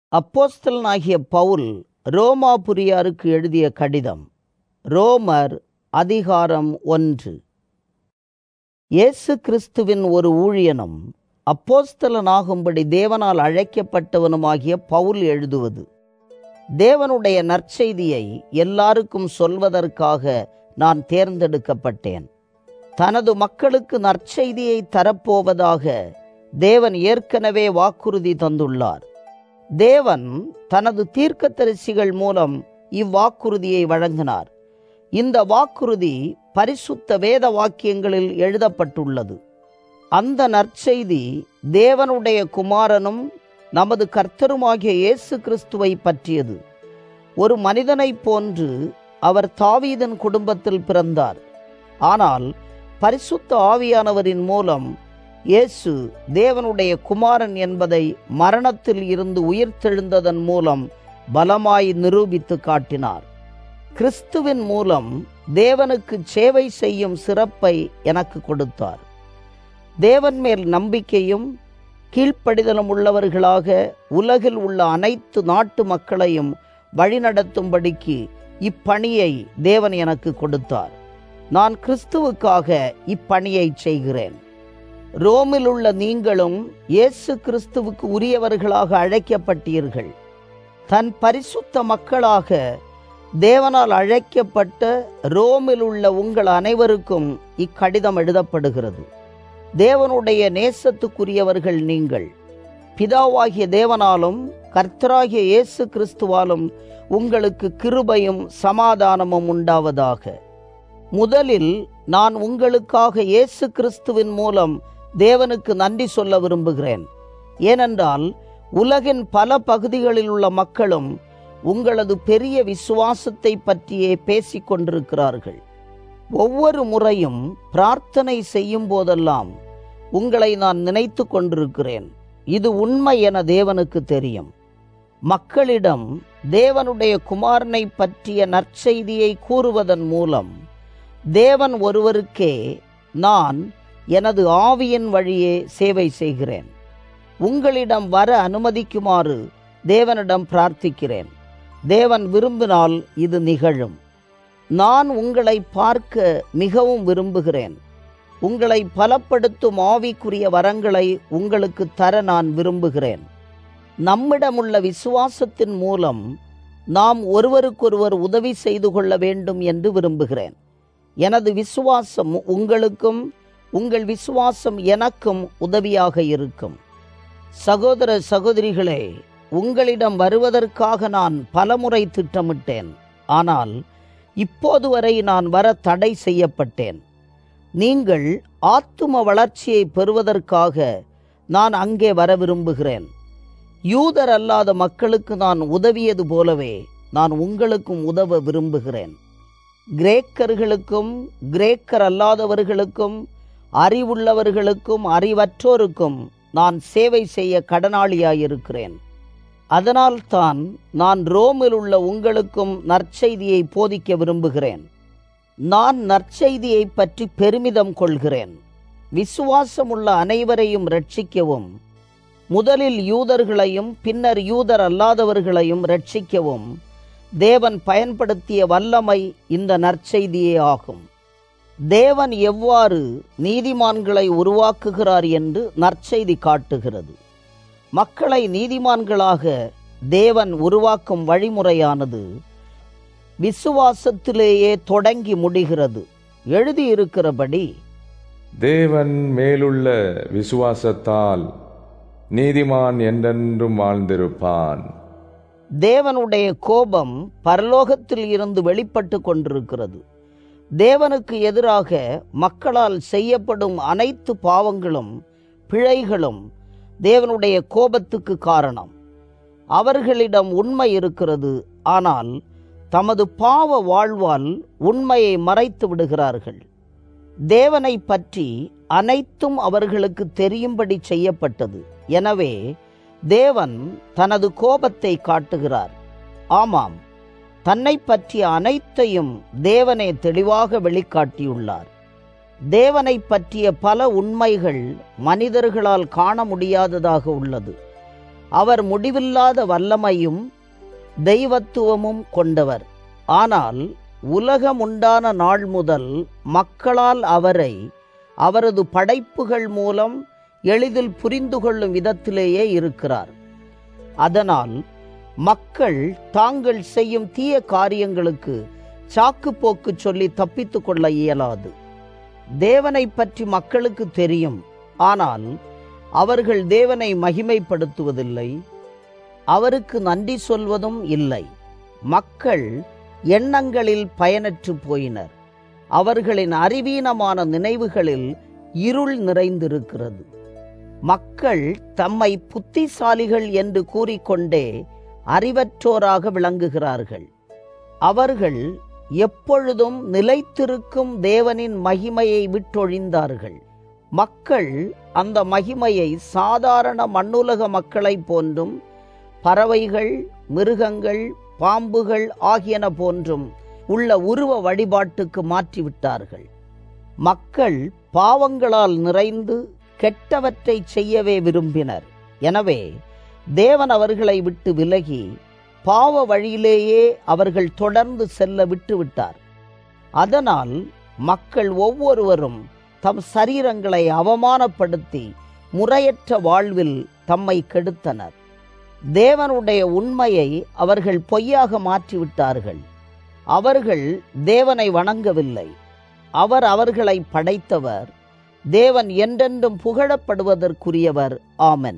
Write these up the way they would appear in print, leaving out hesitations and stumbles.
அப்போஸ்தலனாகிய பவுல் ரோமாபுரியாருக்கு எழுதிய கடிதம். ரோமர் அதிகாரம் 1. இயேசு கிறிஸ்துவின் ஒரு ஊழியனும் அப்போஸ்தலனாகும்படி தேவனால் அழைக்கப்பட்டவனுமாகிய பவுல் எழுதுவது. தேவனுடைய நற்செய்தியை எல்லாருக்கும் சொல்வதற்காக நான் தேர்ந்தெடுக்கப்பட்டேன். தனது மக்களுக்கு நற்செய்தியை தரப்போவதாக தேவன் ஏற்கனவே வாக்குறுதி தந்துள்ளார். தேவன் தனது தீர்க்கதரிசிகள் மூலம் இவ்வாக்குறுதியை வழங்கினார். இந்த வாக்குறுதி பரிசுத்த வேத வாக்கியங்களில் எழுதப்பட்டுள்ளது. அந்த நற்செய்தி தேவனுடைய குமாரனும் நமது கர்த்தருமாகிய இயேசு கிறிஸ்துவை பற்றியது. ஒரு மனிதனைப் போன்று அவர் தாவீதின் குடும்பத்தில் பிறந்தார். ஆனால் பரிசுத்த ஆவியானவரின் மூலம் இயேசு தேவனுடைய குமாரன் என்பதை மரணத்தில் இருந்து உயிர்த்தெழுந்ததன் மூலம் பலமாய் நிரூபித்து காட்டினார். கிறிஸ்துவின் மூலம் தேவனுக்கு சேவை செய்யும் சிறப்பை எனக்கு கொடுத்தார். தேவன் மேல் நம்பிக்கையும் கீழ்ப்படிதலும் உள்ளவர்களாக உலகில் உள்ள அனைத்து நாட்டு மக்களையும் வழிநடத்தும்படிக்கு இப்பணியை தேவன் எனக்கு கொடுத்தார். நான் கிறிஸ்துவுக்காக இப்பணியை செய்கிறேன். ரோமில் உள்ள நீங்களும் இயேசு கிறிஸ்துவுக்கு உரியவர்களாக அழைக்கப்பட்டீர்கள். தன் பரிசுத்த மக்களாக தேவனால் அழைக்கப்பட்ட ரோமில் உள்ள உங்கள் அனைவருக்கும் இக்கடிதம் எழுதப்படுகிறது. தேவனுடைய நேசத்துக்குரியவர்கள் நீங்கள். பிதாவாகிய தேவனாலும் கர்த்தராகிய இயேசு கிறிஸ்துவாலும் உங்களுக்கு கிருபையும் சமாதானமும் உண்டாவதாக. முதலில் நான் உங்களுக்காக இயேசு கிறிஸ்துவின் மூலம் தேவனுக்கு நன்றி சொல்ல விரும்புகிறேன். ஏனென்றால் உலகின் பல பகுதிகளில் உள்ள மக்களும் உங்களது பெரிய விசுவாசத்தை பற்றியே பேசிக் கொண்டிருக்கிறார்கள். ஒவ்வொரு முறையும் பிரார்த்தனை செய்யும் போதெல்லாம் உங்களை நான் நினைத்து கொண்டிருக்கிறேன். இது உண்மை என தேவனுக்கு தெரியும். மக்களிடம் தேவனுடைய குமாரனை பற்றிய நற்செய்தியை கூறுவதன் மூலம் தேவன் ஒருவருக்கே நான் எனது ஆவியின் வழியே சேவை செய்கிறேன். உங்களிடம் வர அனுமதிக்குமாறு தேவனிடம் பிரார்த்திக்கிறேன். தேவன் விரும்பினால் இது நிகழும். நான் உங்களை பார்க்க மிகவும் விரும்புகிறேன். உங்களை பலப்படுத்தும் ஆவிக்குரிய வரங்களை உங்களுக்கு தர நான் விரும்புகிறேன். நம்மிடமுள்ள விசுவாசத்தின் மூலம் நாம் ஒருவருக்கொருவர் உதவி செய்து கொள்ள வேண்டும் என்று விரும்புகிறேன். எனது விசுவாசம் உங்களுக்கும் உங்கள் விசுவாசம் எனக்கும் உதவியாக இருக்கும். சகோதர சகோதரிகளே, உங்களிடம் வருவதற்காக நான் பலமுறை திட்டமிட்டேன். ஆனால் இப்போது வரை நான் வர தடை செய்யப்பட்டேன். நீங்கள் ஆத்தும வளர்ச்சியை பெறுவதற்காக நான் அங்கே வர விரும்புகிறேன். யூதர் அல்லாத மக்களுக்கு நான் உதவியது போலவே நான் உங்களுக்கும் உதவ விரும்புகிறேன். கிரேக்கர்களுக்கும் கிரேக்கர் அல்லாதவர்களுக்கும் அறிவுள்ளவர்களுக்கும் அறிவற்றோருக்கும் நான் சேவை செய்ய கடனாளியாயிருக்கிறேன். அதனால்தான் நான் ரோமில் உள்ள உங்களுக்கும் நற்செய்தியை போதிக்க விரும்புகிறேன். நான் நற்செய்தியை பற்றி பெருமிதம் கொள்கிறேன். விசுவாசமுள்ள அனைவரையும் இரட்சிக்கவும், முதலில் யூதர்களையும் பின்னர் யூதர் அல்லாதவர்களையும் இரட்சிக்கவும் தேவன் பயன்படுத்திய வல்லமை இந்த நற்செய்தியே ஆகும். தேவன் எவ்வாறு நீதிமான்களை உருவாக்குகிறார் என்று நற்செய்தி காட்டுகிறது. மக்களை நீதிமான்களாக தேவன் உருவாக்கும் வழிமுறையானது விசுவாசத்திலேயே தொடங்கி முடிகிறது. எழுதியிருக்கிறபடி, தேவன் மேலுள்ள விசுவாசத்தால் நீதிமான் என்றென்றும் வாழ்ந்திருப்பான். தேவனுடைய கோபம் பரலோகத்தில் இருந்து வெளிப்பட்டு கொண்டிருக்கிறது. தேவனுக்கு எதிராக மக்களால் செய்யப்படும் அனைத்து பாவங்களும் பிழைகளும் தேவனுடைய கோபத்துக்கு காரணம். அவர்களிடம் உண்மை இருக்கிறது, ஆனால் தமது பாவ வாழ்வால் உண்மையை மறைத்து விடுகிறார்கள். தேவனை பற்றி அனைத்தும் அவர்களுக்கு தெரியும்படி செய்யப்பட்டது. எனவே தேவன் தனது கோபத்தை காட்டுகிறார். ஆமாம், தன்னை பற்றிய அனைத்தையும் தேவனே தெளிவாக வெளிக்காட்டியுள்ளார். தேவனை பற்றிய பல உண்மைகள் மனிதர்களால் காண முடியாததாக உள்ளது. அவர் முடிவில்லாத வல்லமையும் தெய்வத்துவமும் கொண்டவர். ஆனால் உலகம் உண்டான நாள் முதல் மக்களால் அவரை அவரது படைப்புகள் மூலம் எளிதில் புரிந்து கொள்ளும் விதத்திலேயே இருக்கிறார். அதனால் மக்கள் தாங்கள் செய்யும் தீய காரியங்களுக்கு சாக்கு போக்கு சொல்லி தப்பித்து கொள்ள இயலாது. தேவனை பற்றி மக்களுக்கு தெரியும், ஆனால் அவர்கள் தேவனை மகிமைப்படுத்துவதில்லை, அவருக்கு நன்றி சொல்வதும் இல்லை. மக்கள் எண்ணங்களில் பயனற்று போயினர். அவர்களின் அறிவீனமான நினைவுகளில் இருள் நிறைந்திருக்கிறது. மக்கள் தம்மை புத்திசாலிகள் என்று கூறிக்கொண்டே அறிவற்றோராக விளங்குகிறார்கள். அவர்கள் எப்பொழுதும் நிலைத்திருக்கும் தேவனின் மகிமையை விட்டொழிந்தார்கள். மக்கள் அந்த மகிமையை சாதாரண மண்ணுலக மக்களைப் போன்றும் பறவைகள், மிருகங்கள், பாம்புகள் ஆகியன போன்றும் உள்ள உருவ வழிபாட்டுக்கு மாற்றிவிட்டார்கள். மக்கள் பாவங்களால் நிறைந்து கெட்டவற்றை செய்யவே விரும்பினர். எனவே தேவன் அவர்களை விட்டு விலகி பாவ வழியிலேயே அவர்கள் தொடர்ந்து செல்ல விட்டுவிட்டார். அதனால் மக்கள் ஒவ்வொருவரும் தம் சரீரங்களை அவமானப்படுத்தி முறையற்ற வாழ்வில் தம்மை கெடுத்தனர். தேவனுடைய உண்மையை அவர்கள் பொய்யாக மாற்றிவிட்டார்கள். அவர்கள் தேவனை வணங்கவில்லை. அவர் அவர்களை படைத்தவர். தேவன் என்றென்றும் புகழப்படுவதற்குரியவர். ஆமென்.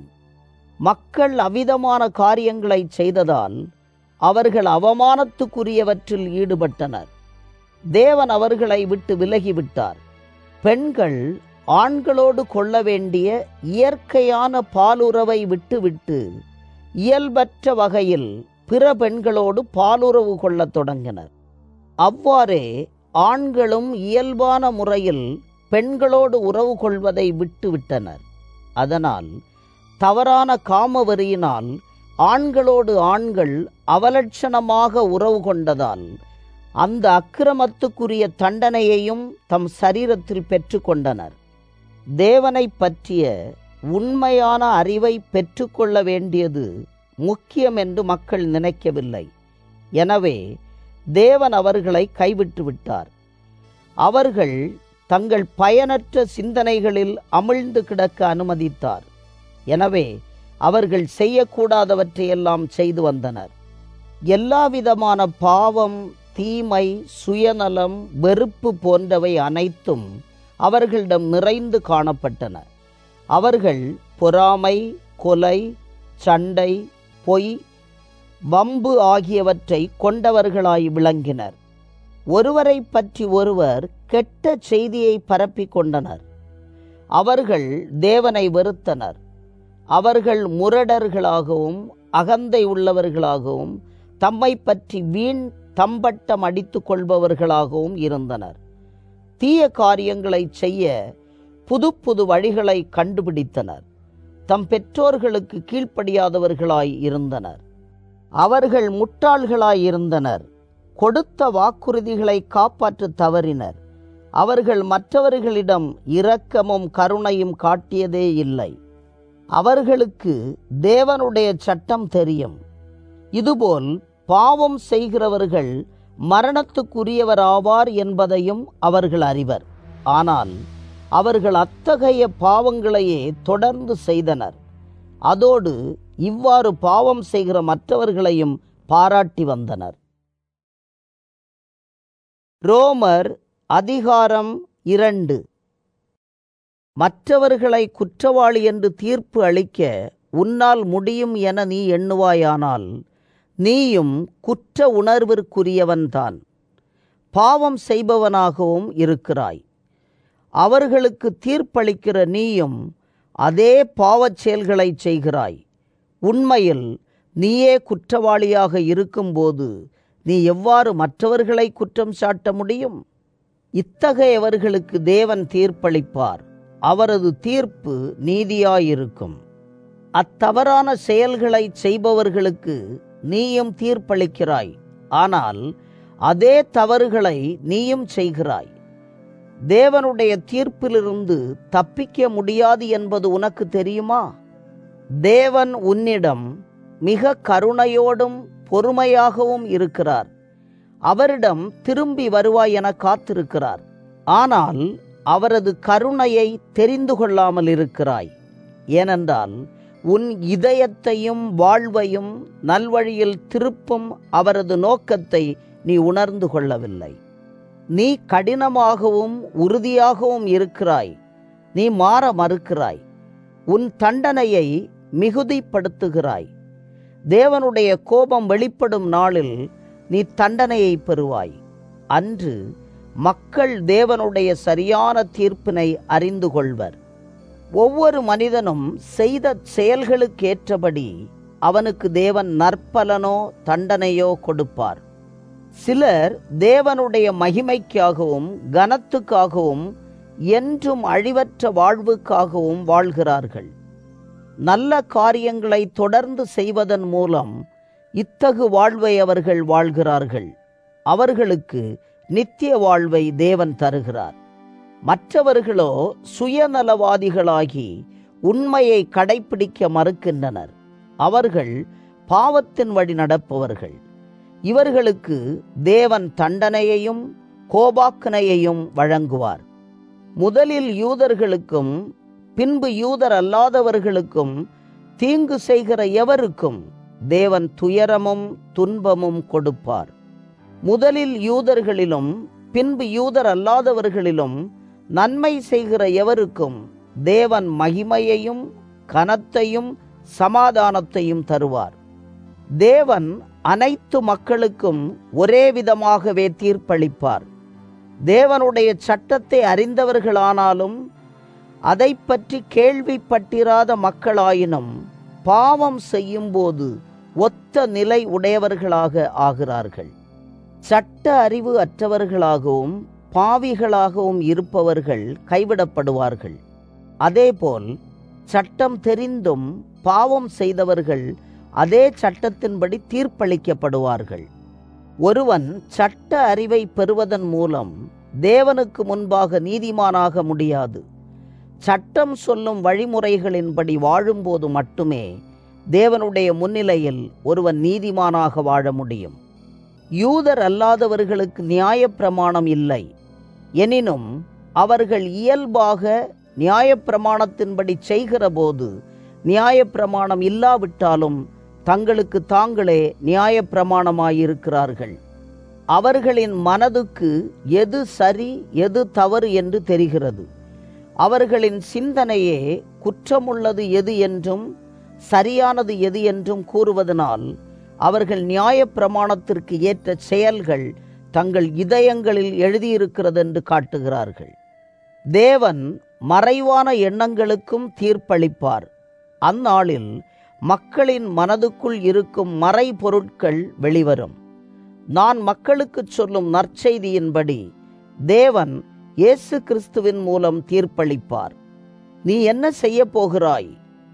மக்கள் அவ்விதமான காரியங்களை செய்ததால் அவர்கள் அவமானத்துக்குரியவற்றில் ஈடுபட்டனர். தேவன் அவர்களை விட்டு விலகிவிட்டார். பெண்கள் ஆண்களோடு கொள்ள வேண்டிய இயற்கையான பாலுறவை விட்டுவிட்டு இயல்பற்ற வகையில் பிற பெண்களோடு பாலுறவு கொள்ளத் தொடங்கினர். அவ்வாறே ஆண்களும் இயல்பான முறையில் பெண்களோடு உறவு கொள்வதை விட்டுவிட்டனர். அதனால் தவறான காமவெறியினால் ஆண்களோடு ஆண்கள் அவலட்சணமாக உறவு கொண்டதால் அந்த அக்கிரமத்துக்குரிய தண்டனையையும் தம் சரீரத்தில் பெற்று கொண்டனர். தேவனை பற்றிய உண்மையான அறிவை பெற்றுக்கொள்ள வேண்டியது முக்கியம் என்று மக்கள் நினைக்கவில்லை. எனவே தேவன் அவர்களை கைவிட்டு விட்டார். அவர்கள் தங்கள் பயனற்ற சிந்தனைகளில் அமிழ்ந்து கிடக்க அனுமதித்தார். எனவே அவர்கள் செய்யக்கூடாதவற்றையெல்லாம் செய்து வந்தனர். எல்லாவிதமான பாவம், தீமை, சுயநலம், வெறுப்பு போன்றவை அனைத்தும் அவர்களிடம் நிறைந்து காணப்பட்டன. அவர்கள் பொறாமை, கொலை, சண்டை, பொய், வம்பு ஆகியவற்றை கொண்டவர்களாய் விளங்கினர். ஒருவரை பற்றி ஒருவர் கெட்ட செய்தியை பரப்பிக் கொண்டனர். அவர்கள் தேவனை வெறுத்தனர். அவர்கள் முரடர்களாகவும் அகந்தை உள்ளவர்களாகவும் தம்மை பற்றி வீண் தம்பட்டம் அடித்து கொள்பவர்களாகவும் இருந்தனர். தீய காரியங்களை செய்ய புது புது வழிகளை கண்டுபிடித்தனர். தம் பெற்றோர்களுக்கு கீழ்ப்படியாதவர்களாய் இருந்தனர். அவர்கள் முட்டாள்களாய் இருந்தனர். கொடுத்த வாக்குறுதிகளை காப்பாற்ற தவறினர். அவர்கள் மற்றவர்களிடம் இரக்கமும் கருணையும் காட்டியதே இல்லை. அவர்களுக்கு தேவனுடைய சட்டம் தெரியும். இதுபோல் பாவம் செய்கிறவர்கள் மரணத்துக்குரியவராவார் என்பதையும் அவர்கள் அறிவர். ஆனால் அவர்கள் அத்தகைய பாவங்களையே தொடர்ந்து செய்தனர். அதோடு இவ்வாறு பாவம் செய்கிற மற்றவர்களையும் பாராட்டி வந்தனர். ரோமர் அதிகாரம் 2. மற்றவர்களை குற்றவாளி என்று தீர்ப்பு அளிக்க உன்னால் முடியும் என நீ எண்ணுவாயானால் நீயும் குற்ற உணர்விற்குரியவன்தான். பாவம் செய்பவனாகவும் இருக்கிறாய். அவர்களுக்கு தீர்ப்பளிக்கிற நீயும் அதே பாவச் செயல்களை செய்கிறாய். உண்மையில் நீயே குற்றவாளியாக இருக்கும்போது நீ எவ்வாறு மற்றவர்களை குற்றம் சாட்ட முடியும்? இத்தகையவர்களுக்கு தேவன் தீர்ப்பளிப்பார். அவரது தீர்ப்பு நீதியாயிருக்கும். அத்தவறான செயல்களை செய்பவர்களுக்கு நீயும் தீர்ப்பளிக்கிறாய். ஆனால் அதே தவறுகளை நீயும் செய்கிறாய். தேவனுடைய தீர்ப்பிலிருந்து தப்பிக்க முடியாது என்பது உனக்கு தெரியுமா? தேவன் உன்னிடம் மிக கருணையோடும் பொறுமையாகவும் இருக்கிறார். அவரிடம் திரும்பி வருவாய் என காத்திருக்கிறார். ஆனால் அவரது கருணையை தெரிந்து கொள்ளாமல் இருக்கிறாய். ஏனென்றால் உன் இதயத்தையும் வாழ்வையும் நல்வழியில் திருப்பும் அவரது நோக்கத்தை நீ உணர்ந்து கொள்ளவில்லை. நீ கடினமாகவும் உறுதியாகவும் இருக்கிறாய். நீ மாற மறுக்கிறாய். உன் தண்டனையை மிகுதிப்படுத்துகிறாய். தேவனுடைய கோபம் வெளிப்படும் நாளில் நீ தண்டனையை பெறுவாய். அன்று மக்கள் தேவனுடைய சரியான தீர்ப்பினை அறிந்து கொள்வர். ஒவ்வொரு மனிதனும் செய்த செயல்களுக்கேற்றபடி அவனுக்கு தேவன் நற்பலனோ தண்டனையோ கொடுப்பார். சிலர் தேவனுடைய மகிமைக்காகவும் கனத்துக்காகவும் என்றும் அழிவற்ற வாழ்வுக்காகவும் வாழ்கிறார்கள். நல்ல காரியங்களை தொடர்ந்து செய்வதன் மூலம் இத்தகு வாழ்வை அவர்கள் வாழ்கிறார்கள். அவர்களுக்கு நித்திய வாழ்வை தேவன் தருகிறார். மற்றவர்களோ சுயநலவாதிகளாகி உண்மையை கடைப்பிடிக்க மறுக்கின்றனர். அவர்கள் பாவத்தின் வழி நடப்பவர்கள். இவர்களுக்கு தேவன் தண்டனையையும் கோபாக்கனையையும் வழங்குவார். முதலில் யூதர்களுக்கும் பின்பு யூதர் அல்லாதவர்களுக்கும் தீங்கு செய்கிற எவருக்கும் தேவன் துயரமும் துன்பமும் கொடுப்பார். முதலில் யூதர்களிலும் பின்பு யூதர் அல்லாதவர்களிலும் நன்மை செய்கிற எவருக்கும் தேவன் மகிமையையும் கனத்தையும் சமாதானத்தையும் தருவார். தேவன் அனைத்து மக்களுக்கும் ஒரே விதமாகவே தீர்ப்பளிப்பார். தேவனுடைய சட்டத்தை அறிந்தவர்களானாலும் அதை பற்றி கேள்விப்பட்டிராத மக்களாயினும் பாவம் செய்யும்போது ஒத்த நிலை உடையவர்களாக ஆகிறார்கள். சட்ட அறிவு அற்றவர்களாகவும் பாவிகளாகவும் இருப்பவர்கள் கைவிடப்படுவார்கள். அதேபோல் சட்டம் தெரிந்தும் பாவம் செய்தவர்கள் அதே சட்டத்தின்படி தீர்ப்பளிக்கப்படுவார்கள். ஒருவன் சட்ட அறிவை பெறுவதன் மூலம் தேவனுக்கு முன்பாக நீதிமானாக முடியாது. சட்டம் சொல்லும் வழிமுறைகளின்படி வாழும்போது மட்டுமே தேவனுடைய முன்னிலையில் ஒருவன் நீதிமானாக வாழ முடியும். யூதர் அல்லாதவர்களுக்கு நியாயப்பிரமாணம் இல்லை. எனினும் அவர்கள் இயல்பாக நியாயப்பிரமாணத்தின்படி செய்கிற போது நியாயப்பிரமாணம் இல்லாவிட்டாலும் தங்களுக்கு தாங்களே நியாயப்பிரமாணமாயிருக்கிறார்கள். அவர்களின் மனதுக்கு எது சரி எது தவறு என்று தெரிகிறது. அவர்களின் சிந்தனையே குற்றமுள்ளது எது என்றும் சரியானது எது என்றும் கூறுவதனால் அவர்கள் நியாயப்பிரமாணத்திற்கு ஏற்ற செயல்கள் தங்கள் இதயங்களில் எழுதியிருக்கிறது என்று காட்டுகிறார்கள். தேவன் மறைவான எண்ணங்களுக்கும் தீர்ப்பளிப்பார். அந்நாளில் மக்களின் மனதுக்குள் இருக்கும் மறை பொருட்கள் வெளிவரும். நான் மக்களுக்கு சொல்லும் நற்செய்தியின்படி தேவன் இயேசு கிறிஸ்துவின் மூலம் தீர்ப்பளிப்பார். நீ என்ன செய்ய போகிறாய்?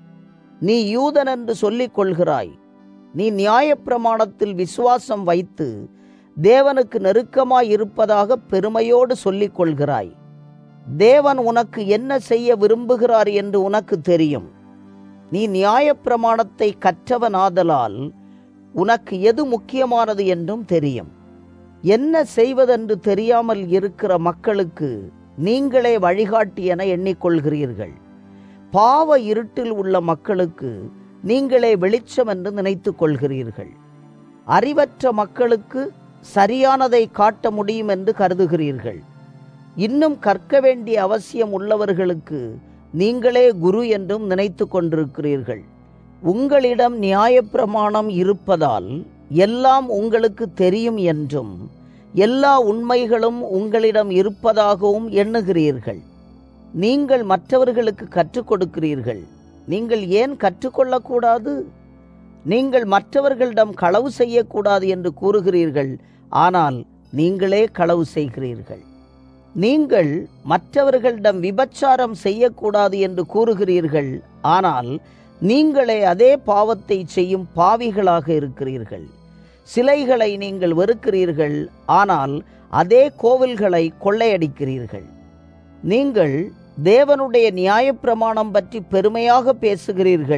நீ யூதன் என்று சொல்லிக் கொள்கிறாய். நீ நியாயப்பிரமாணத்தில் விசுவாசம் வைத்து தேவனுக்கு நெருக்கமாய் இருப்பதாக பெருமையோடு சொல்லிக் கொள்கிறாய். தேவன் உனக்கு என்ன செய்ய விரும்புகிறார் என்று உனக்கு தெரியும். நீ நியாயப்பிரமாணத்தை கற்றவனாதலால் உனக்கு எது முக்கியமானது என்றும் தெரியும். என்ன செய்வதென்று தெரியாமல் இருக்கிற மக்களுக்கு நீங்களே வழிகாட்டி என எண்ணிக்கொள்கிறீர்கள். பாவ இருட்டில் உள்ள மக்களுக்கு நீங்களே வெளிச்சம் என்று நினைத்துக் கொள்கிறீர்கள். அறிவற்ற மக்களுக்கு சரியானதை காட்ட முடியும் என்று கருதுகிறீர்கள். இன்னும் கற்க வேண்டிய அவசியம் உள்ளவர்களுக்கு நீங்களே குரு என்றும் நினைத்து கொண்டிருக்கிறீர்கள். உங்களிடம் நியாயப்பிரமாணம் இருப்பதால் எல்லாம் உங்களுக்கு தெரியும் என்றும் எல்லா உண்மைகளும் உங்களிடம் இருப்பதாகவும் எண்ணுகிறீர்கள். நீங்கள் மற்றவர்களுக்கு கற்றுக் கொடுக்கிறீர்கள். நீங்கள் ஏன் கற்றுக்கொள்ளக்கூடாது? நீங்கள் மற்றவர்களிடம் களவு செய்யக்கூடாது என்று கூறுகிறீர்கள். ஆனால் நீங்களே களவு செய்கிறீர்கள். நீங்கள் மற்றவர்களிடம் விபச்சாரம் செய்யக்கூடாது என்று கூறுகிறீர்கள். ஆனால் நீங்களே அதே பாவத்தை செய்யும் பாவிகளாக இருக்கிறீர்கள். சிலைகளை நீங்கள் வெறுக்கிறீர்கள். ஆனால் அதே கோவில்களை கொள்ளையடிக்கிறீர்கள். நீங்கள் தேவனுடைய நியாயப்பிரமாணம் பற்றி பெருமையாக பேசுகிறீர்கள்.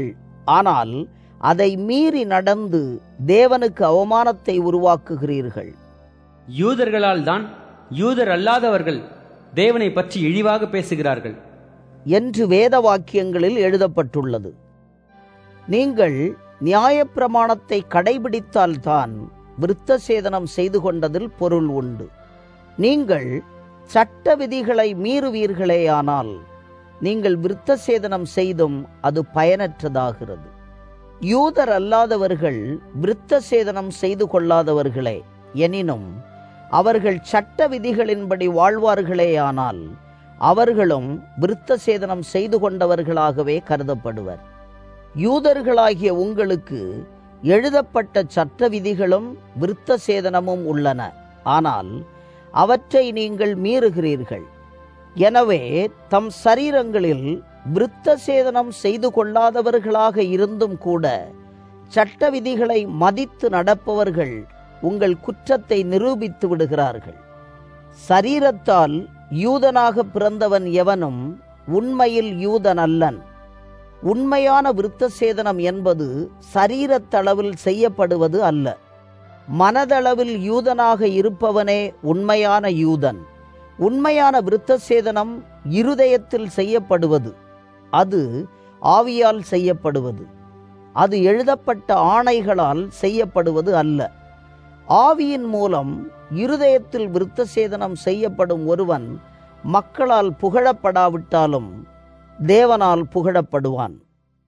ஆனால் அதை மீறி நடந்து தேவனுக்கு அவமானத்தை உருவாக்குகிறீர்கள். யூதர்களால் தான் யூதர் அல்லாதவர்கள் தேவனை பற்றி இழிவாக பேசுகிறார்கள் என்று வேத வாக்கியங்களில் எழுதப்பட்டுள்ளது. நீங்கள் நியாயப்பிரமாணத்தை கடைபிடித்தால்தான் விருத்த சேதனம் செய்து கொண்டதில் பொருள் உண்டு. நீங்கள் சட்ட விதிகளை மீறுவீர்களேயானால் நீங்கள் விருத்த சேதனம் செய்தும் அது பயனற்றதாகிறது. யூதர் அல்லாதவர்கள் விருத்த சேதனம் செய்து கொள்ளாதவர்களே, எனினும் அவர்கள் சட்ட விதிகளின்படி வாழ்வார்களேயானால் அவர்களும் விருத்த சேதனம் செய்து கொண்டவர்களாகவே கருதப்படுவர். யூதர்களாகிய உங்களுக்கு எழுதப்பட்ட சட்ட விதிகளும் விருத்த சேதனமும் உள்ளன, ஆனால் அவற்றை நீங்கள் மீறுகிறீர்கள். எனவே தம் சரீரங்களில் விருத்த சேதனம் செய்து கொள்ளாதவர்களாக இருந்தும் கூட சட்ட விதிகளை மதித்து நடப்பவர்கள் உங்கள் குற்றத்தை நிரூபித்து விடுகிறார்கள். சரீரத்தால் யூதனாக பிறந்தவன் எவனும் உண்மையில் யூதன் அல்லன். உண்மையான விருத்த சேதனம் என்பது சரீரத்தளவில் செய்யப்படுவது அல்ல. மனதளவில் யூதனாக இருப்பவனே உண்மையான யூதன். உண்மையான விருத்த சேதனம் இருதயத்தில் செய்யப்படுவது, அது ஆவியால் செய்யப்படுவது. அது எழுதப்பட்ட ஆணைகளால் செய்யப்படுவது அல்ல. ஆவியின் மூலம் இருதயத்தில் விருத்த சேதனம் செய்யப்படும் ஒருவன் மக்களால் புகழப்படாவிட்டாலும் தேவனால் புகழப்படுவான்.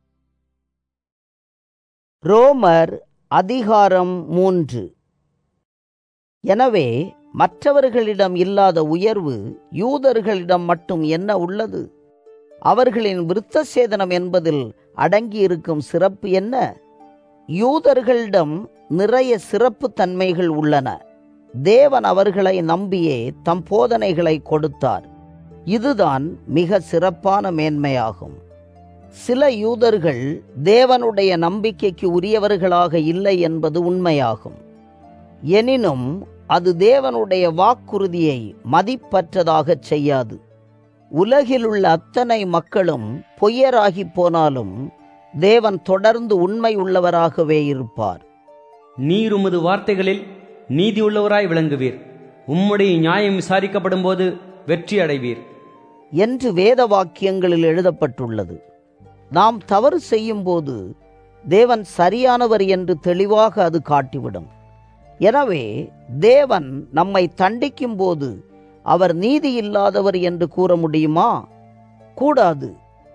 ரோமர் அதிகாரம் 3. எனவே மற்றவர்களிடம் இல்லாத உயர்வு யூதர்களிடம் மட்டும் என்ன உள்ளது? அவர்களின் விருத்த சேதனம் என்பதில் அடங்கியிருக்கும் சிறப்பு என்ன? யூதர்களிடம் நிறைய சிறப்பு தன்மைகள் உள்ளன. தேவன் அவர்களை நம்பியே தம் போதனைகளை கொடுத்தார். இதுதான் மிக சிறப்பான மேன்மையாகும். சில யூதர்கள் தேவனுடைய நம்பிக்கைக்கு உரியவர்களாக இல்லை என்பது உண்மையாகும். எனினும் அது தேவனுடைய வாக்குறுதியை மதிப்பற்றதாகச் செய்யாது. உலகிலுள்ள அத்தனை மக்களும் பொய்யராகி போனாலும் தேவன் தொடர்ந்து உண்மை உள்ளவராகவே இருப்பார். நீர் உமது வார்த்தைகளில் நீதி உள்ளவராய் விளங்குவீர். உம்முடைய நியாயம் விசாரிக்கப்படும் போது வெற்றி அடைவீர் என்று வேத வாக்கியங்களில் எழுதப்பட்டுள்ளது. நாம் தவறு செய்யும் போது தேவன் சரியானவர் என்று தெளிவாக அது காட்டிவிடும். எனவே தேவன் நம்மை தண்டிக்கும் போது அவர் நீதி இல்லாதவர் என்று கூற முடியுமா? கூடாது.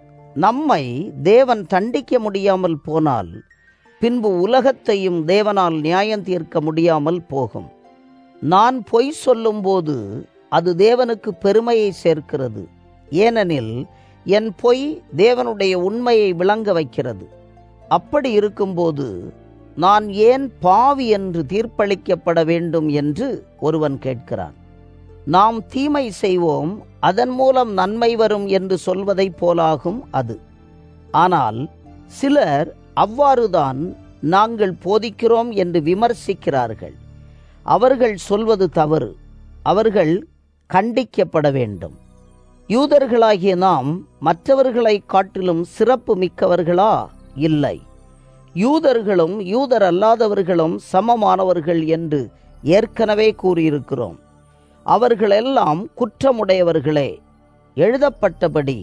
நம்மை தேவன் தண்டிக்க முடியாமல் போனால் பின்பு உலகத்தையும் தேவனால் நியாயம் தீர்க்க முடியாமல் போகும். நான் பொய் சொல்லும்போது அது தேவனுக்கு பெருமையை சேர்க்கிறது. ஏனெனில் என் பொய் தேவனுடைய உண்மையை விளங்க வைக்கிறது. அப்படி இருக்கும்போது நான் ஏன் பாவி என்று தீர்ப்பளிக்கப்பட வேண்டும் என்று ஒருவன் கேட்கிறான். நாம் தீமை செய்வோம், அதன் மூலம் நன்மை வரும் என்று சொல்வதைப் போலாகும் அது. ஆனால் சிலர் அவ்வாறுதான் நாங்கள் போதிக்கிறோம் என்று விமர்சிக்கிறார்கள். அவர்கள் சொல்வது தவறு. அவர்கள் கண்டிக்கப்பட வேண்டும். யூதர்களாகிய நாம் மற்றவர்களை காட்டிலும் சிறப்பு மிக்கவர்களா? இல்லை. யூதர்களும் யூதர் அல்லாதவர்களும் சமமானவர்கள் என்று ஏற்கனவே கூறியிருக்கிறோம். அவர்களெல்லாம் குற்றமுடையவர்களே. எழுதப்பட்டபடி,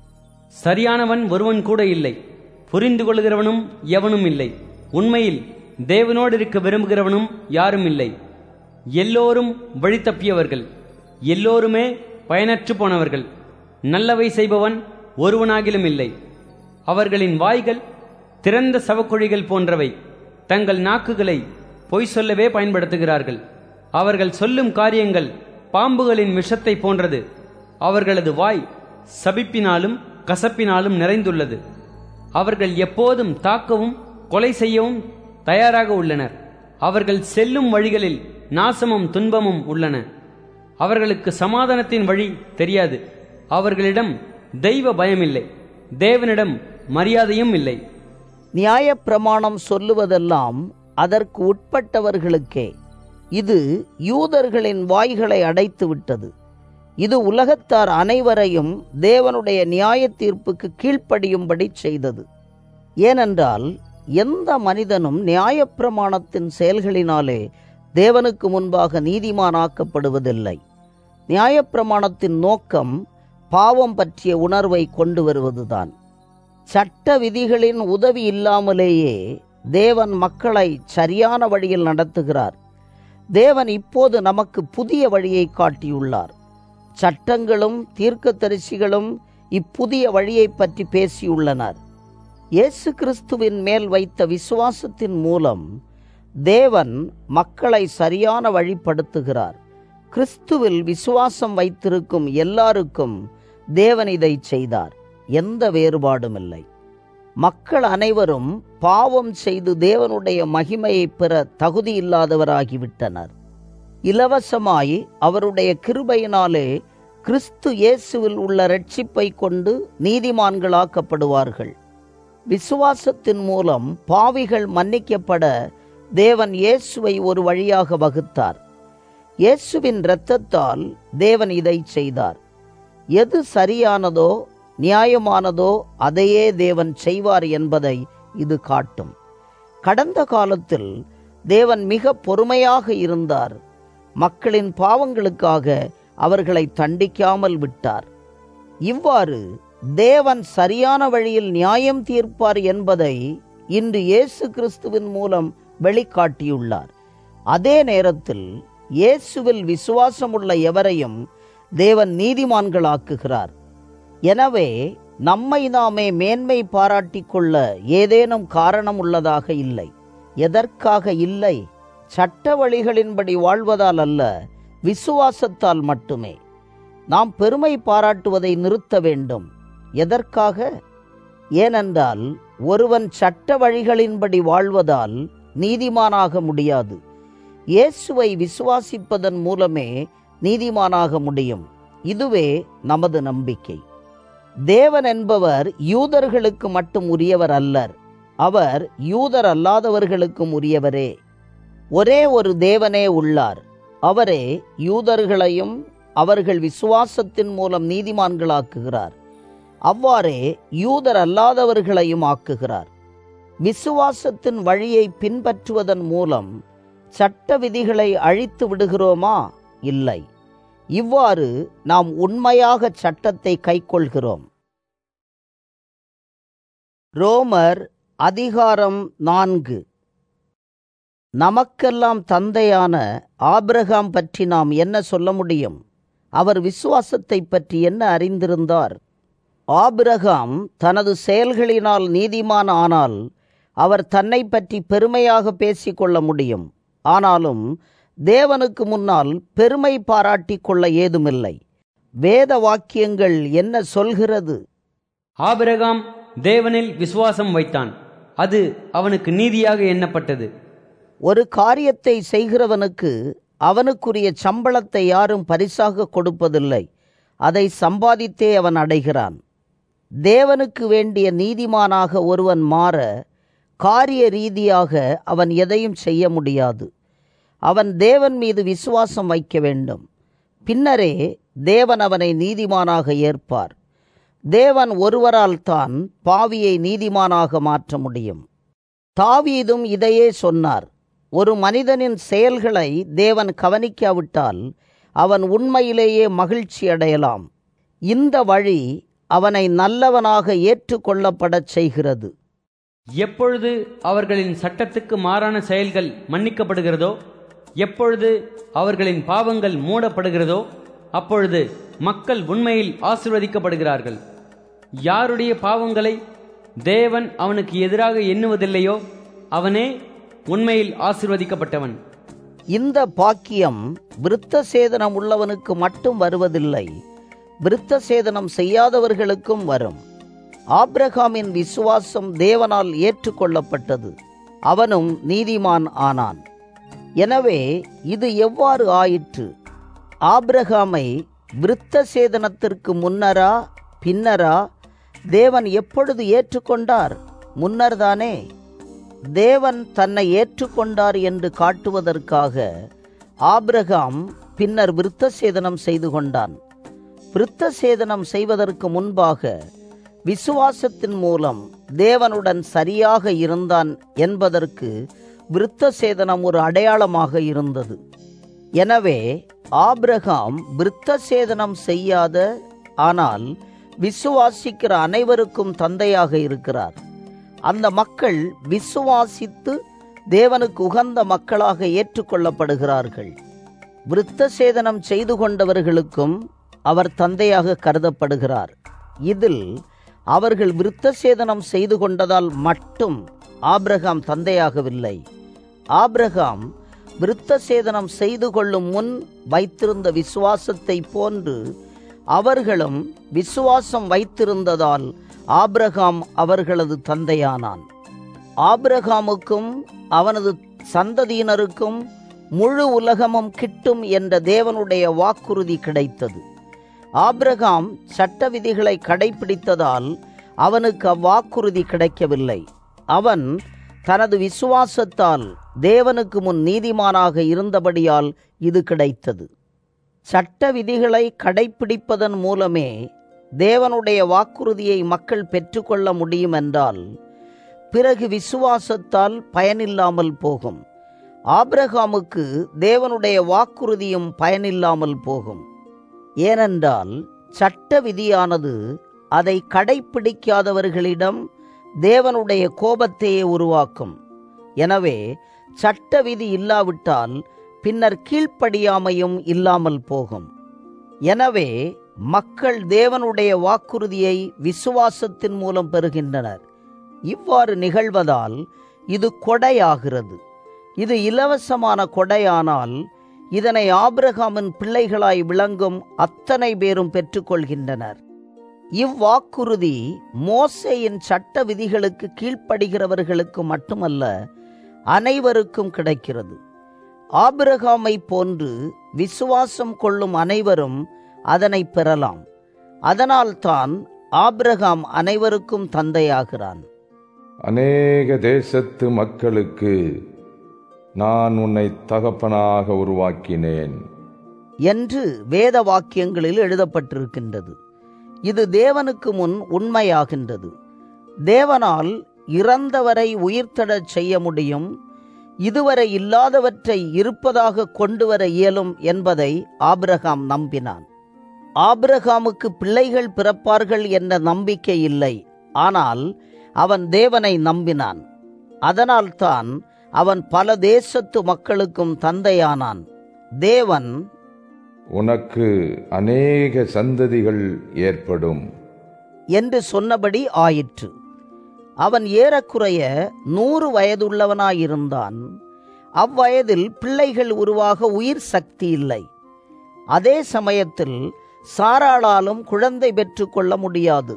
சரியானவன் ஒருவன் கூட இல்லை, புரிந்து கொள்கிறவனும் எவனும் இல்லை, உண்மையில் தேவனோடு இருக்க விரும்புகிறவனும் யாரும் இல்லை. எல்லோரும் வழி தப்பியவர்கள், எல்லோருமே பயனற்று போனவர்கள். நல்லவை செய்பவன் ஒருவனாகிலும் இல்லை. அவர்களின் வாய்கள் திறந்த சவக்குழிகள் போன்றவை. தங்கள் நாக்குகளை பொய் சொல்லவே பயன்படுத்துகிறார்கள். அவர்கள் சொல்லும் காரியங்கள் பாம்புகளின் விஷத்தை போன்றது. அவர்களது வாய் சபிப்பினாலும் கசப்பினாலும் நிறைந்துள்ளது. அவர்கள் எப்போதும் தாக்கவும் கொலை செய்யவும் தயாராக உள்ளனர். அவர்கள் செல்லும் வழிகளில் நாசமும் துன்பமும் உள்ளன. அவர்களுக்கு சமாதானத்தின் வழி தெரியாது. அவர்களிடம் தெய்வ பயமில்லை, தேவனிடம் மரியாதையும் இல்லை. நியாயப்பிரமாணம் சொல்லுவதெல்லாம் அதற்கு உட்பட்டவர்களுக்கே. இது யூதர்களின் வாய்களை அடைத்து விட்டது. இது உலகத்தார் அனைவரையும் தேவனுடைய நியாய தீர்ப்புக்கு கீழ்ப்படியும்படி செய்தது. ஏனென்றால் எந்த மனிதனும் நியாயப்பிரமாணத்தின் செயல்களினாலே தேவனுக்கு முன்பாக நீதிமானாக்கப்படுவதில்லை. நியாயப்பிரமாணத்தின் நோக்கம் பாவம் பற்றிய உணர்வை கொண்டு வருவதுதான். சட்ட விதிகளின் உதவி இல்லாமலேயே தேவன் மக்களை சரியான வழியில் நடத்துகிறார். தேவன் இப்போது நமக்கு புதிய வழியை காட்டியுள்ளார். சட்டங்களும் தீர்க்கதரிசிகளும் இப்புதிய வழியை பற்றி பேசியுள்ளனர். இயேசு கிறிஸ்துவின் மேல் வைத்த விசுவாசத்தின் மூலம் தேவன் மக்களை சரியான வழிப்படுத்துகிறார். கிறிஸ்துவில் விசுவாசம் வைத்திருக்கும் எல்லாருக்கும் தேவன் இதை செய்தார். எந்த வேறுபாடும் இல்லை. மக்கள் அனைவரும் பாவம் செய்து தேவனுடைய மகிமையை பெற தகுதியில்லாதவராகிவிட்டனர். இலவசமாய் அவருடைய கிருபையினாலே கிறிஸ்து இயேசுவில் உள்ள இரட்சிப்பை கொண்டு நீதிமான்களாக்கப்படுவார்கள். விசுவாசத்தின் மூலம் பாவிகள் மன்னிக்கப்பட தேவன் இயேசுவை ஒரு வழியாக வகுத்தார். இயேசுவின் இரத்தத்தால் தேவன் இதை செய்தார். எது சரியானதோ நியாயமானதோ அதையே தேவன் செய்வார் என்பதை இது காட்டும். கடந்த காலத்தில் தேவன் மிக பொறுமையாக இருந்தார். மக்களின் பாவங்களுக்காக அவர்களை தண்டிக்காமல் விட்டார். இவ்வாறு தேவன் சரியான வழியில் நியாயம் தீர்ப்பார் என்பதை இன்று இயேசு கிறிஸ்துவின் மூலம் வெளிக்காட்டியுள்ளார். அதே நேரத்தில் இயேசுவில் விசுவாசமுள்ள எவரையும் தேவன் நீதிமான்களாக்குகிறார். எனவே நம்மை நாமே மேன்மை பாராட்டிக் கொள்ள ஏதேனும் காரணம் உள்ளதாக இல்லை. எதற்காக இல்லை? சட்ட வழிகளின்படி வாழ்வதால் அல்ல, விசுவாசத்தால் மட்டுமே. நாம் பெருமை பாராட்டுவதை நிறுத்த வேண்டும். எதற்காக? ஏனென்றால் ஒருவன் சட்ட வழிகளின்படி வாழ்வதால் நீதிமானாக முடியாது. இயேசுவை விசுவாசிப்பதன் மூலமே நீதிமானாக முடியும். இதுவே நமது நம்பிக்கை. தேவன் என்பவர் யூதர்களுக்கு மட்டும் உரியவர் அல்லர். அவர் யூதர் அல்லாதவர்களுக்கும் உரியவரே. ஒரே ஒரு தேவனே உள்ளார். அவரே யூதர்களையும் அவர்கள் விசுவாசத்தின் மூலம் நீதிமான்களாக்குகிறார். அவ்வாறே யூதர் அல்லாதவர்களையும் ஆக்குகிறார். விசுவாசத்தின் வழியை பின்பற்றுவதன் மூலம் சட்ட விதிகளை அழித்து விடுகிறோமா? இல்லை. இவ்வாறு நாம் உண்மையாக சட்டத்தை கைக்கொள்கிறோம். ரோமர் அதிகாரம் 4. நமக்கெல்லாம் தந்தையான ஆபிரகாம் பற்றி நாம் என்ன சொல்ல முடியும்? அவர் விசுவாசத்தை பற்றி என்ன அறிந்திருந்தார்? ஆபிரகாம் தனது செயல்களினால் நீதிமான் ஆனால் அவர் தன்னை பற்றி பெருமையாக பேசிக்கொள்ள முடியும். ஆனாலும் தேவனுக்கு முன்னால் பெருமை பாராட்டிக் கொள்ள ஏதுமில்லை. வேத வாக்கியங்கள் என்ன சொல்கிறது? ஆபிரகாம் தேவனில் விசுவாசம் வைத்தான், அது அவனுக்கு நீதியாக எண்ணப்பட்டது. ஒரு காரியத்தை செய்கிறவனுக்கு அவனுக்குரிய சம்பளத்தை யாரும் பரிசாக கொடுப்பதில்லை. அதை சம்பாதித்தே அவன் அடைகிறான். தேவனுக்கு வேண்டிய நீதிமானாக ஒருவன் மாற காரிய ரீதியாக அவன் எதையும் செய்ய முடியாது. அவன் தேவன் மீது விசுவாசம் வைக்க வேண்டும். பின்னரே தேவன் அவனை நீதிமானாக ஏற்பார். தேவன் ஒருவரால் தான் பாவியை நீதிமானாக மாற்ற முடியும். தாவீதும் இதையே சொன்னார். ஒரு மனிதனின் செயல்களை தேவன் கவனிக்காவிட்டால் அவன் உண்மையிலேயே மகிழ்ச்சி அடையலாம். இந்த வழி அவனை நல்லவனாக ஏற்றுக்கொள்ளப்படச் செய்கிறது. எப்பொழுது அவர்களின் சட்டத்துக்கு மாறான செயல்கள் மன்னிக்கப்படுகிறதோ, எப்பொழுது அவர்களின் பாவங்கள் மூடப்படுகிறதோ, அப்பொழுது மக்கள் உண்மையில் ஆசீர்வதிக்கப்படுகிறார்கள். யாருடைய பாவங்களை தேவன் அவனுக்கு எதிராக எண்ணுவதில்லையோ அவனே உண்மையில் ஆசீர்வதிக்கப்பட்டவன். இந்த பாக்கியம் விருத்த சேதனம் உள்ளவனுக்கு மட்டும் வருவதில்லை, விருத்த சேதனம் செய்யாதவர்களுக்கும் வரும். ஆபிரகாமின் விசுவாசம் தேவனால் ஏற்றுக்கொள்ளப்பட்டது. அவனும் நீதிமான் ஆனான். எனவே இது எவ்வாறு ஆயிற்று? ஆபிரகாமை விருத்த சேதனத்திற்கு முன்னரா பின்னரா தேவன் எப்பொழுது ஏற்றுக்கொண்டார்? முன்னர்தானே. தேவன் தன்னை ஏற்றுக்கொண்டார் என்று காட்டுவதற்காக ஆபிரகாம் பின்னர் விருத்த சேதனம் செய்து கொண்டான். விருத்த சேதனம் செய்வதற்கு முன்பாக விசுவாசத்தின் மூலம் தேவனுடன் சரியாக இருந்தான் என்பதற்கு விருத்த சேதனம் ஒரு அடையாளமாக இருந்தது. எனவே ஆபிரகாம் விருத்த சேதனம் செய்யாத ஆனால் விசுவாசிக்கிற அனைவருக்கும் தந்தையாக இருக்கிறார். அந்த மக்கள் விசுவாசித்து தேவனுக்கு உகந்த மக்களாக ஏற்றுக்கொள்ளப்படுகிறார்கள். விருத்த சேதனம் செய்து கொண்டவர்களுக்கும் அவர் தந்தையாக கருதப்படுகிறார். இதில் அவர்கள் விருத்த சேதனம் செய்து கொண்டதால் மட்டும் ஆபிரகாம் தந்தையாகவில்லை. ஆபிரகாம் விருத்த சேதனம் செய்து கொள்ளும் முன் வைத்திருந்த விசுவாசத்தை போன்று அவர்களும் விசுவாசம் வைத்திருந்ததால் ஆபிரகாம் அவர்களது தந்தையானான். ஆபிரகாமுக்கும் அவனது சந்ததியினருக்கும் முழு உலகமும் கிட்டும் என்ற தேவனுடைய வாக்குறுதி கிடைத்தது. ஆபிரகாம் சட்ட விதிகளை கடைபிடித்ததால் அவனுக்கு அவ்வாக்குறுதி கிடைக்கவில்லை. அவன் தனது விசுவாசத்தால் தேவனுக்கு முன் நீதிமானாக இருந்தபடியால் இது கிடைத்தது. சட்ட விதிகளை கடைபிடிப்பதன் மூலமே தேவனுடைய வாக்குறுதியை மக்கள் பெற்றுக்கொள்ள முடியும் என்றால் பிறகு விசுவாசத்தால் பயனில்லாமல் போகும். ஆபிரகாமுக்கு தேவனுடைய வாக்குறுதியும் பயனில்லாமல் போகும். ஏனென்றால் சட்ட விதியானது அதை கடைபிடிக்காதவர்களிடம் தேவனுடைய கோபத்தையே உருவாக்கும். எனவே சட்ட விதி இல்லாவிட்டால் பின்னர் கீழ்ப்படியாமையும் இல்லாமல் போகும். எனவே மக்கள் தேவனுடைய வாக்குறுதியை விசுவாசத்தின் மூலம் பெறுகின்றனர். இவ்வாறு நிகழ்வதால் இது கொடையாகிறது. இது இலவசமான கொடையானால் இதனை ஆபிரகாமின் பிள்ளைகளாய் விளங்கும் அத்தனை பேரும் பெற்றுக்கொள்கின்றனர். இவ்வாக்குறுதி மோசேயின் சட்ட விதிகளுக்கு கீழ்ப்படுகிறவர்களுக்கு மட்டுமல்ல, அனைவருக்கும் கிடைக்கிறது. ஆபிரகாமை போன்று விசுவாசம் கொள்ளும் அனைவரும் அதனை பெறலாம். அதனால்தான் ஆபிரகாம் அனைவருக்கும் தந்தையாகிறான். அநேக தேசத்து மக்களுக்கு நான் உன்னை தகப்பனாக உருவாக்கினேன் என்று வேத வாக்கியங்களில் எழுதப்பட்டிருக்கின்றது. இது தேவனுக்கு முன் உண்மையாகின்றது. தேவனால் இறந்தவரை உயிர்த்தெழச் செய்ய முடியும், இதுவரை இல்லாதவற்றை இருப்பதாக கொண்டு வர இயலும் என்பதை ஆபிரகாம் நம்பினான். ஆபிரகாமுக்கு பிள்ளைகள் பிறப்பார்கள் என்ற நம்பிக்கை இல்லை, ஆனால் அவன் தேவனை நம்பினான். அதனால்தான் அவன் பல தேசத்து மக்களுக்கும் தந்தையானான். தேவன், உனக்கு அநேக சந்ததிகள் ஏற்படும் என்று சொன்னபடி ஆயிற்று. அவன் ஏறக்குறைய 100 வயதுள்ளவனாயிருந்தான். அவ்வயதில் பிள்ளைகள் உருவாக உயிர் சக்தி இல்லை. அதே சமயத்தில் சாராளாலும் குழந்தை பெற்றுக்கொள்ள முடியாது.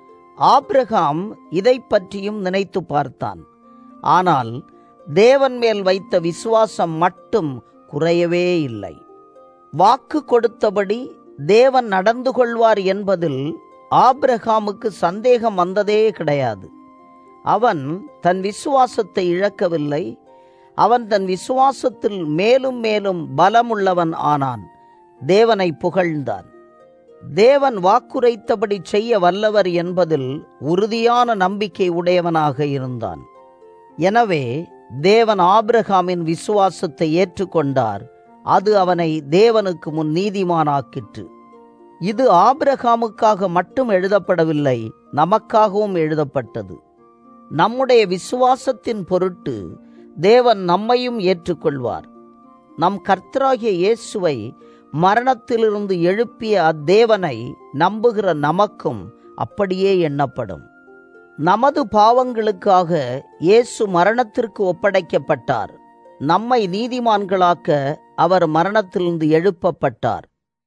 ஆபிரகாம் இதை பற்றியும் நினைத்து பார்த்தான். ஆனால் தேவன் மேல் வைத்த விசுவாசம் மட்டும் குறையவே இல்லை. வாக்கு கொடுத்தபடி தேவன் நடந்து கொள்வார் என்பதில் ஆபிரகாமுக்கு சந்தேகம் வந்ததே கிடையாது. அவன் தன் விசுவாசத்தை இழக்கவில்லை. அவன் தன் விசுவாசத்தில் மேலும் மேலும் பலமுள்ளவன் ஆனான். தேவனை புகழ்ந்தான். தேவன் வாக்குரைத்தபடி செய்ய வல்லவர் என்பதில் உறுதியான நம்பிக்கை உடையவனாக இருந்தான். எனவே தேவன் ஆபிரகாமின் விசுவாசத்தை ஏற்றுக்கொண்டார். அது அவனை தேவனுக்கு முன் நீதிமானாக்கிற்று. இது ஆபிரகாமுக்காக மட்டும் எழுதப்படவில்லை, நமக்காகவும் எழுதப்பட்டது. நம்முடைய விசுவாசத்தின் பொருட்டு தேவன் நம்மையும் ஏற்றுக்கொள்வார். நம் கர்த்தராகிய இயேசுவை மரணத்திலிருந்து எழுப்பிய அத்தேவனை நம்புகிற நமக்கும் அப்படியே எண்ணப்படும். நமது பாவங்களுக்காக இயேசு மரணத்திற்கு ஒப்படைக்கப்பட்டார். நம்மை நீதிமான்களாக்க அவர் மரணத்திலிருந்து எழுப்பப்பட்டார்.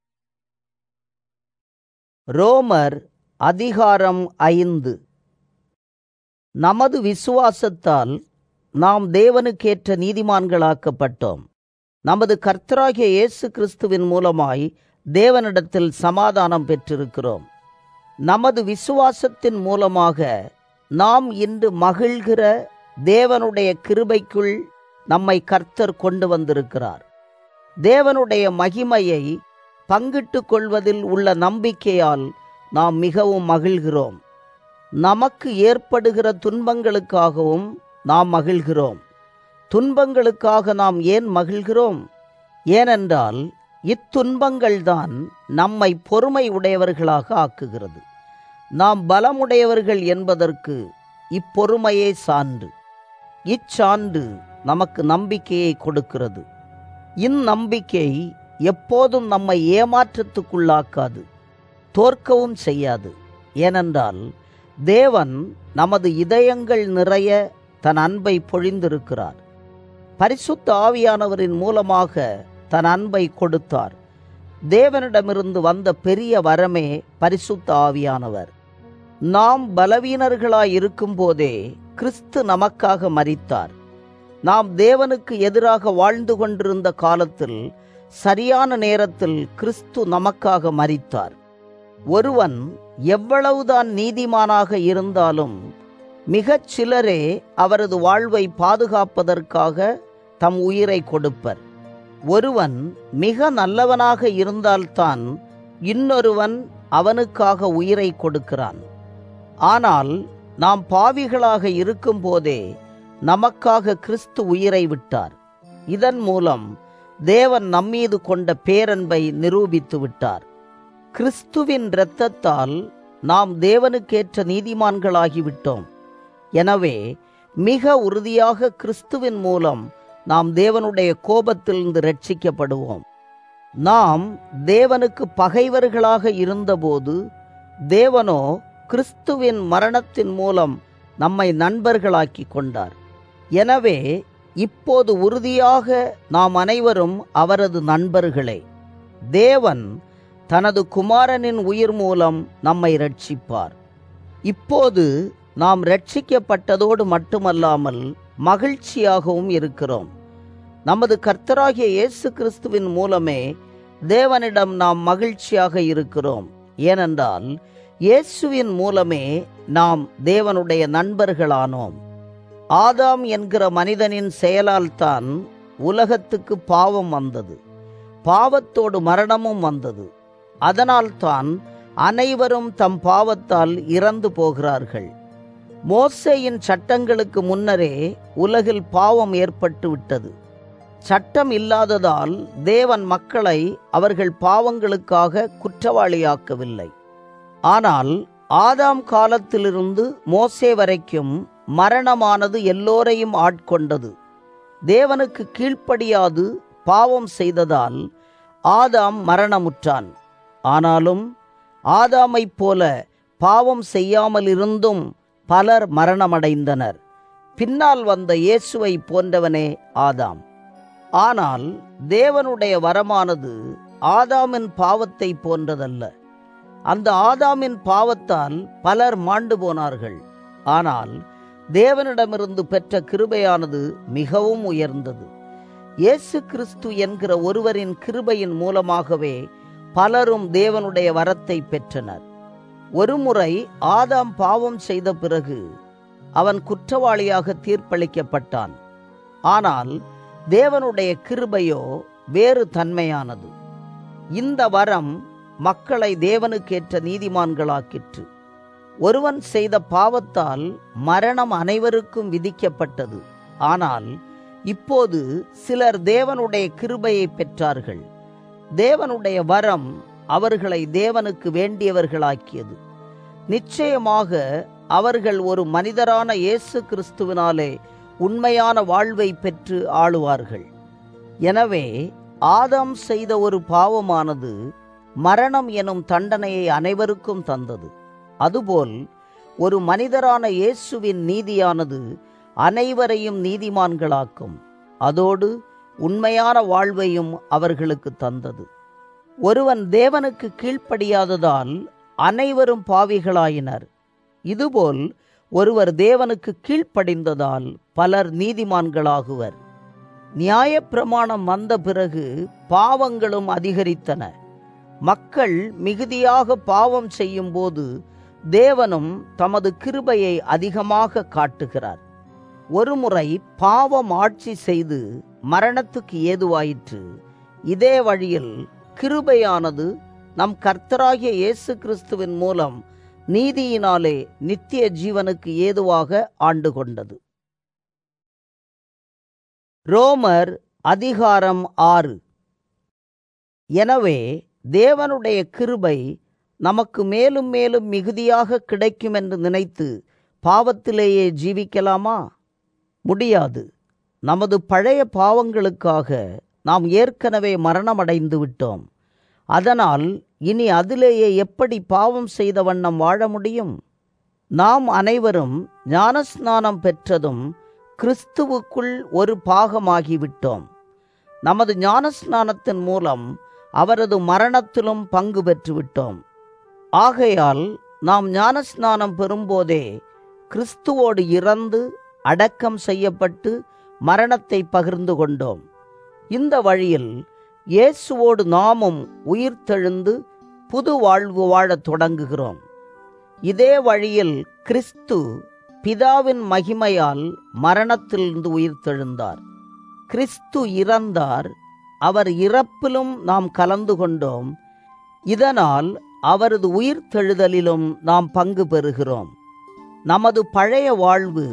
ரோமர் அதிகாரம் 5. நமது விசுவாசத்தால் நாம் தேவனுக்கேற்ற நீதிமான்களாக்கப்பட்டோம். நமது கர்த்தராகிய இயேசு கிறிஸ்துவின் மூலமாய் தேவனிடத்தில் சமாதானம் பெற்றிருக்கிறோம். நமது விசுவாசத்தின் மூலமாக நாம் இன்று மகிழ்கிற தேவனுடைய கிருபைக்குள் நம்மை கர்த்தர் கொண்டு வந்திருக்கிறார். தேவனுடைய மகிமையை பங்கிட்டு கொள்வதில் உள்ள நம்பிக்கையால் நாம் மிகவும் மகிழ்கிறோம். நமக்கு ஏற்படுகிற துன்பங்களுக்காகவும் நாம் மகிழ்கிறோம். துன்பங்களுக்காக நாம் ஏன் மகிழ்கிறோம்? ஏனென்றால் இத்துன்பங்கள்தான் நம்மை பொறுமை உடையவர்களாக ஆக்குகிறது. நாம் பலமுடையவர்கள் என்பதற்கு இப்பொறுமையே சான்று. இச்சான்று நமக்கு நம்பிக்கையை கொடுக்கிறது. இந்நம்பிக்கை எப்போதும் நம்மை ஏமாற்றத்துக்குள்ளாக்காது, தோற்கவும் செய்யாது. ஏனென்றால் தேவன் நமது இதயங்கள் நிறைய தன் அன்பை பொழிந்திருக்கிறார். பரிசுத்த ஆவியானவரின் மூலமாக தன் அன்பை கொடுத்தார். தேவனிடமிருந்து வந்த பெரிய வரமே பரிசுத்த ஆவியானவர். நாம் பலவீனர்களாய் இருக்கும் போதே கிறிஸ்து நமக்காக மரித்தார். நாம் தேவனுக்கு எதிராக வாழ்ந்து கொண்டிருந்த காலத்தில் சரியான நேரத்தில் கிறிஸ்து நமக்காக மரித்தார். ஒருவன் எவ்வளவுதான் நீதிமானாக இருந்தாலும் மிகச் சிலரே அவரது வாழ்வை பாதுகாப்பதற்காக தம் உயிரை கொடுப்பர். ஒருவன் மிக நல்லவனாக இருந்தால்தான் இன்னொருவன் அவனுக்காக உயிரை கொடுக்கிறான். ஆனால் நாம் பாவிகளாக இருக்கும் போதே நமக்காக கிறிஸ்து உயிரை விட்டார். இதன் மூலம் தேவன் நம்மீது கொண்ட பேரன்பை நிரூபித்து விட்டார். கிறிஸ்துவின் இரத்தத்தால் நாம் தேவனுக்கேற்ற நீதிமான்களாகிவிட்டோம். எனவே மிக உறுதியாக கிறிஸ்துவின் மூலம் நாம் தேவனுடைய கோபத்திலிருந்து ரட்சிக்கப்படுவோம். நாம் தேவனுக்கு பகைவர்களாக இருந்தபோது தேவனோ கிறிஸ்துவின் மரணத்தின் மூலம் நம்மை நண்பர்களாக்கி கொண்டார். எனவே இப்போது உறுதியாக நாம் அனைவரும் அவரது நண்பர்களே. தேவன் தனது குமாரனின் உயிர் மூலம் நம்மை ரட்சிப்பார். இப்போது நாம் ரட்சிக்கப்பட்டதோடு மட்டுமல்லாமல் மகிழ்ச்சியாகவும் இருக்கிறோம். நமது கர்த்தராகிய இயேசு கிறிஸ்துவின் மூலமே தேவனிடம் நாம் மகிழ்ச்சியாக இருக்கிறோம். ஏனென்றால் இயேசுவின் மூலமே நாம் தேவனுடைய நண்பர்களானோம். ஆதாம் என்கிற மனிதனின் செயலால் தான் உலகத்துக்கு பாவம் வந்தது. பாவத்தோடு மரணமும் வந்தது. அதனால்தான் அனைவரும் தம் பாவத்தால் இறந்து போகிறார்கள். மோசேயின் சட்டங்களுக்கு முன்னரே உலகில் பாவம் ஏற்பட்டு விட்டது. சட்டம் இல்லாததால் தேவன் மக்களை அவர்கள் பாவங்களுக்காக குற்றவாளியாக்கவில்லை. ஆனால் ஆதாம் காலத்திலிருந்து மோசே வரைக்கும் மரணமானது எல்லோரையும் ஆட்கொண்டது. தேவனுக்கு கீழ்ப்படியாது பாவம் செய்ததால் ஆதாம் மரணமுற்றான். ஆனாலும் ஆதாமைப் போல பாவம் செய்யாமல் இருந்தும் பலர் மரணமடைந்தனர். பின்னால் வந்த இயேசுவை போன்றவனே ஆதாம். ஆனால் தேவனுடைய வரமானது ஆதாமின் பாவத்தை போன்றதல்ல. அந்த ஆதாமின் பாவத்தால் பலர் மாண்டு போனார்கள். ஆனால் தேவனிடமிருந்து பெற்ற கிருபையானது மிகவும் உயர்ந்தது. இயேசு கிறிஸ்து என்கிற ஒருவரின் கிருபையின் மூலமாகவே பலரும் தேவனுடைய வரத்தை பெற்றனர். ஒருமுறை ஆதாம் பாவம் செய்த பிறகு அவன் குற்றவாளியாக தீர்ப்பளிக்கப்பட்டான். ஆனால் தேவனுடைய கிருபையோ வேறு தன்மையானது. இந்த வரம் மக்களை தேவனுக்கேற்ற நீதிமான்களாக்கிற்று. ஒருவன் செய்த பாவத்தால் மரணம் அனைவருக்கும் விதிக்கப்பட்டது. ஆனால் இப்போது சிலர் தேவனுடைய கிருபையை பெற்றார்கள். தேவனுடைய வரம் அவர்களை தேவனுக்கு வேண்டியவர்களாக்கியது. நிச்சயமாக அவர்கள் ஒரு மனிதரான இயேசு கிறிஸ்துவினாலே உண்மையான வாழ்வை பெற்று ஆளுவார்கள். எனவே ஆதாம் செய்த ஒரு பாவமானது மரணம் எனும் தண்டனையை அனைவருக்கும் தந்தது. அதுபோல் ஒரு மனிதரான இயேசுவின் நீதியானது அனைவரையும் நீதிமான்களாக்கும். அதோடு உண்மையான வாழ்வையும் அவர்களுக்கு தந்தது. ஒருவன் தேவனுக்கு கீழ்ப்படியாததால் அனைவரும் பாவிகளாயினர். இதுபோல் ஒருவர் தேவனுக்கு கீழ்ப்படிந்ததால் பலர் நீதிமான்களாகுவர். நியாயப்பிரமாணம் வந்த பிறகு பாவங்களும் அதிகரித்தன. மக்கள் மிகுதியாக பாவம் செய்யும் போது தேவனும் தமது கிருபையை அதிகமாக காட்டுகிறார். ஒருமுறை பாவம் ஆட்சி செய்து மரணத்துக்கு ஏதுவாயிற்று. இதே வழியில் கிருபையானது நம் கர்த்தராகிய இயேசு கிறிஸ்துவின் மூலம் நீதியினாலே நித்திய ஜீவனுக்கு ஏதுவாக ஆண்டு கொண்டது. ரோமர் அதிகாரம் 6. எனவே தேவனுடைய கிருபை நமக்கு மேலும் மேலும் மிகுதியாக கிடைக்கும் என்று நினைத்து பாவத்திலேயே ஜீவிக்கலாமா? முடியாது. நமது பழைய பாவங்களுக்காக நாம் ஏற்கனவே மரணமடைந்து விட்டோம். அதனால் இனி அதிலேயே எப்படி பாவம் செய்த வண்ணம் வாழ முடியும்? நாம் அனைவரும் ஞானஸ்நானம் பெற்றதும் கிறிஸ்துவுக்குள் ஒரு பாகமாகிவிட்டோம். நமது ஞானஸ்நானத்தின் மூலம் அவரது மரணத்திலும் பங்கு பெற்றுவிட்டோம். ஆகையால் நாம் ஞானஸ்நானம் பெறும்போதே கிறிஸ்துவோடு இறந்து அடக்கம் செய்யப்பட்டு மரணத்தை பகிர்ந்து கொண்டோம். இந்த வழியில் இயேசுவோடு நாமும் உயிர்த்தெழுந்து புது வாழ்வு வாழத் தொடங்குகிறோம். இதே வழியில் கிறிஸ்து பிதாவின் மகிமையால் மரணத்திலிருந்து உயிர்த்தெழுந்தார். கிறிஸ்து இறந்தார், அவர் இறப்பிலும் நாம் கலந்து கொண்டோம். இதனால் அவரது உயிர்த்தெழுதலிலும் நாம் பங்கு பெறுகிறோம். நமது பழைய வாழ்வு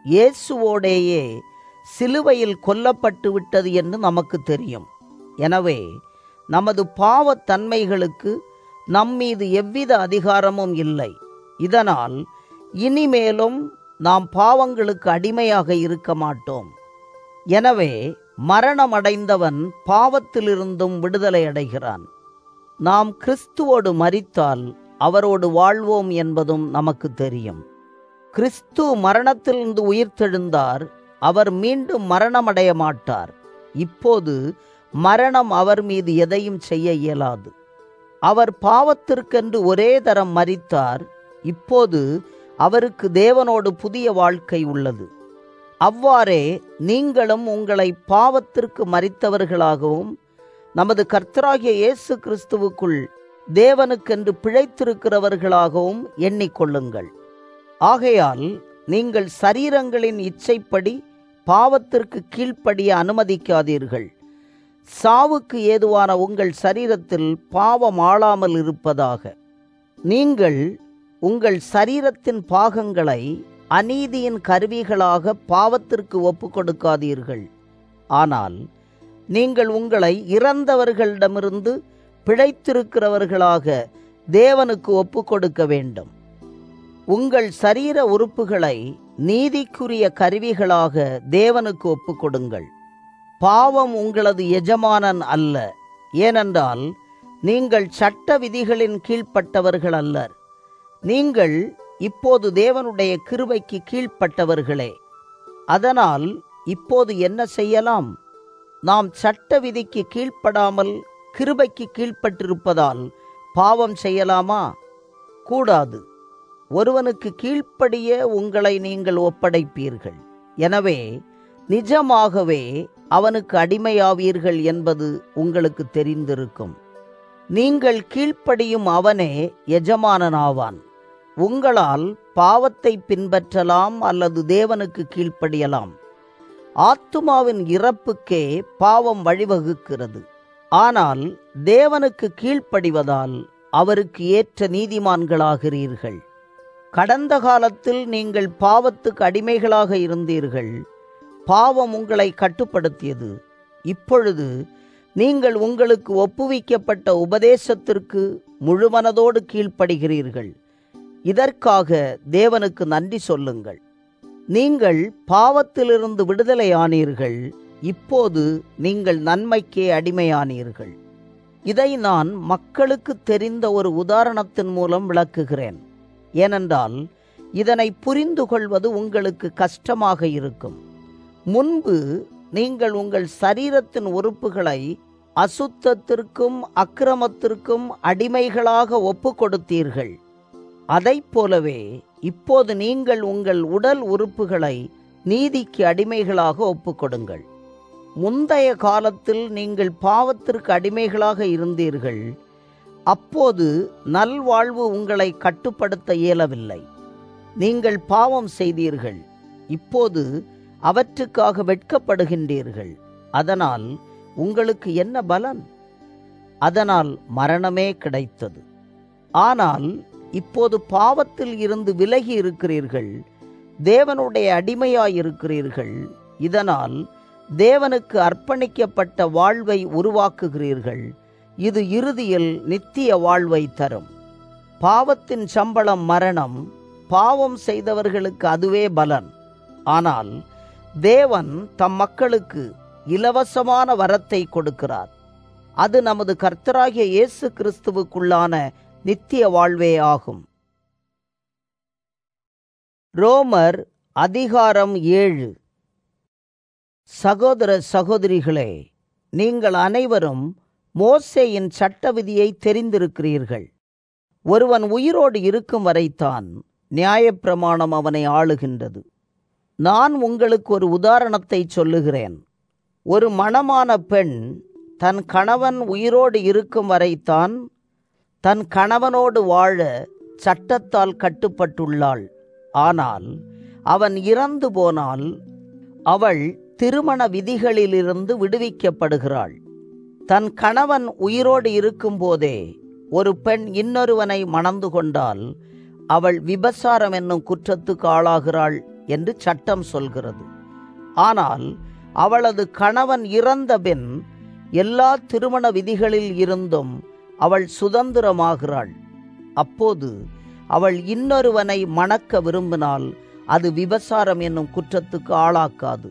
இயேசுவோடேயே சிலுவையில் கொல்லப்பட்டு விட்டது என்று நமக்கு தெரியும். எனவே நமது பாவத் தன்மைகளுக்கு நம்மீது எவ்வித அதிகாரமும் இல்லை. இதனால் இனிமேலும் நாம் பாவங்களுக்கு அடிமையாக இருக்க மாட்டோம். எனவே மரணமடைந்தவன் பாவத்திலிருந்தும் விடுதலை அடைகிறான். நாம் கிறிஸ்துவோடு மரித்தால் அவரோடு வாழ்வோம் என்பதும் நமக்கு தெரியும். கிறிஸ்து மரணத்திலிருந்து உயிர்த்தெழுந்தார். அவர் மீண்டும் மரணமடைய மாட்டார். இப்போது மரணம் அவர் மீது எதையும் செய்ய இயலாது. அவர் பாவத்திற்கென்று ஒரே தரம் மரித்தார். இப்போது அவருக்கு தேவனோடு புதிய வாழ்க்கை உள்ளது. அவ்வாறே நீங்களும் உங்களை பாவத்திற்கு மரித்தவர்களாகவும் நமது கர்த்தராகிய இயேசு கிறிஸ்துவுக்குள் தேவனுக்கென்று பிழைத்திருக்கிறவர்களாகவும் எண்ணிக்கொள்ளுங்கள். ஆகையால் நீங்கள் சரீரங்களின் இச்சைப்படி பாவத்திற்கு கீழ்ப்படிய அனுமதிக்காதீர்கள். சாவுக்கு ஏதுவான உங்கள் சரீரத்தில் பாவம் ஆளாமல் இருப்பதாக. நீங்கள் உங்கள் சரீரத்தின் பாகங்களை அநீதியின் கருவிகளாக பாவத்திற்கு ஒப்பு கொடுக்காதீர்கள். ஆனால் நீங்கள் உங்களை இறந்தவர்களிடமிருந்து பிழைத்திருக்கிறவர்களாக தேவனுக்கு ஒப்பு கொடுக்க வேண்டும். உங்கள் சரீர உறுப்புகளை நீதிக்குரிய கருவிகளாக தேவனுக்கு ஒப்பு கொடுங்கள். பாவம் உங்களது எஜமானன் அல்ல. ஏனென்றால் நீங்கள் சட்ட விதிகளின் கீழ்ப்பட்டவர்கள் அல்லர். நீங்கள் இப்போது தேவனுடைய கிருபைக்கு கீழ்ப்பட்டவர்களே. அதனால் இப்போது என்ன செய்யலாம்? நாம் சட்ட விதிக்கு கீழ்ப்படாமல் கிருபைக்கு கீழ்ப்பட்டிருப்பதால் பாவம் செய்யலாமா? கூடாது. ஒருவனுக்கு கீழ்ப்படிய உங்களை நீங்கள் ஒப்படைப்பீர்கள். எனவே நிஜமாகவே அவனுக்கு அடிமையாவீர்கள் என்பது உங்களுக்கு தெரிந்திருக்கும். நீங்கள் கீழ்ப்படியும் அவனே எஜமானனாவான். உங்களால் பாவத்தை பின்பற்றலாம் அல்லது தேவனுக்கு கீழ்ப்படியலாம். ஆத்துமாவின் இறப்புக்கே பாவம் வழிவகுக்கிறது. ஆனால் தேவனுக்கு கீழ்ப்படிவதால் அவருக்கு ஏற்ற நீதிமான்களாகிறீர்கள். கடந்த காலத்தில் நீங்கள் பாவத்துக்கு அடிமைகளாக இருந்தீர்கள். பாவம் உங்களை கட்டுப்படுத்தியது. இப்பொழுது நீங்கள் உங்களுக்கு ஒப்புவிக்கப்பட்ட உபதேசத்திற்கு முழுமனதோடு கீழ்ப்படுகிறீர்கள். இதற்காக தேவனுக்கு நன்றி சொல்லுங்கள். நீங்கள் பாவத்திலிருந்து விடுதலையானீர்கள். இப்போது நீங்கள் நன்மைக்கே அடிமையானீர்கள். இதை நான் மக்களுக்கு தெரிந்த ஒரு உதாரணத்தின் மூலம் விளக்குகிறேன். ஏனென்றால் இதனை புரிந்து கொள்வது உங்களுக்கு கஷ்டமாக இருக்கும். முன்பு நீங்கள் உங்கள் சரீரத்தின் உறுப்புகளை அசுத்தத்திற்கும் அக்கிரமத்திற்கும் அடிமைகளாக ஒப்பு கொடுத்தீர்கள். அதைப் போலவே இப்போது நீங்கள் உங்கள் உடல் உறுப்புகளை நீதிக்கு அடிமைகளாக ஒப்புக்கொடுங்கள். முந்தைய காலத்தில் நீங்கள் பாவத்திற்கு அடிமைகளாக இருந்தீர்கள். அப்போது நல்வாழ்வு உங்களை கட்டுப்படுத்த இயலவில்லை. நீங்கள் பாவம் செய்தீர்கள். இப்போது அவற்றுக்காக வெட்கப்படுகின்றீர்கள். அதனால் உங்களுக்கு என்ன பலன்? அதனால் மரணமே கிடைத்தது. ஆனால் இப்போது பாவத்தில் இருந்து விலகி இருக்கிறீர்கள், தேவனுடைய அடிமையாயிருக்கிறீர்கள். இதனால் தேவனுக்கு அர்ப்பணிக்கப்பட்ட வாழ்வை உருவாக்குகிறீர்கள். இது இறுதியில் நித்திய வாழ்வை தரும். பாவத்தின் சம்பளம் மரணம். பாவம் செய்தவர்களுக்கு அதுவே பலன். ஆனால் தேவன் தம் மக்களுக்கு இலவசமான வரத்தை கொடுக்கிறார். அது நமது கர்த்தராகிய இயேசு கிறிஸ்துவுக்குள்ளான நித்திய வாழ்வே ஆகும். ரோமர் அதிகாரம் 7. சகோதர சகோதரிகளே, நீங்கள் அனைவரும் மோசேயின் சட்ட விதியை தெரிந்திருக்கிறீர்கள். ஒருவன் உயிரோடு இருக்கும் வரைத்தான் நியாயப்பிரமாணம் அவனை ஆளுகின்றது. நான் உங்களுக்கு ஒரு உதாரணத்தை சொல்லுகிறேன். ஒரு மணமான பெண் தன் கணவன் உயிரோடு இருக்கும் வரைத்தான் தன் கணவனோடு வாழ சட்டத்தால் கட்டுப்பட்டுள்ளாள். ஆனால் அவன் இறந்து போனால் அவள் திருமண விதிகளிலிருந்து விடுவிக்கப்படுகிறாள். தன் கணவன் உயிரோடு இருக்கும்போதே ஒரு பெண் இன்னொருவனை மணந்து கொண்டால் அவள் விபசாரம் என்னும் குற்றத்துக்கு ஆளாகிறாள் என்று சட்டம் சொல்கிறது. ஆனால் அவளது கணவன் இறந்த பின் எல்லா திருமண விதிகளில் இருந்தும் அவள் சுதந்திரமாகிறாள். அப்போது அவள் இன்னொருவனை மணக்க விரும்பினால் அது விபசாரம் என்னும் குற்றத்துக்கு ஆளாக்காது.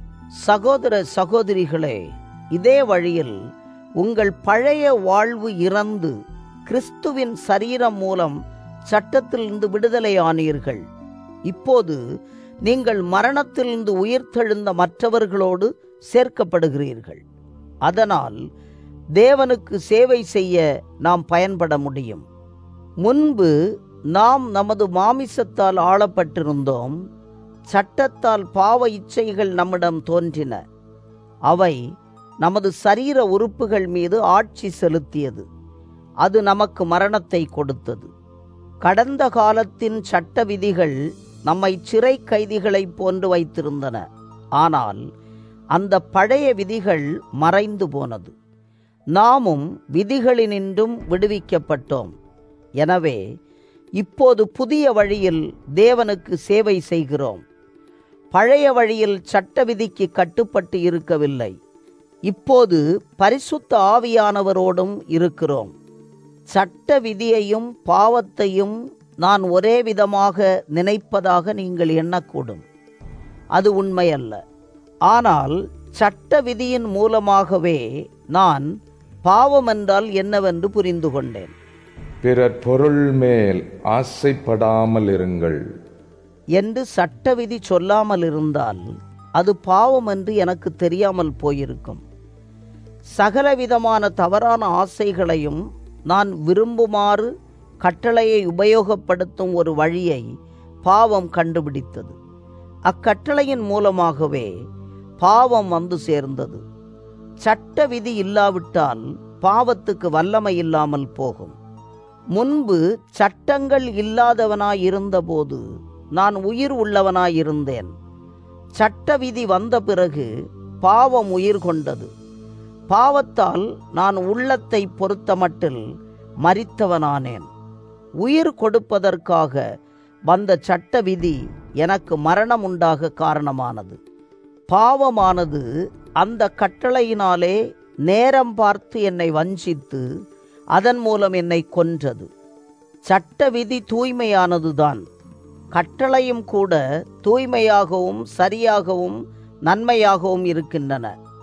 சகோதர சகோதரிகளே, இதே வழியில் உங்கள் பழைய வாழ்வு இறந்து கிறிஸ்துவின் சரீரம் மூலம் சட்டத்திலிருந்து விடுதலையானீர்கள். இப்போது நீங்கள் மரணத்திலிருந்து உயிர்த்தெழுந்த மற்றவர்களோடு சேர்க்கப்படுகிறீர்கள். அதனால் தேவனுக்கு சேவை செய்ய நாம் பயன்பட முடியும். முன்பு நாம் நமது மாமிசத்தால் ஆளப்பட்டிருந்தோம். சட்டத்தால் பாவ இச்சைகள் நம்மிடம் தோன்றின. அவை நமது சரீர உறுப்புகள் மீது ஆட்சி செலுத்தியது. அது நமக்கு மரணத்தை கொடுத்தது. கடந்த காலத்தின் சட்ட விதிகள் நம்மை சிறை கைதிகளைப் போன்று வைத்திருந்தன. ஆனால் அந்த பழைய விதிகள் மறைந்து போனது. நாமும் விதிகளினின்றும் விடுவிக்கப்பட்டோம். எனவே இப்போது புதிய வழியில் தேவனுக்கு சேவை செய்கிறோம். பழைய வழியில் சட்ட விதிக்கு கட்டுப்பட்டு இருக்கவில்லை. இப்போது பரிசுத்த ஆவியானவரோடும் இருக்கிறோம். சட்ட விதியையும் பாவத்தையும் நான் ஒரே விதமாக நினைப்பதாக நீங்கள் எண்ணக்கூடும். அது உண்மையல்ல. ஆனால் சட்ட விதியின் மூலமாகவே நான் பாவம் என்றால் என்னவென்று புரிந்து கொண்டேன். பிறர் பொருள் மேல் ஆசைப்படாமல் இருங்கள் என்று சட்ட விதி சொல்லாமல் இருந்தால் அது பாவம் என்று எனக்கு தெரியாமல் போயிருக்கும். சகலவிதமான தவறான ஆசைகளையும் நான் விரும்புமாறு கட்டளையை உபயோகப்படுத்தும் ஒரு வழியை பாவம் கண்டுபிடித்தது. அக்கட்டளையின் மூலமாகவே பாவம் வந்து சேர்ந்தது. சட்ட விதி இல்லாவிட்டால் பாவத்துக்கு வல்லமை இல்லாமல் போகும். முன்பு சட்டங்கள் இல்லாதவனாயிருந்தபோது நான் உயிர் உள்ளவனாயிருந்தேன். சட்ட விதி வந்த பிறகு பாவம் உயிர் கொண்டது. பாவத்தால் நான் உள்ளத்தை பொறுத்தமட்டில் மரித்தவனானேன். உயிர் கொடுப்பதற்காக வந்த சட்ட விதி எனக்கு மரணம் உண்டாக காரணமானது. பாவமானது அந்த கட்டளையினாலே நேரம் பார்த்து என்னை வஞ்சித்து அதன் மூலம் என்னை கொன்றது. சட்ட விதி தூய்மையானதுதான். கட்டளையும் கூட தூய்மையாகவும் சரியாகவும் நன்மையாகவும் இருக்கின்றன.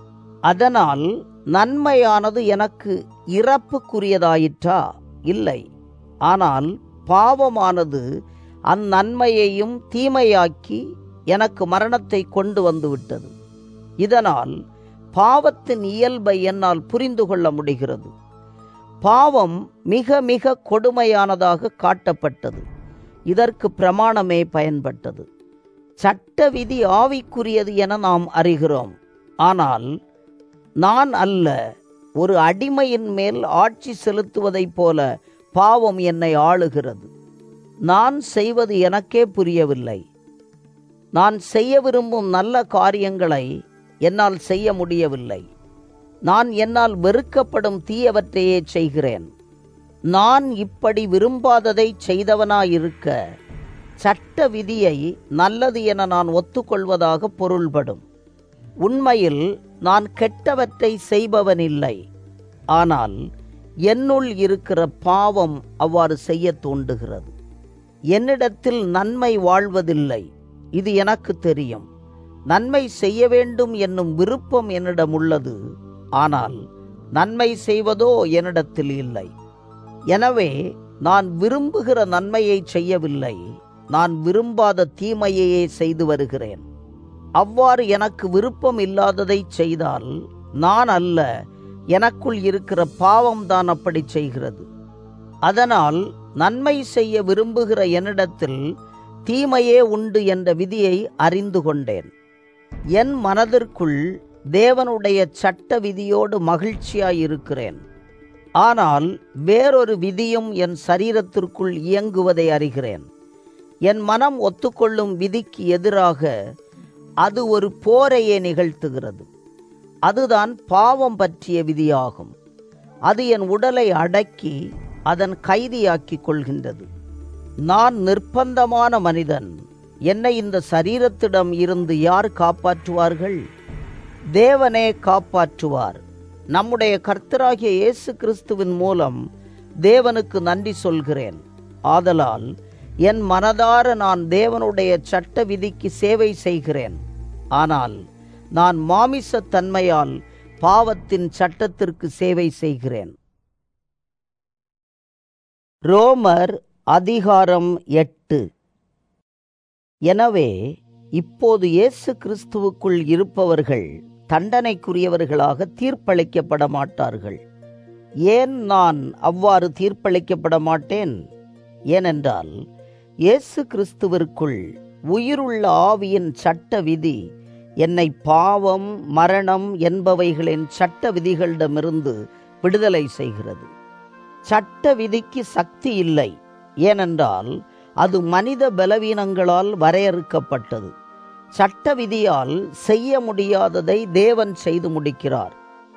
அதனால் நன்மையானது எனக்கு இறப்புக்குரியதாயிற்றா? இல்லை. ஆனால் பாவமானது அந்நன்மையையும் தீமையாக்கி எனக்கு மரணத்தை கொண்டு வந்து விட்டது. இதனால் பாவத்தின் இயல்பை என்னால் புரிந்து கொள்ள முடிகிறது. பாவம் மிக மிக கொடுமையானதாக காட்டப்பட்டது. இதற்கு பிரமாணமே பயன்பட்டது. சட்ட விதி ஆவிக்குரியது என நாம் அறிகிறோம். ஆனால் நான் அல்ல, ஒரு அடிமையின் மேல் ஆட்சி செலுத்துவதைப் போல பாவம் என்னை ஆளுகிறது. நான் செய்வது எனக்கே புரியவில்லை. நான் செய்ய விரும்பும் நல்ல காரியங்களை என்னால் செய்ய முடியவில்லை. நான் என்னால் வெறுக்கப்படும் தீயவற்றையே செய்கிறேன். நான் இப்படி விரும்பாததை செய்தவனாயிருக்க சட்ட விதியை நல்லது என நான் ஒத்துக்கொள்வதாக பொருள்படும். உண்மையில் நான் கெட்டவற்றை செய்பவனில்லை, ஆனால் என்னுள் இருக்கிற பாவம் அவ்வாறு செய்ய தூண்டுகிறது. என்னிடத்தில் நன்மை வாழ்வதில்லை, இது எனக்கு தெரியும். நன்மை செய்ய வேண்டும் என்னும் விருப்பம் என்னிடம் உள்ளது, ஆனால் நன்மை செய்வதோ என்னிடத்தில் இல்லை. எனவே நான் விரும்புகிற நன்மையை செய்யவில்லை, நான் விரும்பாத தீமையையே செய்து வருகிறேன். அவ்வாறு எனக்கு விருப்பம் இல்லாததை செய்தால் நான் அல்ல, எனக்குள் இருக்கிற பாவம்தான் அப்படி செய்கிறது. அதனால் நன்மை செய்ய விரும்புகிற என்னிடத்தில் தீமையே உண்டு என்ற விதியை அறிந்து கொண்டேன். என் மனதிற்குள் தேவனுடைய சட்ட விதியோடு மகிழ்ச்சியாயிருக்கிறேன். ஆனால் வேறொரு விதியும் என் சரீரத்திற்குள் இயங்குவதை அறிகிறேன். என் மனம் ஒத்துக்கொள்ளும் விதிக்கு எதிராக அது ஒரு போரையே நிகழ்த்துகிறது. அதுதான் பாவம் பற்றிய விதியாகும். அது என் உடலை அடக்கி அதன் கைதியாக்கிக் கொள்கின்றது. நான் நிர்பந்தமான மனிதன், என்னை இந்த சரீரத்திடம் இருந்து யார் காப்பாற்றுவார்கள்? தேவனே காப்பாற்றுவார். நம்முடைய கர்த்தராகிய இயேசு கிறிஸ்துவின் மூலம் தேவனுக்கு நன்றி சொல்கிறேன். ஆதலால் என் மனதார நான் தேவனுடைய சட்ட விதிக்கு சேவை செய்கிறேன். ஆனால் நான் மாமிசத் தன்மையால் பாவத்தின் சட்டத்திற்கு சேவை செய்கிறேன். ரோமர் அதிகாரம் 8. எனவே இப்போது இயேசு கிறிஸ்துவுக்குள் இருப்பவர்கள் தண்டனைக்குரியவர்களாக தீர்ப்பளிக்கப்பட மாட்டார்கள். ஏன் நான் அவ்வாறு தீர்ப்பளிக்கப்பட மாட்டேன்? ஏனென்றால் இயேசு கிறிஸ்துவிற்குள் உயிருள்ள ஆவியின் சட்ட விதி என்னை பாவம், மரணம் என்பவைகளின் சட்ட விதிகளிடமிருந்து விடுதலை செய்கிறது. சட்ட விதிக்கு சக்தி இல்லை, ஏனென்றால் அது மனித பலவீனங்களால் வரையறுக்கப்பட்டது. சட்ட விதியால் செய்ய முடியாததை தேவன் செய்து முடிக்கிறார்.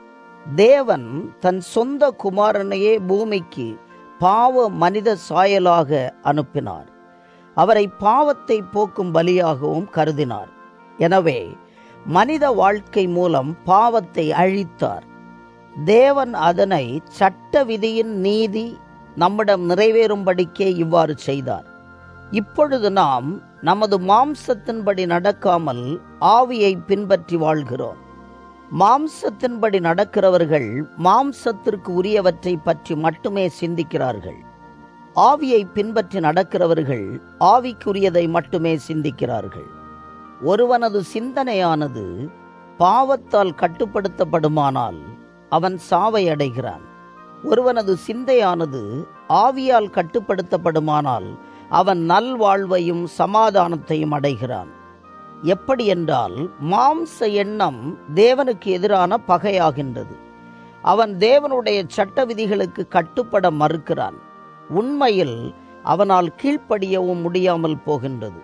தேவன் தன் சொந்த குமாரனையே பூமிக்கு பாவ மனித சாயலாக அனுப்பினார். அவரை பாவத்தை போக்கும் பலியாகவும் கருதினார். எனவே மனித வாழ்க்கை மூலம் பாவத்தை அழித்தார். தேவன் அதனை சட்ட விதியின் நீதி நம்மிடம் நிறைவேறும்படிக்கே இவ்வாறு செய்தார். இப்பொழுது நாம் நமது மாம்சத்தின்படி நடக்காமல் ஆவியை பின்பற்றி வாழ்கிறோம். மாம்சத்தின்படி நடக்கிறவர்கள் மாம்சத்திற்கு உரியவற்றை பற்றி மட்டுமே சிந்திக்கிறார்கள். ஆவியை பின்பற்றி நடக்கிறவர்கள் ஆவிக்குரியதை மட்டுமே சிந்திக்கிறார்கள். ஒருவனது சிந்தனையானது பாவத்தால் கட்டுப்படுத்தப்படுமானால் அவன் சாவை அடைகிறான். ஒருவனது சிந்தையானது ஆவியால் கட்டுப்படுத்தப்படுமானால் அவன் நல்வாழ்வையும் சமாதானத்தையும் அடைகிறான். எப்படி என்றால், மாம்ச எண்ணம் தேவனுக்கு எதிரான பகையாகின்றது. அவன் தேவனுடைய சட்ட விதிகளுக்கு கட்டுப்பட மறுக்கிறான். உண்மையில் அவனால் கீழ்ப்படியவும் முடியாமல் போகின்றது.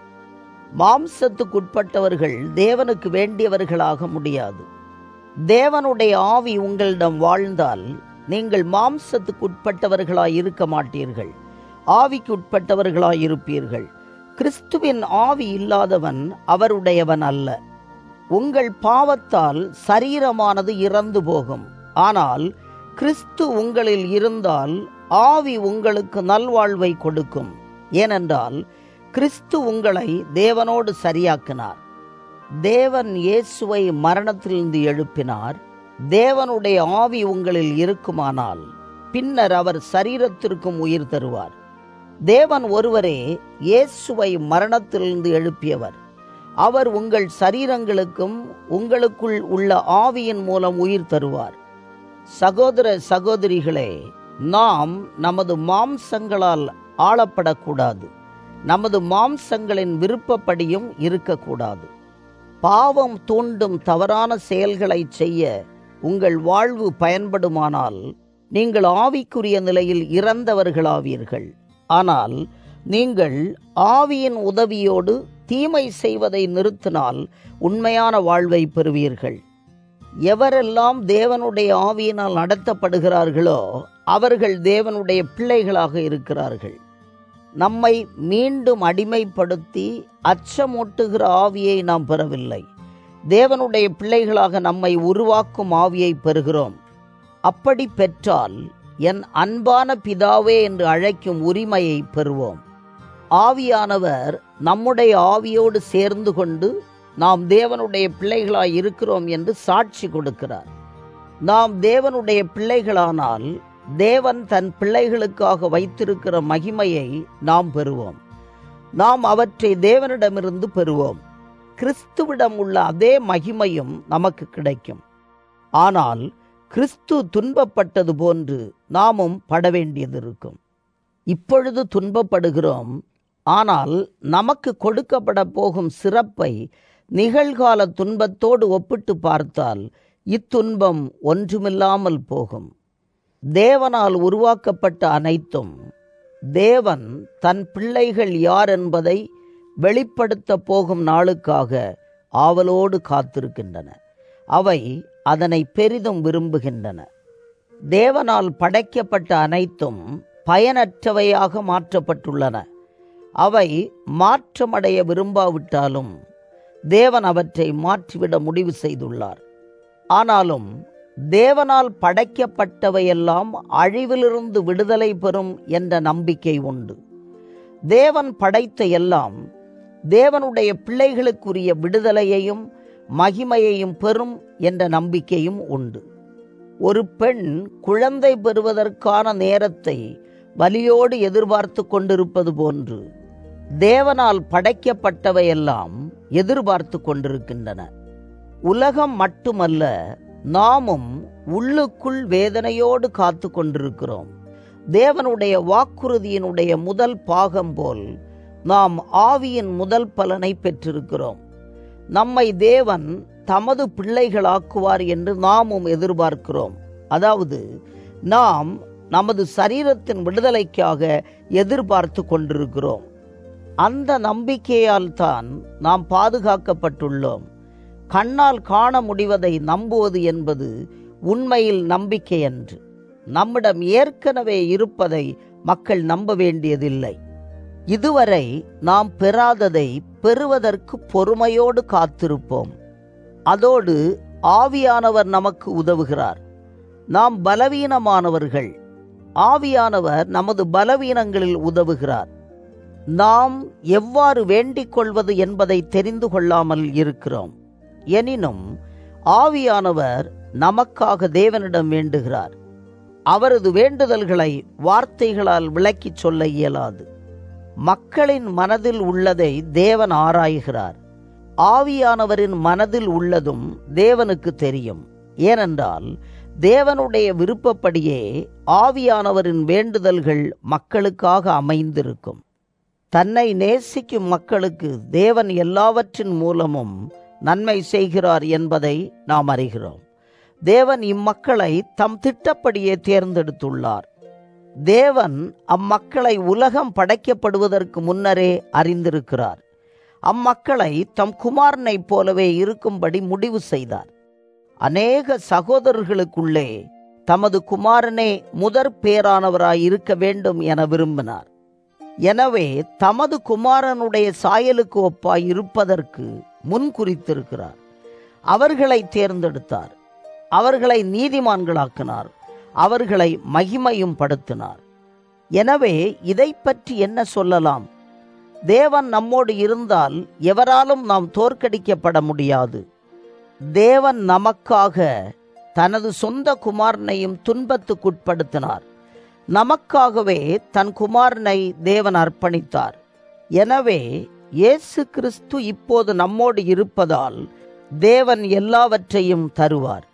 மாம்சத்துக்குட்பட்டவர்கள் தேவனுக்கு வேண்டியவர்களாக முடியாது. தேவனுடைய ஆவி உங்களிடம் வாழ்ந்தால் நீங்கள் மாம்சத்துக்குட்பட்டவர்களாய் இருக்க மாட்டீர்கள், ஆவிக்குட்பட்டவர்களாய் இருப்பீர்கள். கிறிஸ்துவின் ஆவி இல்லாதவன் அவருடையவன் அல்ல. உங்கள் பாவத்தால் சரீரமானது இறந்து போகும். ஆனால் கிறிஸ்து உங்களில் இருந்தால் ஆவி உங்களுக்கு நல்வாழ்வை கொடுக்கும். ஏனென்றால் கிறிஸ்து உங்களை தேவனோடு சரியாக்கினார். தேவன் இயேசுவை மரணத்திலிருந்து எழுப்பினார். தேவனுடைய ஆவி உங்களில் இருக்குமானால் பின்னர் அவர் சரீரத்திற்கும் உயிர் தருவார். தேவன் ஒருவரே இயேசுவை மரணத்திலிருந்து எழுப்பியவர். அவர் உங்கள் சரீரங்களுக்கும் உங்களுக்குள் உள்ள ஆவியின் மூலம் உயிர் தருவார். சகோதர சகோதரிகளே, நாம் நமது மாம்சங்களால் ஆளப்படக்கூடாது, நமது மாம்சங்களின் விருப்பப்படியும் இருக்கக்கூடாது. பாவம் தூண்டும் தவறான செயல்களை செய்ய உங்கள் வாழ்வு பயன்படுமானால் நீங்கள் ஆவிக்குரிய நிலையில் இறந்தவர்களாவீர்கள். ஆனால் நீங்கள் ஆவியின் உதவியோடு தீமை செய்வதை நிறுத்தினால் உண்மையான வாழ்வை பெறுவீர்கள். எவரெல்லாம் தேவனுடைய ஆவியினால் நடத்தப்படுகிறார்களோ அவர்கள் தேவனுடைய பிள்ளைகளாக இருக்கிறார்கள். நம்மை மீண்டும் அடிமைப்படுத்தி அச்சமூட்டுகிற ஆவியை நாம் பெறவில்லை. தேவனுடைய பிள்ளைகளாக நம்மை உருவாக்கும் ஆவியை பெறுகிறோம். அப்படி பெற்றால் என் அன்பான பிதாவே என்று அழைக்கும் உரிமையை பெறுவோம். ஆவியானவர் நம்முடைய ஆவியோடு சேர்ந்து கொண்டு நாம் தேவனுடைய பிள்ளைகளாய் இருக்கிறோம் என்று சாட்சி கொடுக்கிறார். நாம் தேவனுடைய பிள்ளைகளானால் தேவன் தன் பிள்ளைகளுக்காக வைத்திருக்கிற மகிமையை நாம் பெறுவோம். நாம் அவற்றை தேவனிடமிருந்து பெறுவோம். கிறிஸ்துவிடம் உள்ள அதே மகிமையும் நமக்கு கிடைக்கும். ஆனால் கிறிஸ்து துன்பப்பட்டது போன்று நாமும் பட வேண்டியது இருக்கும். இப்பொழுது துன்பப்படுகிறோம். ஆனால் நமக்கு கொடுக்கப்பட போகும் சிறப்பை நிகழ்கால துன்பத்தோடு ஒப்பிட்டு பார்த்தால் இத்துன்பம் ஒன்றுமில்லாமல் போகும். தேவனால் உருவாக்கப்பட்ட அனைத்தும் தேவன் தன் பிள்ளைகள் யார் என்பதை வெளிப்படுத்த போகும் நாளுக்காக ஆவலோடு காத்திருக்கின்றன. அவை அதனை பெரிதும் விரும்புகின்றன. தேவனால் படைக்கப்பட்ட அனைத்தும் பயனற்றவையாக மாற்றப்பட்டுள்ளன. அவை மாற்றமடைய விரும்பாவிட்டாலும் தேவன் அவற்றை மாற்றிவிட முடிவு செய்துள்ளார். ஆனாலும் தேவனால் படைக்கப்பட்டவையெல்லாம் அழிவிலிருந்து விடுதலை பெறும் என்ற நம்பிக்கை உண்டு. தேவன் படைத்த எல்லாம் தேவனுடைய பிள்ளைகளுக்குரிய விடுதலையையும் மகிமையையும் பெறும் என்ற நம்பிக்கையும் உண்டு. ஒரு பெண் குழந்தை பெறுவதற்கான நேரத்தை வலியோடு எதிர்பார்த்து கொண்டிருப்பது போன்று தேவனால் படைக்கப்பட்டவையெல்லாம் எதிர்பார்த்து கொண்டிருக்கின்றன. உலகம் மட்டுமல்ல, நாமும் உள்ளுக்குள் வேதனையோடு காத்து கொண்டிருக்கிறோம். தேவனுடைய வாக்குறுதியினுடைய முதல் பாகம் போல் நாம் ஆவியின் முதல் பலனை பெற்றிருக்கிறோம். நம்மை தேவன் தமது பிள்ளைகளாக்குவார் என்று நாமும் எதிர்பார்க்கிறோம். அதாவது நாம் நமது சரீரத்தின் விடுதலைக்காக எதிர்பார்த்து கொண்டிருக்கிறோம். அந்த நம்பிக்கையால் தான் நாம் பாதுகாக்கப்பட்டுள்ளோம். கண்ணால் காண முடிவதை நம்புவது என்பது உண்மையில் நம்பிக்கையன்று. நம்மிடம் ஏற்கனவே இருப்பதை மக்கள் நம்ப வேண்டியதில்லை. இதுவரை நாம் பெறாததை பெறுவதற்கு பொறுமையோடு காத்திருப்போம். அதோடு ஆவியானவர் நமக்கு உதவுகிறார். நாம் பலவீனமானவர்கள். ஆவியானவர் நமது பலவீனங்களில் உதவுகிறார். நாம் எவ்வாறு வேண்டிக் கொள்வது என்பதை தெரிந்து கொள்ளாமல் இருக்கிறோம். எனினும் ஆவியானவர் நமக்காக தேவனிடம் வேண்டுகிறார். அவரது வேண்டுதல்களை வார்த்தைகளால் விளக்கிச் சொல்ல இயலாது. மக்களின் மனதில் உள்ளதை தேவன் ஆராய்கிறார். ஆவியானவரின் மனதில் உள்ளதும் தேவனுக்கு தெரியும். ஏனென்றால் தேவனுடைய விருப்பப்படியே ஆவியானவரின் வேண்டுதல்கள் மக்களுக்காக அமைந்திருக்கும். தன்னை நேசிக்கும் மக்களுக்கு தேவன் எல்லாவற்றின் மூலமும் நன்மை செய்கிறார் என்பதை நாம் அறிகிறோம். தேவன் இம்மக்களை தம் திட்டப்படியே தேர்ந்தெடுத்துள்ளார். தேவன் அம்மக்களை உலகம் படைக்கப்படுவதற்கு முன்னரே அறிந்திருக்கிறார். அம்மக்களை தம் குமாரனைப் போலவே இருக்கும்படி முடிவு செய்தார். அநேக சகோதரர்களுக்குள்ளே தமது குமாரனே முதற் பேரானவராய் இருக்க வேண்டும் என விரும்பினார். எனவே தமது குமாரனுடைய சாயலுக்கு ஒப்பாய் இருப்பதற்கு முன் குறித்திருக்கிறார். அவர்களை தேர்ந்தெடுத்தார். அவர்களை நீதிமான்களாக்கினார். அவர்களை மகிமையும் படுத்தினார். எனவே இதை பற்றி என்ன சொல்லலாம்? தேவன் நம்மோடு இருந்தால் எவராலும் நாம் தோற்கடிக்கப்பட முடியாது. தேவன் நமக்காக தனது சொந்த குமாரனையும் துன்பத்துக்குட்படுத்தினார். நமக்காகவே தன் குமாரனை தேவன் அர்ப்பணித்தார். எனவே இயேசு கிறிஸ்து இப்போது நம்மோடு இருப்பதால் தேவன் எல்லாவற்றையும் தருவார்.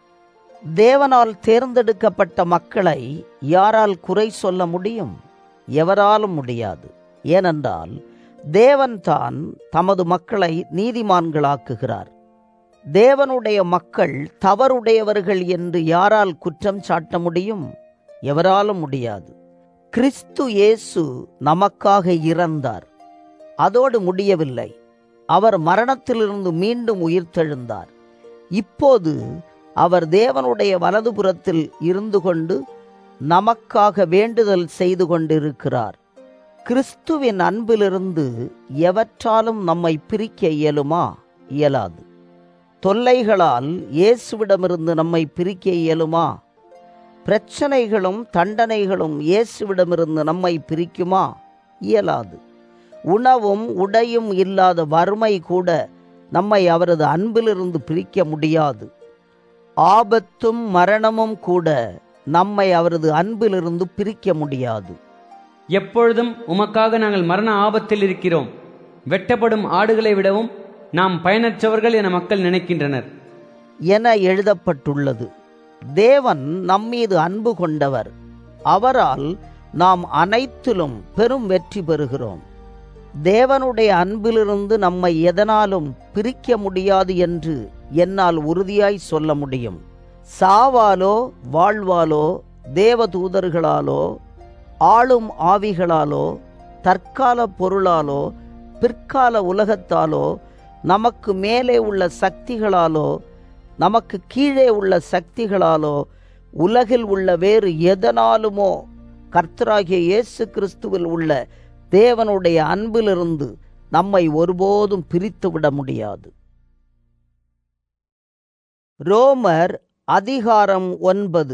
தேவனால் தேர்ந்தெடுக்கப்பட்ட மக்களை யாரால் குறை சொல்ல முடியும்? எவராலும் முடியாது. ஏனென்றால் தேவன் தான் தமது மக்களை நீதிமான்களாக்குகிறார். தேவனுடைய மக்கள் தவறுடையவர்கள் என்று யாரால் குற்றம் சாட்ட முடியும்? எவராலும் முடியாது. கிறிஸ்து இயேசு நமக்காக இறந்தார். அதோடு முடியவில்லை. அவர் மரணத்திலிருந்து மீண்டும் உயிர்த்தெழுந்தார். இப்போது அவர் தேவனுடைய வலதுபுறத்தில் இருந்து கொண்டு நமக்காக வேண்டுதல் செய்து கொண்டிருக்கிறார். கிறிஸ்துவின் அன்பிலிருந்து எவற்றாலும் நம்மை பிரிக்க இயலுமா? இயலாது. தொல்லைகளால் இயேசுவிடமிருந்து நம்மை பிரிக்க இயலுமா? பிரச்சனைகளும் தண்டனைகளும் இயேசுவிடமிருந்து நம்மை பிரிக்குமா? இயலாது. உணவும் உடையும் இல்லாத வறுமை கூட நம்மை அவரது அன்பிலிருந்து பிரிக்க முடியாது. ஆபத்தும் மரணமும் கூட நம்மை அவரது அன்பிலிருந்து பிரிக்க முடியாது. எப்பொழுதும் உமக்காக நாங்கள் மரண ஆபத்தில் இருக்கிறோம். வெட்டப்படும் ஆடுகளை விடவும் நாம் பயனற்றவர்கள் என மக்கள் நினைக்கின்றனர் என எழுதப்பட்டுள்ளது. தேவன் நம்மீது அன்பு கொண்டவர். அவரால் நாம் அனைத்திலும் பெரும் வெற்றி பெறுகிறோம். தேவனுடைய அன்பிலிருந்து நம்மை எதனாலும் பிரிக்க முடியாது என்று என்னால் உறுதியாய் சொல்ல முடியும். சாவாலோ வாழ்வாலோ தேவதூதர்களாலோ ஆளும் ஆவிகளாலோ தற்கால பொருளாலோ பிற்கால உலகத்தாலோ நமக்கு மேலே உள்ள சக்திகளாலோ நமக்கு கீழே உள்ள சக்திகளாலோ உலகில் உள்ள வேறு எதனாலுமோ கர்த்தராகிய இயேசு கிறிஸ்துவில் உள்ள தேவனுடைய அன்பிலிருந்து நம்மை ஒருபோதும் பிரித்துவிட முடியாது. ரோமர் அதிகாரம் 9.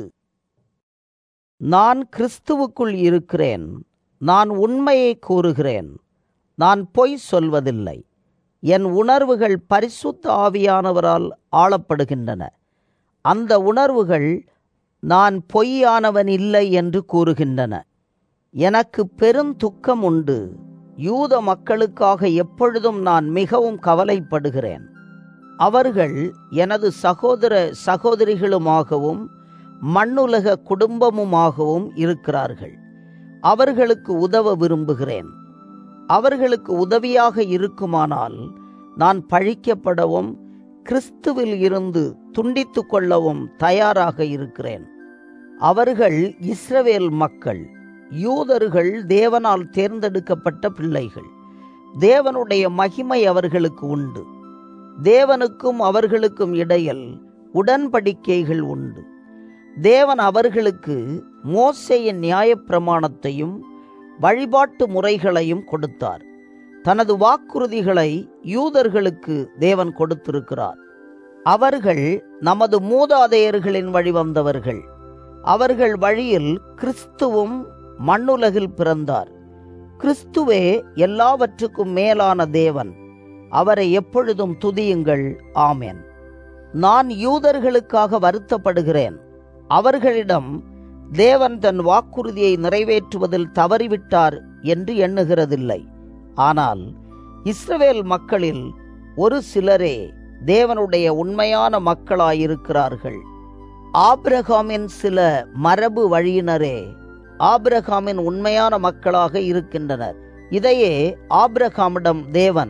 நான் கிறிஸ்துவுக்குள் இருக்கிறேன். நான் உண்மையை கூறுகிறேன். நான் பொய் சொல்வதில்லை. என் உணர்வுகள் பரிசுத்த ஆவியானவரால் ஆளப்படுகின்றன. அந்த உணர்வுகள் நான் பொய்யானவன் இல்லை என்று கூறுகின்றன. எனக்கு பெருந்துக்கம் உண்டு. யூத மக்களுக்காக எப்பொழுதும் நான் மிகவும் கவலைப்படுகிறேன். அவர்கள் எனது சகோதர சகோதரிகளுமாகவும் மண்ணுலக குடும்பமுமாகவும் இருக்கிறார்கள். அவர்களுக்கு உதவ விரும்புகிறேன். அவர்களுக்கு உதவியாக இருக்குமானால் நான் பழிக்கப்படவும் கிறிஸ்துவில் இருந்து துண்டித்து கொள்ளவும் தயாராக இருக்கிறேன். அவர்கள் இஸ்ரவேல் மக்கள். யூதர்கள் தேவனால் தேர்ந்தெடுக்கப்பட்ட பிள்ளைகள். தேவனுடைய மகிமை அவர்களுக்கு உண்டு. தேவனுக்கும் அவர்களுக்கும் இடையில் உடன்படிக்கைகள் உண்டு. தேவன் அவர்களுக்கு மோசேயின் நியாயப்பிரமாணத்தையும் வழிபாட்டு முறைகளையும் கொடுத்தார். தனது வாக்குறுதிகளை யூதர்களுக்கு தேவன் கொடுத்திருக்கிறார். அவர்கள் நமது மூதாதையர்களின் வழி வந்தவர்கள். அவர்கள் வழியில் கிறிஸ்துவும் மண்ணுலகில் பிறந்தார். கிறிஸ்துவே எல்லாவற்றுக்கும் மேலான தேவன். அவரை எப்பொழுதும் துதியுங்கள். ஆமென். நான் யூதர்களுக்காக வருத்தப்படுகிறேன். அவர்களிடம் தேவன் தன் வாக்குறுதியை நிறைவேற்றுவதில் தவறிவிட்டார் என்று எண்ணுகிறதில்லை. ஆனால் இஸ்ரவேல் மக்களில் ஒரு சிலரே தேவனுடைய உண்மையான மக்களாயிருக்கிறார்கள். ஆபிரகாமின் சில மரபு வழியினரே ஆபிரகாமின் உண்மையான மக்களாக இருக்கின்றனர். இதையே ஆபிரகாமிடம் தேவன்,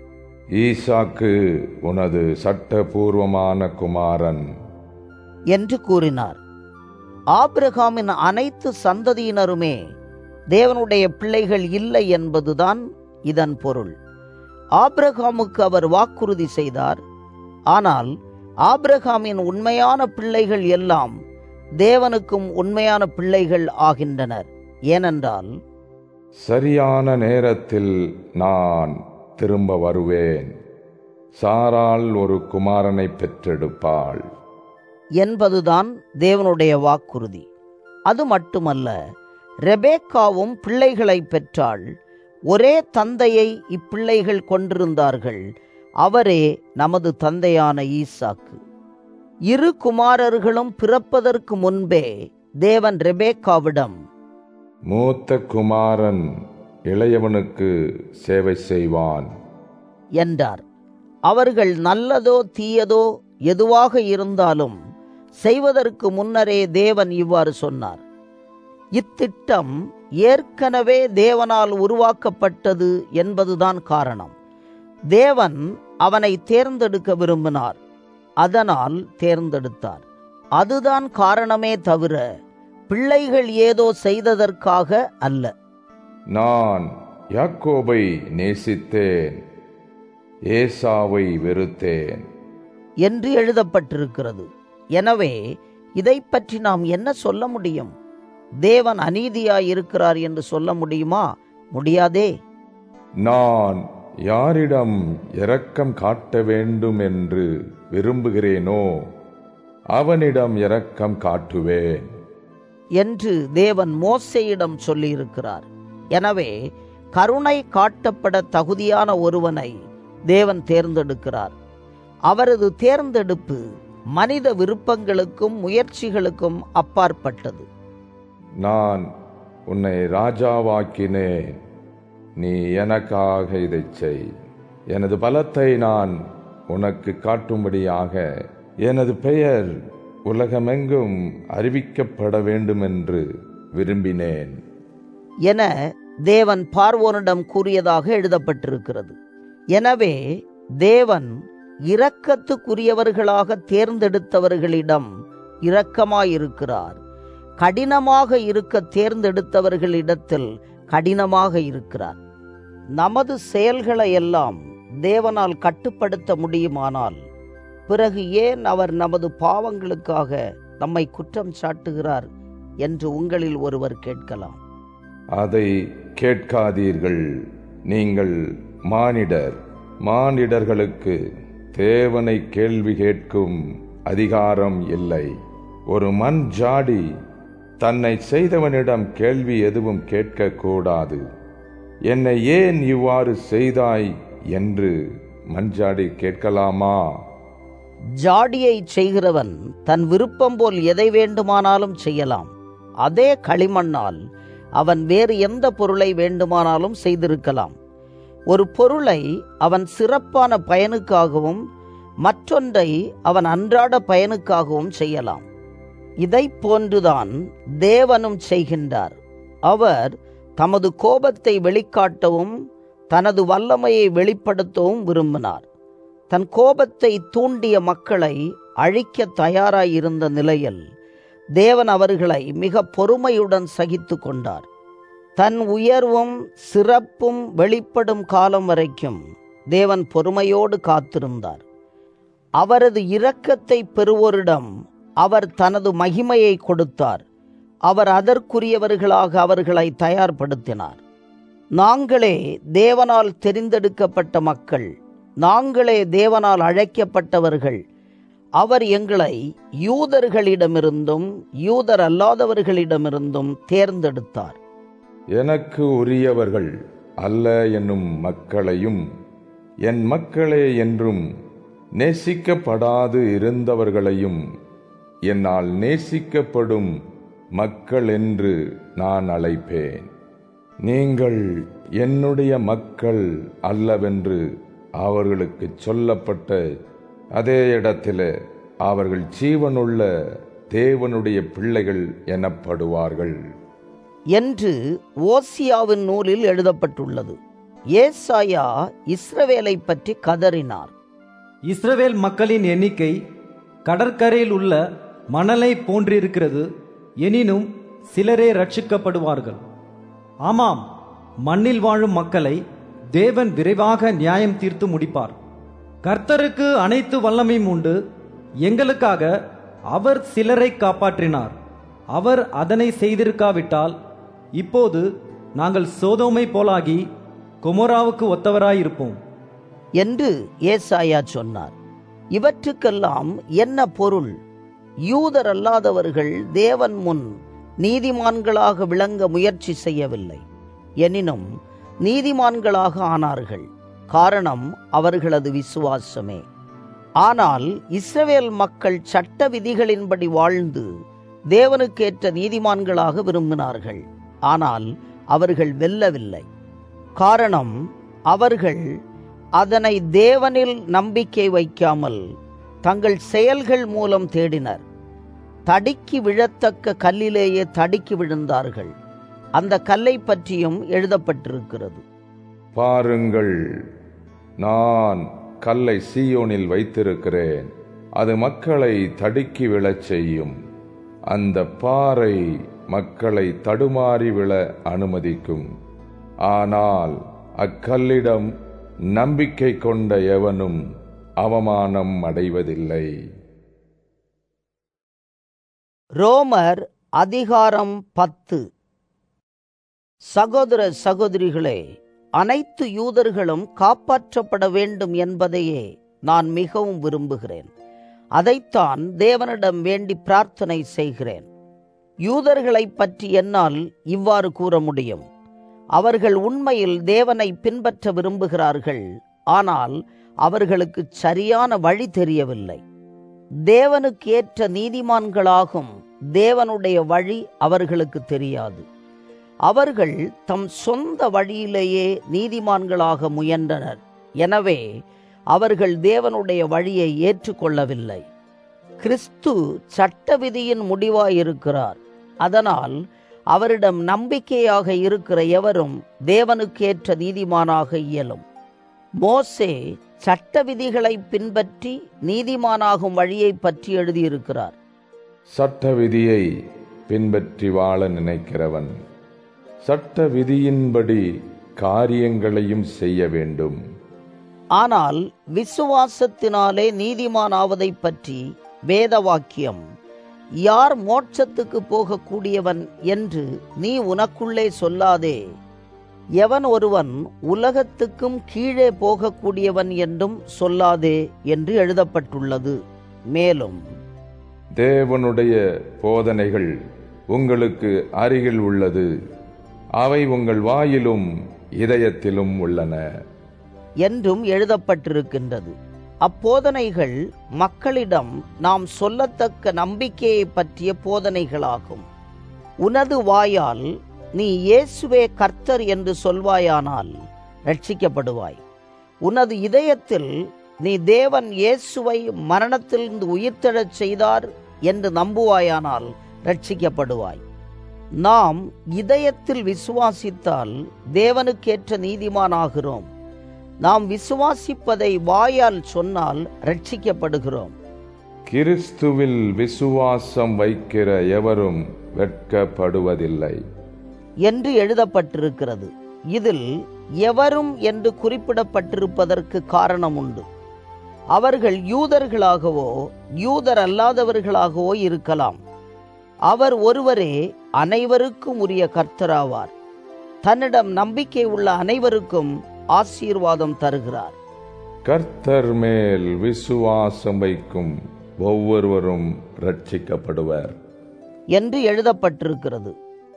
ஈசாக்கு உனது சட்டபூர்வமான குமாரன் என்று கூறினார். ஆபிரகாமின் அனைத்து சந்ததியினருமே தேவனுடைய பிள்ளைகள் இல்லை என்பதுதான் இதன் பொருள். ஆபிரகாமுக்கு அவர் வாக்குறுதி செய்தார். ஆனால் ஆபிரகாமின் உண்மையான பிள்ளைகள் எல்லாம் தேவனுக்கும் உண்மையான பிள்ளைகள் ஆகின்றனர். ஏனென்றால், சரியான நேரத்தில் நான் திரும்ப வருவேன், சாராள் ஒரு குமாரனை பெற்றெடுப்பாள் என்பதுதான் தேவனுடைய வாக்குறுதி. அது மட்டுமல்ல, ரெபேக்காவும் பிள்ளைகளை பெற்றாள். ஒரே தந்தையை இப்பிள்ளைகள் கொண்டிருந்தார்கள். அவரே நமது தந்தையான ஈசாக்கு. இரு குமாரர்களும் பிறப்பதற்கு முன்பே தேவன் ரெபேக்காவிடம், மூத்த குமாரன் இளையவனுக்கு சேவை செய்வான் என்றார். அவர்கள் நல்லதோ தீயதோ எதுவாக இருந்தாலும் செய்வதற்கு முன்னரே தேவன் இவ்வாறு சொன்னார். இத்திட்டம் ஏற்கனவே தேவனால் உருவாக்கப்பட்டது என்பதுதான் காரணம். தேவன் அவனை தேர்ந்தெடுக்க விரும்பினார். அதனால் தேர்ந்தெடுத்தார். அதுதான் காரணமே தவிர பிள்ளைகள் ஏதோ செய்ததற்காக அல்ல. நான் யாக்கோபை நேசித்தேன், ஏசாவை வெறுத்தேன் என்று எழுதப்பட்டிருக்கிறது. எனவே இதை பற்றி நாம் என்ன சொல்ல முடியும்? தேவன் அநீதியாயிருக்கிறார் என்று சொல்ல முடியுமா? முடியாதே. நான் யாரிடம் இரக்கம் காட்ட வேண்டும் என்று விரும்புகிறேனோ அவனிடம் இரக்கம் காட்டுவேன் என்று தேவன் மோசேயிடம் சொல்லியிருக்கிறார். எனவே கருணை காட்டப்பட தகுதியான ஒருவனை தேவன் தேர்ந்தெடுக்கிறார். அவரது தேர்ந்தெடுப்பு மனித விருப்பங்களுக்கும் முயற்சிகளுக்கும் அப்பாற்பட்டது. நான் உன்னை ராஜாவாக்கினேன், நீ எனக்காக இதைச் செய். எனது பலத்தை நான் உனக்கு காட்டும்படியாக எனது பெயர் உலகமெங்கும் அறிவிக்கப்பட வேண்டுமென்று விரும்பினேன் என தேவன் பார்வோனிடம் கூறியதாக எழுதப்பட்டிருக்கிறது. எனவே தேவன் இரக்கத்துக்குரியவர்களாக தேர்ந்தெடுத்தவர்களிடம் இரக்கமாயிருக்கிறார். கடினமாக இருக்க தேர்ந்தெடுத்தவர்களிடத்தில் கடினமாக இருக்கிறார். நமது செயல்களை எல்லாம் தேவனால் கட்டுப்படுத்த முடியுமானால் பிறகு ஏன் அவர் நமது பாவங்களுக்காக நம்மை குற்றம் சாட்டுகிறார் என்று உங்களில் ஒருவர் கேட்கலாம். அதை கேட்காதீர்கள். நீங்கள் மானிடர்களுக்கு தேவனை கேள்வி கேட்கும் அதிகாரம் இல்லை. ஒரு மண் ஜாடி தன்னை செய்தவனிடம் கேள்வி எதுவும் கேட்கக்கூடாது. என்னை ஏன் இவ்வாறு செய்தாய் என்று மண்ஜாடி கேட்கலாமா? ஜாடியை செய்கிறவன் தன் விருப்பம் போல் எதை வேண்டுமானாலும் செய்யலாம். அதே களிமண்ணால் அவன் வேறு எந்த பொருளை வேண்டுமானாலும் செய்திருக்கலாம். ஒரு பொருளை அவன் சிறப்பான பயனுக்காகவும் மற்றொன்றை அவன் அன்றாட பயனுக்காகவும் செய்யலாம். இதை போன்றுதான் தேவனும் செய்கின்றார். அவர் தமது கோபத்தை வெளிக்காட்டவும் தனது வல்லமையை வெளிப்படுத்தவும் விரும்பினார். தன் கோபத்தை தூண்டிய மக்களை அழிக்க தயாராயிருந்த நிலையில் தேவன் அவர்களை மிக பொறுமையுடன் சகித்து கொண்டார். தன் உயர்வும் சிறப்பும் வெளிப்படும் காலம் வரைக்கும் தேவன் பொறுமையோடு காத்திருந்தார். அவரது இரக்கத்தை பெறுவோரிடம் அவர் தனது மகிமையை கொடுத்தார். அவர் அதற்குரியவர்களாக அவர்களை தயார்படுத்தினார். நாங்களே தேவனால் தெரிந்தெடுக்கப்பட்ட மக்கள், நாங்களே தேவனால் அழைக்கப்பட்டவர்கள். அவர் எங்களை யூதர்களிடமிருந்தும் யூதர் அல்லாதவர்களிடமிருந்தும் தேர்ந்தெடுத்தார். எனக்கு உரியவர்கள் அல்ல என்னும் மக்களையும் என் மக்களே என்றும் நேசிக்கப்படாது இருந்தவர்களையும் என்னால் நேசிக்கப்படும் மக்கள் என்று நான் அழைப்பேன். நீங்கள் என்னுடைய மக்கள் அல்லவென்று அவர்களுக்கு சொல்லப்பட்ட அதே இடத்தில் அவர்கள் ஜீவனுள்ள தேவனுடைய பிள்ளைகள் எனப்படுவார்கள் என்று ஓசியாவின் நூலில் எழுதப்பட்டுள்ளது. ஏசாயா இஸ்ரவேலை பற்றி கதறினார். இஸ்ரவேல் மக்களின் எண்ணிக்கை கடற்கரையில் உள்ள மணலை போன்றிருக்கிறது, எனினும் சிலரே ரட்சிக்கப்படுவார்கள். ஆமாம், மண்ணில் வாழும் மக்களை தேவன் விரைவாக நியாயம் தீர்த்து முடிப்பார். கர்த்தருக்கு அனைத்து வல்லமையும் உண்டு. எங்களுக்காக அவர் சிலரை காப்பாற்றினார். அவர் அதனை செய்திருக்காவிட்டால் இப்போது நாங்கள் சோதோமை போலாகி கொமோராவுக்கு ஒத்தவராயிருப்போம் என்று ஏசாயா சொன்னார். இவற்றுக்கெல்லாம் என்ன பொருள்? யூதர் அல்லாதவர்கள் தேவன் முன் நீதிமான்களாக விளங்க முயற்சி செய்யவில்லை, எனினும் நீதிமான்களாக ஆனார்கள். காரணம் அவர்களது விசுவாசமே. ஆனால் இஸ்ரவேல் மக்கள் சட்ட விதிகளின்படி வாழ்ந்து தேவனுக்கேற்ற நீதிமான்களாக விரும்பினார்கள். ஆனால் அவர்கள் வெல்லவில்லை. காரணம் அவர்கள் அதனை தேவனில் நம்பிக்கை வைக்காமல் தங்கள் செயல்கள் மூலம் தேடினர். தடுக்கி விழத்தக்க கல்லிலேயே தடுக்கி விழுந்தார்கள். அந்த கல்லை பற்றியும் எழுதப்பட்டிருக்கிறது. பாருங்கள், நான் கல்லை சீயோனில் வைத்திருக்கிறேன், அது மக்களை தடுக்கி விழச் செய்யும். அந்த பாறை மக்களை தடுமாறி விழ அனுமதிக்கும். ஆனால் அக்கல்லிடம் நம்பிக்கை கொண்ட எவனும் அவமானம் அடைவதில்லை. ரோமர் அதிகாரம் 10. சகோதர சகோதரிகளே, அனைத்து யூதர்களும் காப்பாற்றப்பட வேண்டும் என்பதையே நான் மிகவும் விரும்புகிறேன். அதைத்தான் தேவனிடம் வேண்டி பிரார்த்தனை செய்கிறேன். யூதர்களை பற்றி என்னால் இவ்வாறு கூற முடியும். அவர்கள் உண்மையில் தேவனை பின்பற்ற விரும்புகிறார்கள், ஆனால் அவர்களுக்கு சரியான வழி தெரியவில்லை. தேவனுக்கு ஏற்ற நீதிமான்களாகும் தேவனுடைய வழி அவர்களுக்கு தெரியாது. அவர்கள் தம் சொந்த வழியிலேயே நீதிமான்களாக முயன்றனர். எனவே அவர்கள் தேவனுடைய வழியை ஏற்றுக்கொள்ளவில்லை. கிறிஸ்து சட்ட விதியின் முடிவாயிருக்கிறார். அதனால் அவரிடம் நம்பிக்கையாக இருக்கிற எவரும் தேவனுக்கேற்ற நீதிமானாக இயலும். மோசே சட்ட விதிகளை பின்பற்றி நீதிமானாகும் வழியை பற்றி எழுதியிருக்கிறார். சட்ட விதியை பின்பற்றி வாழ நினைக்கிறவன் சட்ட விதியின்படி காரியங்களையும் செய்ய வேண்டும். ஆனால் விசுவாசத்தினாலே நீதிமானாவதை பற்றி வேத வாக்கியம், யார் மோட்சத்துக்கு போகக்கூடியவன் என்று நீ உனக்குள்ளே சொல்லாதே, எவன் ஒருவன் உலகத்துக்கும் கீழே போகக்கூடியவன் என்றும் சொல்லாதே என்று எழுதப்பட்டுள்ளது. மேலும் தேவனுடைய போதனைகள் உங்களுக்கு அருகில் உள்ளது, அவை உங்கள் வாயிலும் இதயத்திலும் உள்ளன என்றும் எழுதப்பட்டிருக்கின்றது. அப்போதனைகள் மக்களிடம் நாம் சொல்லத்தக்க நம்பிக்கையை பற்றிய போதனைகளாகும். உனது வாயால் நீ இயேசுவே கர்த்தர் என்று சொல்வாயானால் ரட்சிக்கப்படுவாய். உனது இதயத்தில் நீ தேவன் இயேசுவை மரணத்திலிருந்து உயிர்த்தெழச் செய்தார் என்று நம்புவாயானால் ரட்சிக்கப்படுவாய். நாம் இதயத்தில் விசுவாசித்தால் தேவனுக்கேற்ற நீதிமானாகிறோம். நாம் விசுவாசிப்பதை வாயால் சொன்னால் ரட்சிக்கப்படுகிறோம். கிறிஸ்துவில் விசுவாசம் வைக்கிற எவரும் வெட்கப்படுவதில்லை என்று எழுதப்பட்டிருக்கிறது. இதில் எவரும் என்று குறிப்பிடப்பட்டிருப்பதற்கு காரணம் உண்டு. அவர்கள் யூதர்களாகவோ யூதர் அல்லாதவர்களாகவோ இருக்கலாம். அவர் ஒருவரே அனைவருக்கும் உரிய கர்த்தராவார். தன்னிடம் நம்பிக்கை உள்ள அனைவருக்கும் ஆசீர்வாதம் தருகிறார். கர்த்தர் மேல் விசுவாசம் வைக்கும் ஒவ்வொருவரும் ரட்சிக்கப்படுவர் என்று எழுதப்பட்டிருக்கிறது.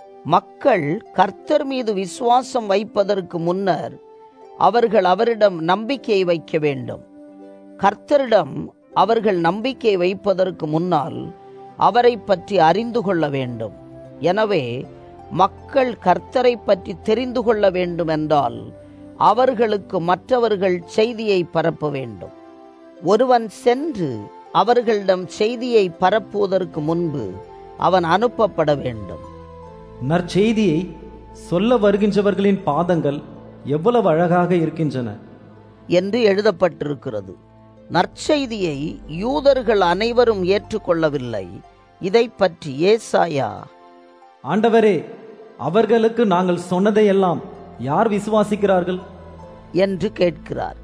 மக்கள் கர்த்தர் மீது விசுவாசம் வைப்பதற்கு முன்னர் அவர்கள் அவரிடம் நம்பிக்கை வைக்க வேண்டும். கர்த்தரிடம் அவர்கள் நம்பிக்கை வைப்பதற்கு முன்னால் அவரை பற்றி அறிந்து கொள்ள வேண்டும். எனவே மக்கள் கர்த்தரை பற்றி தெரிந்து கொள்ள வேண்டும் என்றால் அவர்களுக்கு மற்றவர்கள் செய்தியை பரப்ப வேண்டும். ஒருவன் சென்று அவர்களிடம் செய்தியை பரப்புவதற்கு முன்பு அவன் அனுப்பப்பட வேண்டும். நற்செய்தியை சொல்ல வருகின்றவர்களின் பாதங்கள் எவ்வளவு அழகாக இருக்கின்றன என்று எழுதப்பட்டிருக்கிறது. நற்செய்தியை யூதர்கள் அனைவரும் ஏற்றுக்கொள்ளவில்லை. இதை பற்றி ஏசாயா, ஆண்டவரே, அவர்களுக்கு நாங்கள் சொன்னதையெல்லாம் யார் விசுவாசிக்கிறார்கள் என்று கேட்கிறார்.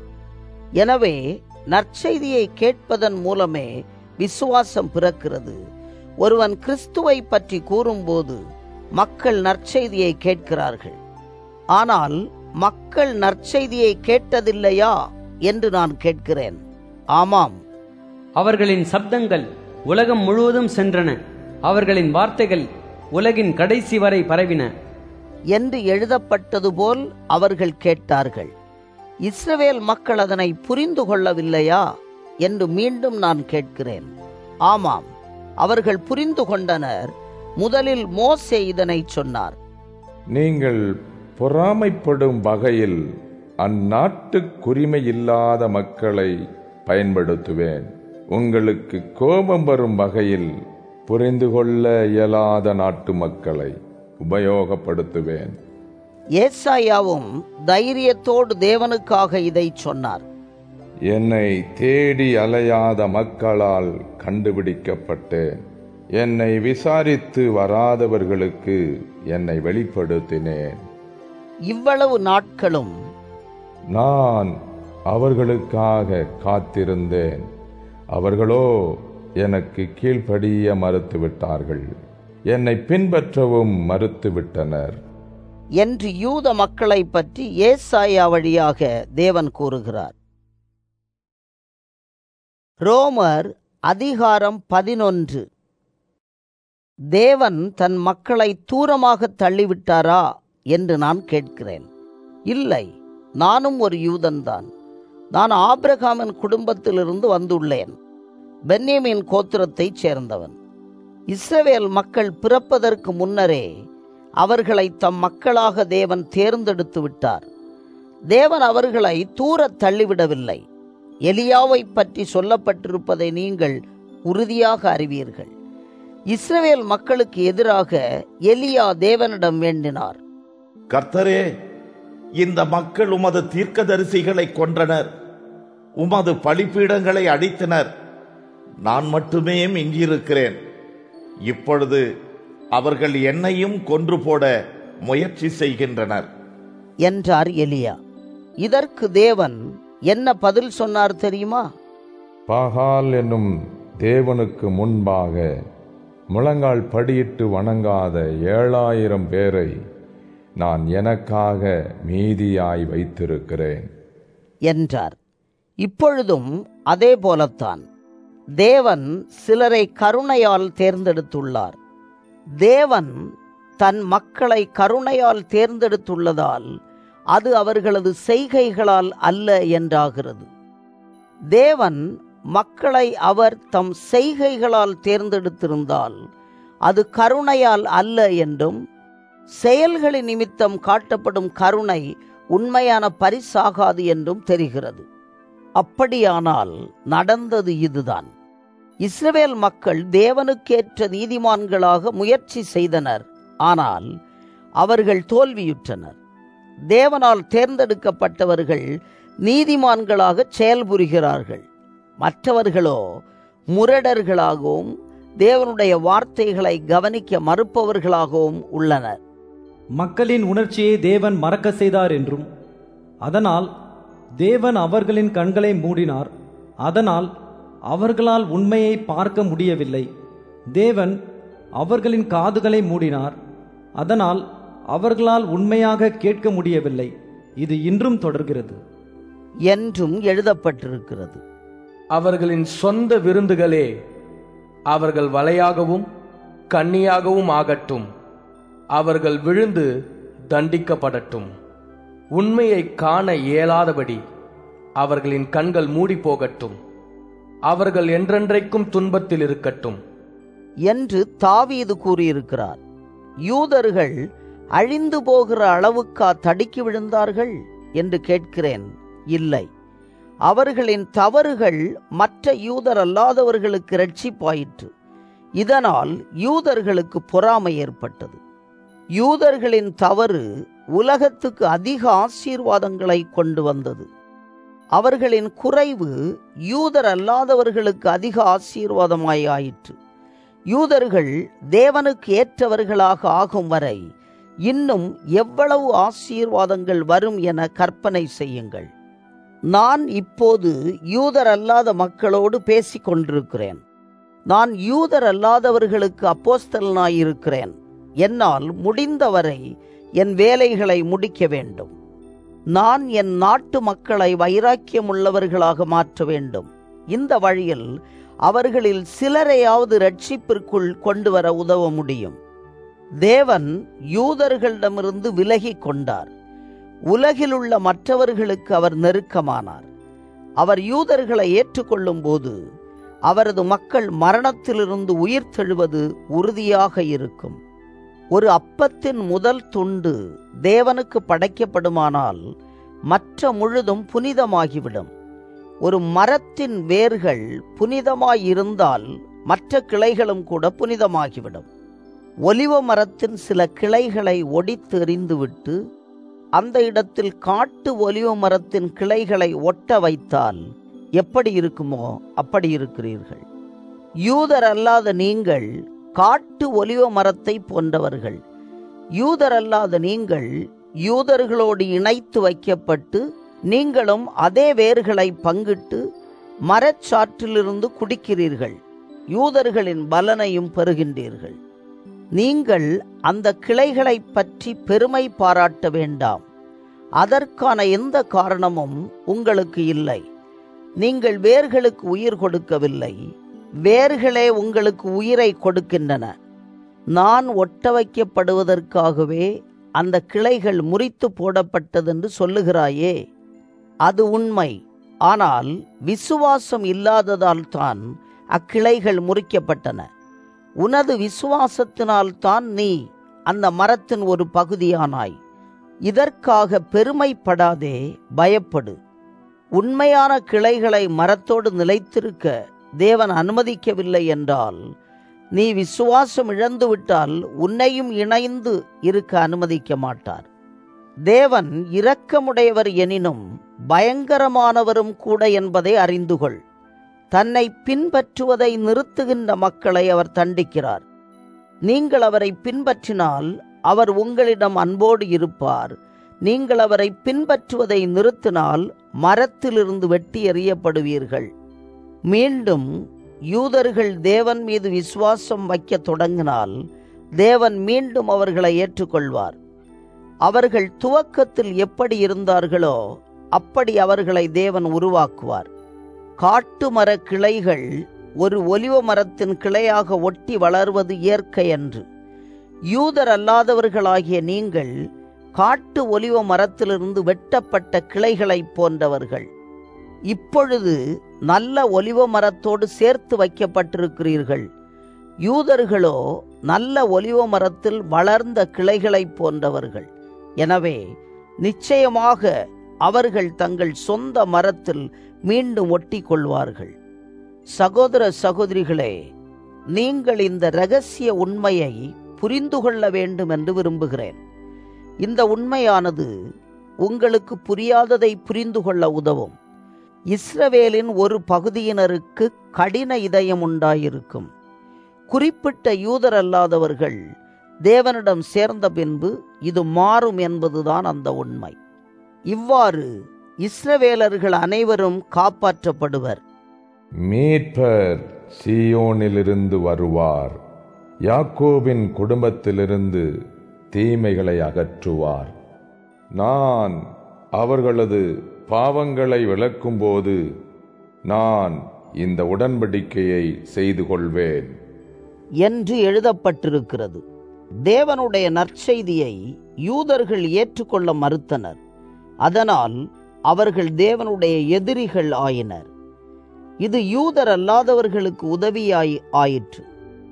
எனவே நற்செய்தியை கேட்பதன் மூலமே விசுவாசம் பிறக்கிறது. ஒருவன் கிறிஸ்துவை பற்றி கூறும்போது மக்கள் நற்செய்தியை கேட்கிறார்கள். ஆனால் மக்கள் நற்செய்தியை கேட்டதில்லையா என்று நான் கேட்கிறேன். ஆமாம், அவர்களின் சப்தங்கள் உலகம் முழுவதும் சென்றன, அவர்களின் வார்த்தைகள் உலகின் கடைசி வரை பரவின என்று எழுதப்பட்டது போல் அவர்கள் கேட்டார்கள். இஸ்ரவேல் மக்கள் அதனை புரிந்து கொள்ளவில்லையா என்று மீண்டும் நான் கேட்கிறேன். ஆமாம், அவர்கள் புரிந்து கொண்டனர். முதலில் மோசே இதனை சொன்னார். நீங்கள் பொறாமைப்படும் வகையில் அந்நாட்டுக்குரிமை இல்லாத மக்களை பயன்படுத்துவேன். உங்களுக்கு கோபம் வரும் வகையில் புரிந்து கொள்ள இயலாத நாட்டு மக்களை உபயோகப்படுத்துவேன். ஏசாயாவும் தைரியத்தோடு தேவனுக்காக இதை சொன்னார். என்னை தேடி அலையாத மக்களால் கண்டுபிடிக்கப்பட்டேன். என்னை விசாரித்து வராதவர்களுக்கு என்னை வெளிப்படுத்தினேன். இவ்வளவு நாட்களும் நான் அவர்களுக்காக காத்திருந்தேன். அவர்களோ எனக்கு கீழ்ப்படிய மறுத்துவிட்டார்கள். என்னை பின்பற்றவும் மறுத்துவிட்டனர் என்று யூத மக்களை பற்றி ஏசாயா வழியாக தேவன் கூறுகிறார். ரோமர் அதிகாரம் 11. தேவன் தன் மக்களை தூரமாக தள்ளிவிட்டாரா என்று நான் கேட்கிறேன். இல்லை, நானும் ஒரு யூதன்தான். நான் ஆபிரகாமின் குடும்பத்திலிருந்து வந்துள்ளேன். பென்யமீன் கோத்திரத்தைச் சேர்ந்தவன். இஸ்ரவேல் மக்கள் பிறப்பதற்கு முன்னரே அவர்களை தம் மக்களாக தேவன் தேர்ந்தெடுத்து விட்டார். தேவன் அவர்களை தூர தள்ளிவிடவில்லை. எலியாவை பற்றி சொல்லப்பட்டிருப்பதை நீங்கள் உறுதியாக அறிவீர்கள். இஸ்ரவேல் மக்களுக்கு எதிராக எலியா தேவனிடம் வேண்டினார். கர்த்தரே, இந்த மக்கள் உமது தீர்க்கதரிசிகளை கொன்றனர், உமது பலிபீடங்களை அடித்தனர். நான் மட்டுமே மிஞ்சியிருக்கிறேன். இப்பொழுது அவர்கள் என்னையும் கொன்று போட முயற்சி செய்கின்றனர் என்றார் எலியா. இதற்கு தேவன் என்ன பதில் சொன்னார் தெரியுமா? பாகால் என்னும் தேவனுக்கு முன்பாக முழங்கால் படியிட்டு வணங்காத 7000 பேரை நான் எனக்காக மீதியாய் வைத்திருக்கிறேன் என்றார். இப்பொழுதும் அதே போலத்தான் தேவன் சிலரை கருணையால் தேர்ந்தெடுத்துள்ளார். தேவன் தன் மக்களை கருணையால் தேர்ந்தெடுத்துள்ளதால் அது அவர்களது செய்கைகளால் அல்ல என்றாகிறது. தேவன் மக்களை அவர் தம் செய்கைகளால் தேர்ந்தெடுத்திருந்தால் அது கருணையால் அல்ல என்றும், செயல்களின் நிமித்தம் காட்டப்படும் கருணை உண்மையான பரிசாகாது என்றும் தெரிகிறது. அப்படியானால் நடந்தது இதுதான். இஸ்ரவேல் மக்கள் தேவனுக்கேற்ற நீதிமான்களாக முயற்சி செய்தனர். ஆனால் அவர்கள் தோல்வியுற்றனர். தேவனால் தேர்ந்தெடுக்கப்பட்டவர்கள் நீதிமான்களாக செயல்புரிகிறார்கள். மற்றவர்களோ முரடர்களாகவும் தேவனுடைய வார்த்தைகளை கவனிக்க மறுப்பவர்களாகவும் உள்ளனர். மக்களின் உணர்ச்சியை தேவன் மறக்க செய்தார் என்றும், அதனால் தேவன் அவர்களின் கண்களை மூடினார். அதனால் அவர்களால் உண்மையை பார்க்க முடியவில்லை. தேவன் அவர்களின் காதுகளை மூடினார். அதனால் அவர்களால் உண்மையாக கேட்க முடியவில்லை. இது இன்றும் தொடர்கிறது என்றும் எழுதப்பட்டிருக்கிறது. அவர்களின் சொந்த விருந்துகளே அவர்கள் வலையாகவும் கண்ணியாகவும் ஆகட்டும். அவர்கள் விழுந்து தண்டிக்கப்படட்டும். உண்மையை காண இயலாதபடி அவர்களின் கண்கள் மூடி போகட்டும். அவர்கள் என்றென்றைக்கும் துன்பத்தில் இருக்கட்டும் என்று தாவீது கூறியிருக்கிறார். யூதர்கள் அழிந்து போகிற அளவுக்கா தடுக்கி விழுந்தார்கள் என்று கேட்கிறேன். இல்லை, அவர்களின் தவறுகள் மற்ற யூதர் அல்லாதவர்களுக்கு இரட்சிப்பாயிற்று. இதனால் யூதர்களுக்கு பொறாமை ஏற்பட்டது. யூதர்களின் தவறு உலகத்துக்கு அதிக ஆசீர்வாதங்களை கொண்டு வந்தது. அவர்களின் குறைவு யூதர் அல்லாதவர்களுக்கு அதிக ஆசீர்வாதமாய் ஆயிற்று. யூதர்கள் தேவனுக்கு ஏற்றவர்களாக ஆகும் வரை இன்னும் எவ்வளவு ஆசீர்வாதங்கள் வரும் என கற்பனை செய்யுங்கள். நான் இப்போது யூதர் அல்லாத மக்களோடு பேசிக் கொண்டிருக்கிறேன். நான் யூதர் அல்லாதவர்களுக்கு அப்போஸ்தலனாயிருக்கிறேன். என்னால் முடிந்தவரை என் வேலைகளை முடிக்க வேண்டும். நான் என் நாட்டு மக்களை வைராக்கியம் உள்ளவர்களாக மாற்ற வேண்டும். இந்த வழியில் அவர்களில் சிலரையாவது இரட்சிப்பிற்குள் கொண்டு வர உதவ முடியும். தேவன் யூதர்களிடமிருந்து விலகி கொண்டார். உலகில் உள்ள மற்றவர்களுக்கு அவர் நெருக்கமானார். அவர் யூதர்களை ஏற்றுக்கொள்ளும் போது அவரது மக்கள் மரணத்திலிருந்து உயிர் தெழுவது உறுதியாக இருக்கும். ஒரு அப்பத்தின் முதல் துண்டு தேவனுக்கு படைக்கப்படுமானால் மற்ற முழுதும் புனிதமாகிவிடும். ஒரு மரத்தின் வேர்கள் புனிதமாயிருந்தால் மற்ற கிளைகளும் கூட புனிதமாகிவிடும். ஒலிவ மரத்தின் சில கிளைகளை ஒடித்து எறிந்துவிட்டு அந்த இடத்தில் காட்டு ஒலிவ மரத்தின் கிளைகளை ஒட்ட வைத்தால் எப்படி இருக்குமோ அப்படி இருக்கிறீர்கள். யூதர் அல்லாத நீங்கள் காட்டு ஒலிவ மரத்தை போன்றவர்கள். யூதர் அல்லாத நீங்கள் யூதர்களோடு இணைத்து வைக்கப்பட்டு நீங்களும் அதே வேர்களை பங்கிட்டு மரச்சாற்றிலிருந்து குடிக்கிறீர்கள். யூதர்களின் பலனையும் பெறுகின்றீர்கள். நீங்கள் அந்த கிளைகளை பற்றி பெருமை பாராட்ட வேண்டாம். அதற்கான எந்த காரணமும் உங்களுக்கு இல்லை. நீங்கள் வேர்களுக்கு உயிர் கொடுக்கவில்லை, வேர்களே உங்களுக்கு உயிரை கொடுக்கின்றன. நான் ஒட்ட வைக்கப்படுவதற்காகவே அந்த கிளைகள் முறித்து போடப்பட்டதென்று சொல்லுகிறாயே, அது உண்மை. ஆனால் விசுவாசம் இல்லாததால் தான் அக்கிளைகள் முறிக்கப்பட்டன. உனது விசுவாசத்தினால்தான் நீ அந்த மரத்தின் ஒரு பகுதியானாய். இதற்காக பெருமைப்படாதே, பயப்படு. உண்மையான கிளைகளை மரத்தோடு நிலைத்திருக்க தேவன் அனுமதிக்கவில்லை என்றால், நீ விசுவாசம் இழந்துவிட்டால் உன்னையும் இணைந்து இருக்க அனுமதிக்க மாட்டார். தேவன் இரக்கமுடையவர் எனினும் பயங்கரமானவரும் கூட என்பதை அறிந்துகொள். தன்னை பின்பற்றுவதை நிறுத்துகின்ற மக்களை அவர் தண்டிக்கிறார். நீங்கள் அவரை பின்பற்றினால் அவர் உங்களிடம் அன்போடு இருப்பார். நீங்கள் அவரை பின்பற்றுவதை நிறுத்தினால் மரத்திலிருந்து வெட்டி எறியப்படுவீர்கள். மீண்டும் யூதர்கள் தேவன் மீது விசுவாசம் வைக்க தொடங்கினால் தேவன் மீண்டும் அவர்களை ஏற்றுக்கொள்வார். அவர்கள் துவக்கத்தில் எப்படி இருந்தார்களோ அப்படி அவர்களை தேவன் உருவாக்குவார். காட்டு மர கிளைகள் ஒரு ஒலிவ மரத்தின் கிளையாக ஒட்டி வளர்வது இயற்கை அன்று. யூதர் அல்லாதவர்களாகிய நீங்கள் காட்டு ஒலிவ மரத்திலிருந்து வெட்டப்பட்ட கிளைகளைப் போன்றவர்கள். இப்பொழுது நல்ல ஒலிவ மரத்தோடு சேர்த்து வைக்கப்பட்டிருக்கிறீர்கள். யூதர்களோ நல்ல ஒலிவ மரத்தில் வளர்ந்த கிளைகளைப் போன்றவர்கள். எனவே நிச்சயமாக அவர்கள் தங்கள் சொந்த மரத்தில் மீண்டும் ஒட்டி கொள்வார்கள். சகோதர சகோதரிகளே, நீங்கள் இந்த இரகசிய உண்மையை புரிந்து கொள்ள வேண்டும் என்று விரும்புகிறேன். இந்த உண்மையானது உங்களுக்கு புரியாததை புரிந்து கொள்ள உதவும். இஸ்ரவேலின் ஒரு பகுதியினருக்கு கடின இதயம் உண்டாயிருக்கும். குறிப்பிட்ட யூதர் அல்லாதவர்கள் தேவனிடம் சேர்ந்த பின்பு இது மாறும் என்பதுதான் அந்த உண்மை. இவ்வாறு இஸ்ரவேலர்கள் அனைவரும் காப்பாற்றப்படுவர். மீட்பர் சீயோனிலிருந்து வருவார், யாக்கோபின் குடும்பத்திலிருந்து தீமைகளை அகற்றுவார். நான் அவர்களது பாவங்களை விளக்கும்போது நான் இந்த உடன்படிக்கையை செய்து கொள்வேன் என்று எழுதப்பட்டிருக்கிறது. தேவனுடைய நற்செய்தியை யூதர்கள் ஏற்றுக்கொள்ள மறுத்தனர். அதனால் அவர்கள் தேவனுடைய எதிரிகள் ஆயினர். இது யூதர் அல்லாதவர்களுக்கு உதவியாய் ஆயிற்று.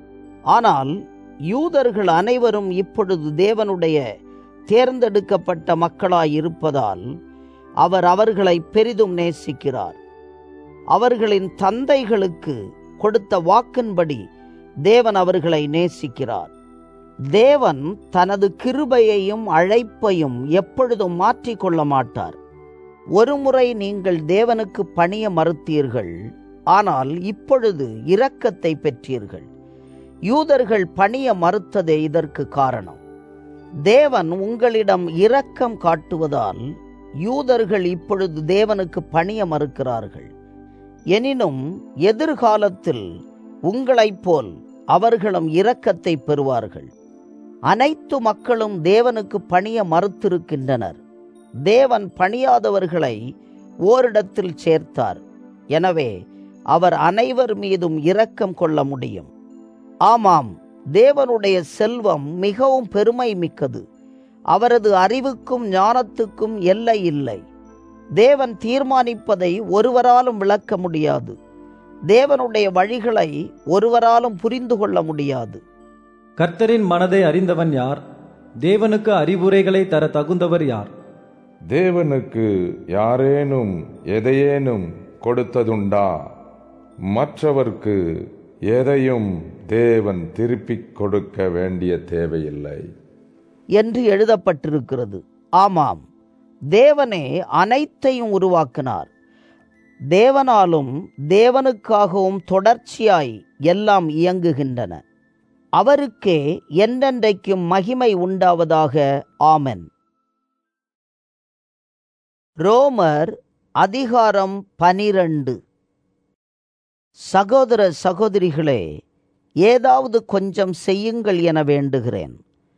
ஆனால் யூதர்கள் அனைவரும் இப்பொழுது தேவனுடைய தேர்ந்தெடுக்கப்பட்ட மக்களாயிருப்பதால் அவர் அவர்களை பெரிதும் நேசிக்கிறார். அவர்களின் தந்தைகளுக்கு கொடுத்த வாக்கின்படி தேவன் அவர்களை நேசிக்கிறார். தேவன் தனது கிருபையையும் அழைப்பையும் எப்பொழுதும் மாற்றிக்கொள்ள மாட்டார். ஒருமுறை நீங்கள் தேவனுக்கு பணிய மறுத்தீர்கள், ஆனால் இப்பொழுது இரக்கத்தை பெற்றீர்கள். யூதர்கள் பணிய மறுத்ததே இதற்கு காரணம். தேவன் உங்களிடம் இரக்கம் காட்டுவதால் யூதர்கள் இப்பொழுது தேவனுக்கு பணிய மறுக்கிறார்கள். எனினும் எதிர்காலத்தில் உங்களைப் போல் அவர்களும் இரக்கத்தை பெறுவார்கள். அனைத்து மக்களும் தேவனுக்கு பணிய மறுத்திருக்கின்றனர். தேவன் பணியாதவர்களை ஓரிடத்தில் சேர்த்தார். எனவே அவர் அனைவர் மீதும் இரக்கம் கொள்ள முடியும். ஆமாம், தேவனுடைய செல்வம் மிகவும் பெருமை மிக்கது. அவரது அறிவுக்கும் ஞானத்துக்கும் எல்லை இல்லை. தேவன் தீர்மானிப்பதை ஒருவராலும் விளக்க முடியாது. தேவனுடைய வழிகளை ஒருவராலும் புரிந்து கொள்ள முடியாது. கர்த்தரின் மனதை அறிந்தவன் யார்? தேவனுக்கு அறிவுரைகளை தர தகுந்தவர் யார்? தேவனுக்கு யாரேனும் எதையேனும் கொடுத்ததுண்டா? மற்றவர்க்கு எதையும் தேவன் திருப்பிக் கொடுக்க வேண்டிய தேவையில்லை என்று எழுதப்பட்டிருக்கிறது. ஆமாம், தேவனே அனைத்தையும் உருவாக்கினார். தேவனாலும் தேவனுக்காகவும் தொடர்ச்சியாய் எல்லாம் இயங்குகின்றன. அவருக்கே என்றென்றைக்கும் மகிமை உண்டாவதாக. ஆமென். ரோமர் அதிகாரம் 12. சகோதர சகோதரிகளே, ஏதாவது கொஞ்சம் செய்யுங்கள் என வேண்டுகிறேன்.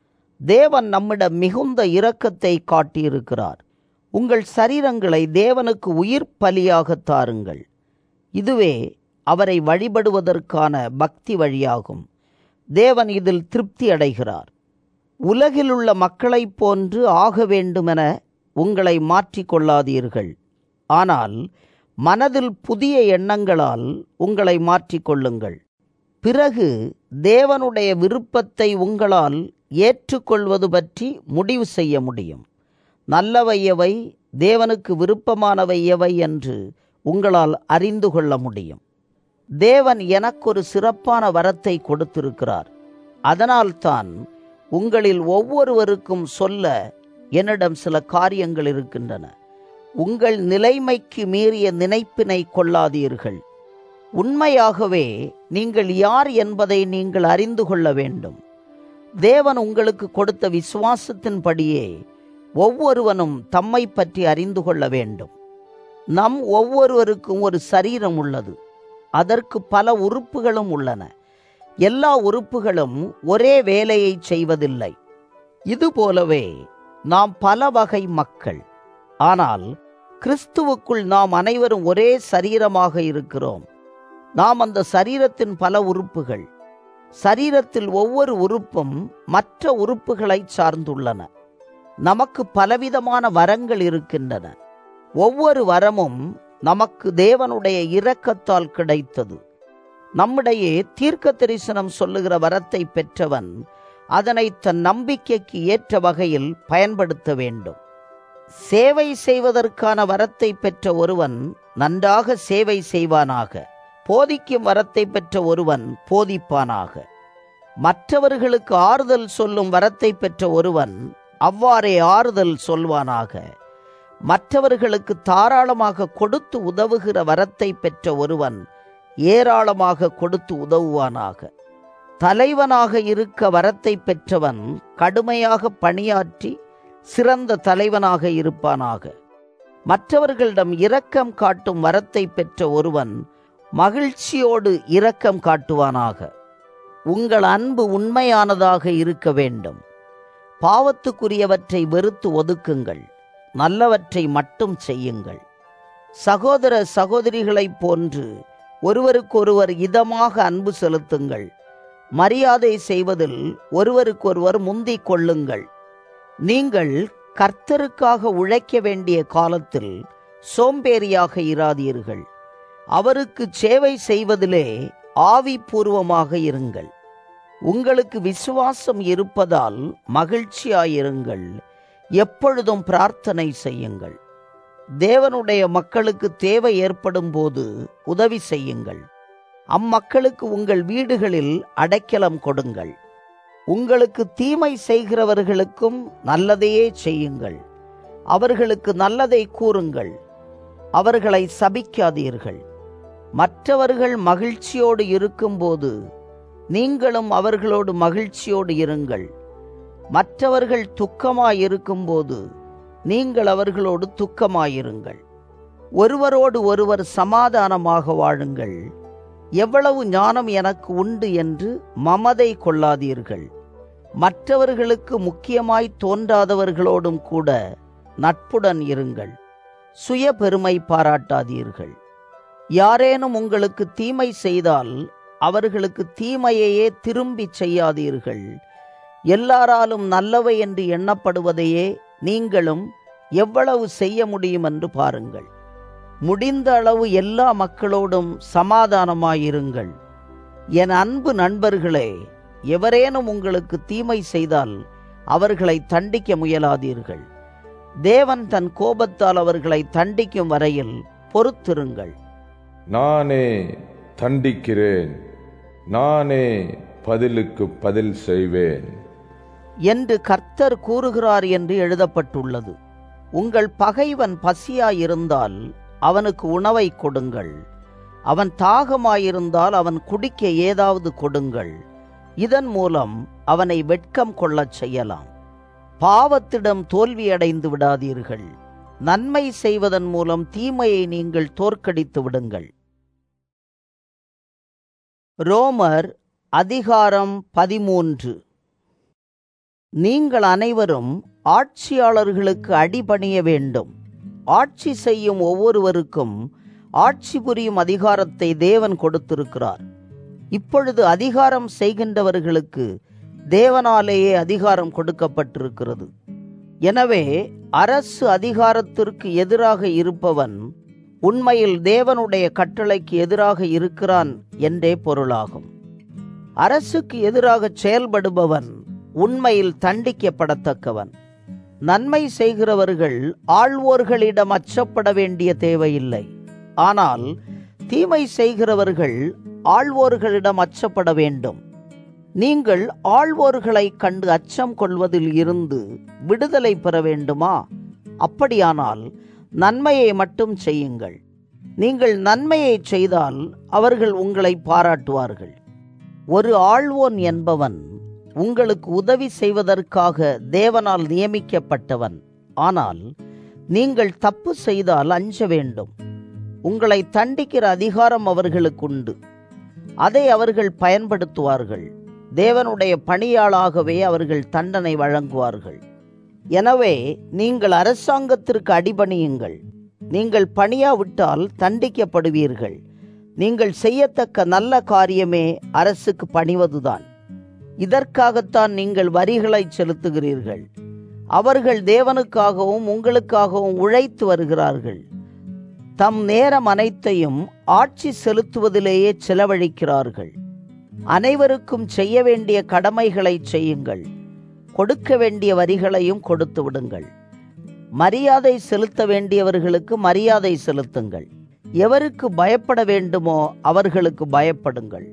தேவன் நம்மிடம் மிகுந்த இரக்கத்தை காட்டியிருக்கிறார். உங்கள் சரீரங்களை தேவனுக்கு உயிர் பலியாக தாருங்கள். இதுவே அவரை வழிபடுவதற்கான பக்தி வழியாகும். தேவன் இதில் திருப்தி அடைகிறார். உலகிலுள்ள மக்களைப் போன்று ஆக வேண்டுமென உங்களை மாற்றிக்கொள்ளாதீர்கள். ஆனால் மனதில் புதிய எண்ணங்களால் உங்களை மாற்றிக்கொள்ளுங்கள். பிறகு தேவனுடைய விருப்பத்தை உங்களால் ஏற்றுக்கொள்வது பற்றி முடிவு செய்ய முடியும். நல்லவை எவை, தேவனுக்கு விருப்பமானவை எவை என்று உங்களால் அறிந்து கொள்ள முடியும். தேவன் எனக்கொரு சிறப்பான வரத்தை கொடுத்திருக்கிறார். அதனால்தான் உங்களில் ஒவ்வொருவருக்கும் சொல்ல என்னிடம் சில காரியங்கள் இருக்கின்றன. உங்கள் நிலைமைக்கு மீறிய நினைப்பினை கொள்ளாதீர்கள். உண்மையாகவே நீங்கள் யார் என்பதை நீங்கள் அறிந்து கொள்ள வேண்டும். தேவன் உங்களுக்கு கொடுத்த விசுவாசத்தின்படியே ஒவ்வொருவனும் தம்மை பற்றி அறிந்து கொள்ள வேண்டும். நம் ஒவ்வொருவருக்கும் ஒரு சரீரம் உள்ளது. அதற்கு பல உறுப்புகளும் உள்ளன. எல்லா உறுப்புகளும் ஒரே வேலையை செய்வதில்லை. இதுபோலவே நாம் பல வகை மக்கள். ஆனால் கிறிஸ்துவுக்குள் நாம் அனைவரும் ஒரே சரீரமாக இருக்கிறோம். நாம் அந்த சரீரத்தின் பல உறுப்புகள். சரீரத்தில் ஒவ்வொரு உறுப்பும் மற்ற உறுப்புகளை சார்ந்துள்ளன. நமக்கு பலவிதமான வரங்கள் இருக்கின்றன. ஒவ்வொரு வரமும் நமக்கு தேவனுடைய இரக்கத்தால் கிடைத்தது. நம்மிடையே தீர்க்க தரிசனம் சொல்லுகிற வரத்தை பெற்றவன் அதனை தன் நம்பிக்கைக்கு ஏற்ற வகையில் பயன்படுத்த வேண்டும். சேவை செய்வதற்கான வரத்தை பெற்ற ஒருவன் நன்றாக சேவை செய்வானாக. போதிக்கும் வரத்தை பெற்ற ஒருவன் போதிப்பானாக. மற்றவர்களுக்கு ஆறுதல் சொல்லும் வரத்தை பெற்ற ஒருவன் அவ்வாறே ஆறுதல் சொல்வானாக. மற்றவர்களுக்கு தாராளமாக கொடுத்து உதவுகிற வரத்தை பெற்ற ஒருவன் ஏராளமாக கொடுத்து உதவுவானாக. தலைவனாக இருக்க வரத்தை பெற்றவன் கடுமையாக பணியாற்றி சிறந்த தலைவனாக இருப்பானாக. மற்றவர்களிடம் இரக்கம் காட்டும் வரத்தை பெற்ற ஒருவன் மகிழ்ச்சியோடு இரக்கம் காட்டுவானாக. உங்கள் அன்பு உண்மையானதாக இருக்க வேண்டும். பாவத்துக்குரியவற்றை வெறுத்து ஒதுக்குங்கள். நல்லவற்றை மட்டும் செய்யுங்கள். சகோதர சகோதரிகளைப் போன்று ஒருவருக்கொருவர் இதமாக அன்பு செலுத்துங்கள். மரியாதை செய்வதில் ஒருவருக்கொருவர் முந்திக் கொள்ளுங்கள். நீங்கள் கர்த்தருக்காக உழைக்க வேண்டிய காலத்தில் சோம்பேறியாக இராதீர்கள். அவருக்கு சேவை செய்வதிலே ஆவிபூர்வமாக இருங்கள். உங்களுக்கு விசுவாசம் இருப்பதால் மகிழ்ச்சியாயிருங்கள். எப்பொழுதும் பிரார்த்தனை செய்யுங்கள். தேவனுடைய மக்களுக்கு தேவை ஏற்படும் போது உதவி செய்யுங்கள். அம்மக்களுக்கு உங்கள் வீடுகளில் அடைக்கலம் கொடுங்கள். உங்களுக்கு தீமை செய்கிறவர்களுக்கும் நல்லதையே செய்யுங்கள். அவர்களுக்கு நல்லதை கூறுங்கள். அவர்களை சபிக்காதீர்கள். மற்றவர்கள் மகிழ்ச்சியோடு இருக்கும்போது நீங்களும் அவர்களோடு மகிழ்ச்சியோடு இருங்கள். மற்றவர்கள் துக்கமாயிருக்கும்போது நீங்கள் அவர்களோடு துக்கமாயிருங்கள். ஒருவரோடு ஒருவர் சமாதானமாக வாழுங்கள். எவ்வளவு ஞானம் எனக்கு உண்டு என்று மமதை கொள்ளாதீர்கள். மற்றவர்களுக்கு முக்கியமாய் தோன்றாதவர்களோடும் கூட நட்புடன் இருங்கள். சுய பெருமை பாராட்டாதீர்கள். யாரேனும் உங்களுக்கு தீமை செய்தால் அவர்களுக்கு தீமையையே திரும்பி செய்யாதீர்கள். எல்லாராலும் நல்லவை என்று எண்ணப்படுவதையே நீங்களும் எவ்வளவு செய்ய முடியும் என்று பாருங்கள். முடிந்த அளவு எல்லா மக்களோடும் சமாதானமாயிருங்கள். என் அன்பு நண்பர்களே, எவரேனும் உங்களுக்கு தீமை செய்தால் அவர்களை தண்டிக்க முயலாதீர்கள். தேவன் தன் கோபத்தால் அவர்களை தண்டிக்கும் வரையில் பொறுத்திருங்கள். நானே தண்டிக்கிறேன், நானே பதிலுக்கு பதில் செய்வேன் என்று கர்த்தர் கூறுகிறார் என்று எழுதப்பட்டுள்ளது. உங்கள் பகைவன் பசியாயிருந்தால் அவனுக்கு உணவை கொடுங்கள். அவன் தாகமாயிருந்தால் அவன் குடிக்க ஏதாவது கொடுங்கள். இதன் மூலம் அவனை வெட்கம் கொள்ளச் செய்யலாம். பாவத்திடம் தோல்வியடைந்து விடாதீர்கள். நன்மை செய்வதன் மூலம் தீமையை நீங்கள் தோற்கடித்து விடுங்கள். ரோமர் அதிகாரம் 13. நீங்கள் அனைவரும் ஆட்சியாளர்களுக்கு அடிபணிய வேண்டும். ஆட்சி செய்யும் ஒவ்வொருவருக்கும் ஆட்சி புரியும் அதிகாரத்தை தேவன் கொடுத்திருக்கிறார். இப்பொழுது அதிகாரம் செய்கின்றவர்களுக்கு தேவனாலேயே அதிகாரம் கொடுக்கப்பட்டிருக்கிறது. எனவே அரசு அதிகாரத்திற்கு எதிராக இருப்பவன் உண்மையில் தேவனுடைய கட்டளைக்கு எதிராக இருக்கிறான் என்றே பொருளாகும். அரசுக்கு எதிராக செயல்படுபவன் உண்மையில் தண்டிக்கப்படத்தக்கவன். நன்மை செய்கிறவர்கள் ஆள்வோர்களிடம் அச்சப்பட வேண்டிய தேவையில்லை. ஆனால் தீமை செய்கிறவர்கள் ஆள்வோர்களிடம் அச்சப்பட வேண்டும். நீங்கள் ஆள்வோர்களை கண்டு அச்சம் கொள்வதில் இருந்து விடுதலை பெற வேண்டுமா? அப்படியானால் நன்மையை மட்டும் செய்யுங்கள். நீங்கள் நன்மையை செய்தால் அவர்கள் உங்களை பாராட்டுவார்கள். ஒரு ஆள்வோன் என்பவன் உங்களுக்கு உதவி செய்வதற்காக தேவனால் நியமிக்கப்பட்டவன். ஆனால் நீங்கள் தப்பு செய்தால் அஞ்ச வேண்டும். உங்களை தண்டிக்கிற அதிகாரம் அவர்களுக்கு உண்டு. அதை அவர்கள் பயன்படுத்துவார்கள். தேவனுடைய பணியாளாகவே அவர்கள் தண்டனை வழங்குவார்கள். எனவே நீங்கள் அரசாங்கத்திற்கு அடிபணியுங்கள். நீங்கள் பணியாவிட்டால் தண்டிக்கப்படுவீர்கள். நீங்கள் செய்யத்தக்க நல்ல காரியமே அரசுக்கு பணிவதுதான். இதற்காகத்தான் நீங்கள் வரிகளை செலுத்துகிறீர்கள். அவர்கள் தேவனுக்காகவும் உங்களுக்காகவும் உழைத்து வருகிறார்கள். தம் நேரம் அனைத்தையும் ஆட்சி செலுத்துவதிலேயே செலவழிக்கிறார்கள். அனைவருக்கும் செய்ய வேண்டிய கடமைகளை செய்யுங்கள். கொடுக்க வேண்டிய வரிகளையும் கொடுத்து விடுங்கள். மரியாதை செலுத்த வேண்டியவர்களுக்கு மரியாதை செலுத்துங்கள். எவருக்கு பயப்பட வேண்டுமோ அவர்களுக்கு பயப்படுங்கள்.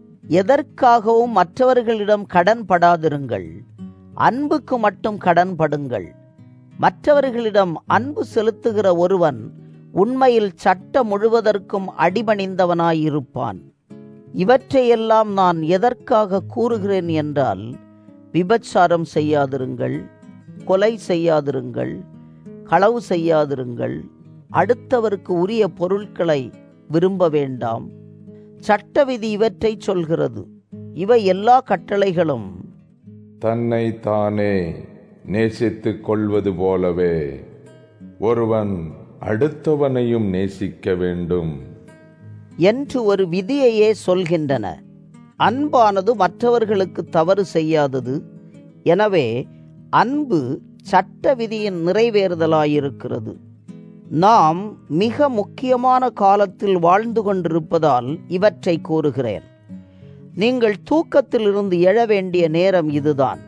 எதற்காகவும் மற்றவர்களிடம் கடன் படாதிருங்கள். அன்புக்கு மட்டும் கடன் படுங்கள். மற்றவர்களிடம் அன்பு செலுத்துகிற ஒருவன் உண்மையில் சட்டம் முழுவதற்கும் அடிபணிந்தவனாயிருப்பான். இவற்றையெல்லாம் நான் எதற்காக கூறுகிறேன் என்றால், விபச்சாரம் செய்யாதிருங்கள், கொலை செய்யாதிருங்கள், களவு செய்யாதிருங்கள், அடுத்தவருக்கு உரிய பொருட்களை விரும்ப வேண்டாம். சட்ட விதி இவற்றை சொல்கிறது. இவை எல்லா கட்டளைகளும் தன்னை தானே நேசித்துக் கொள்வது போலவே ஒருவன் அடுத்தவனையும் நேசிக்க வேண்டும் என்று ஒரு விதியையே சொல்கின்றன. அன்பானது மற்றவர்களுக்கு தவறு செய்யாதது. எனவே அன்பு சட்ட விதியின் நிறைவேறுதலாயிருக்கிறது. நாம் மிக முக்கியமான காலத்தில் வாழ்ந்து கொண்டிருப்பதால் இவற்றை கூறுகிறேன். நீங்கள் தூக்கத்திலிருந்து எழ வேண்டிய நேரம் இதுதான்.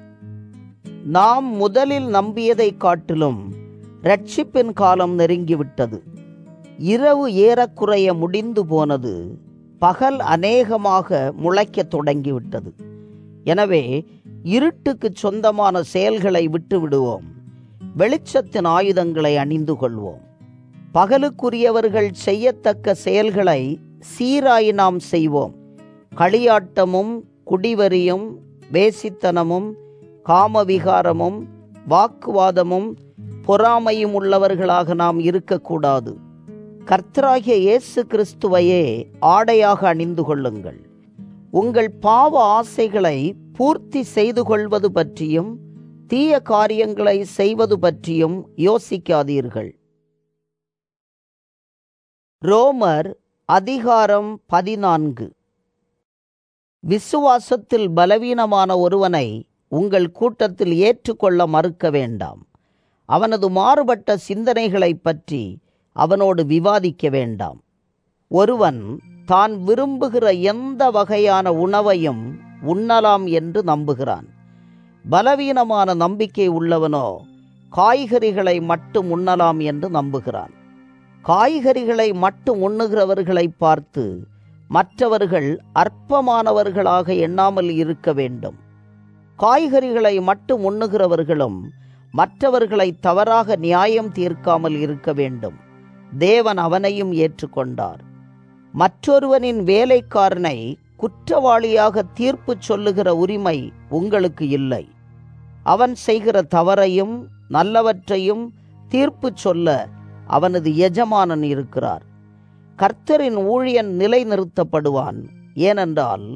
நாம் முதலில் நம்பியதை காட்டிலும் இரட்சிப்பின் காலம் நெருங்கிவிட்டது. இரவு ஏறக்குறைய முடிந்து போனது. பகல் அநேகமாக முளைக்க தொடங்கிவிட்டது. எனவே இருட்டுக்கு சொந்தமான செயல்களை விட்டுவிடுவோம். வெளிச்சத்தின் ஆயுதங்களை அணிந்து கொள்வோம். பகலுக்குரியவர்கள் செய்யத்தக்க செயல்களை சீராய் நாம் செய்வோம். களியாட்டமும் குடிவரியும் வேசித்தனமும் காமவிகாரமும் வாக்குவாதமும் பொறாமையும் உள்ளவர்களாக நாம் இருக்கக்கூடாது. கர்த்தராகிய இயேசு கிறிஸ்துவையே ஆடையாக அணிந்து கொள்ளுங்கள். உங்கள் பாவ ஆசைகளை பூர்த்தி செய்து கொள்வது பற்றியும் தீய காரியங்களை செய்வது பற்றியும் யோசிக்காதீர்கள். ரோமர் அதிகாரம் 14. விசுவாசத்தில் பலவீனமான ஒருவனை உங்கள் கூட்டத்தில் ஏற்றுக்கொள்ள மறுக்க வேண்டாம். அவனது மாறுபட்ட சிந்தனைகளை பற்றி அவனோடு விவாதிக்க வேண்டாம். ஒருவன் தான் விரும்புகிற எந்த வகையான உணவையும் உண்ணலாம் என்று நம்புகிறான். பலவீனமான நம்பிக்கை உள்ளவனோ காய்கறிகளை மட்டும் உண்ணலாம் என்று நம்புகிறான். காய்கறிகளை மட்டும் உண்ணுகிறவர்களை பார்த்து மற்றவர்கள் அற்பமானவர்களாக எண்ணாமல் இருக்க வேண்டும். காய்கறிகளை மட்டும் உண்ணுகிறவர்களும் மற்றவர்களை தவறாக நியாயம் தீர்க்காமல் இருக்க வேண்டும். தேவன் அவனையும் ஏற்றுக்கொண்டார். மற்றொருவனின் வேலைக்காரனை குற்றவாளியாக தீர்ப்பு சொல்லுகிற உரிமை உங்களுக்கு இல்லை. அவன் செய்கிற தவறையும் நல்லவற்றையும் தீர்ப்பு சொல்ல அவனது எஜமானன் இருக்கிறார். கர்த்தரின் ஊழியன் நிலைநிறுத்தப்படுவான். ஏனென்றால்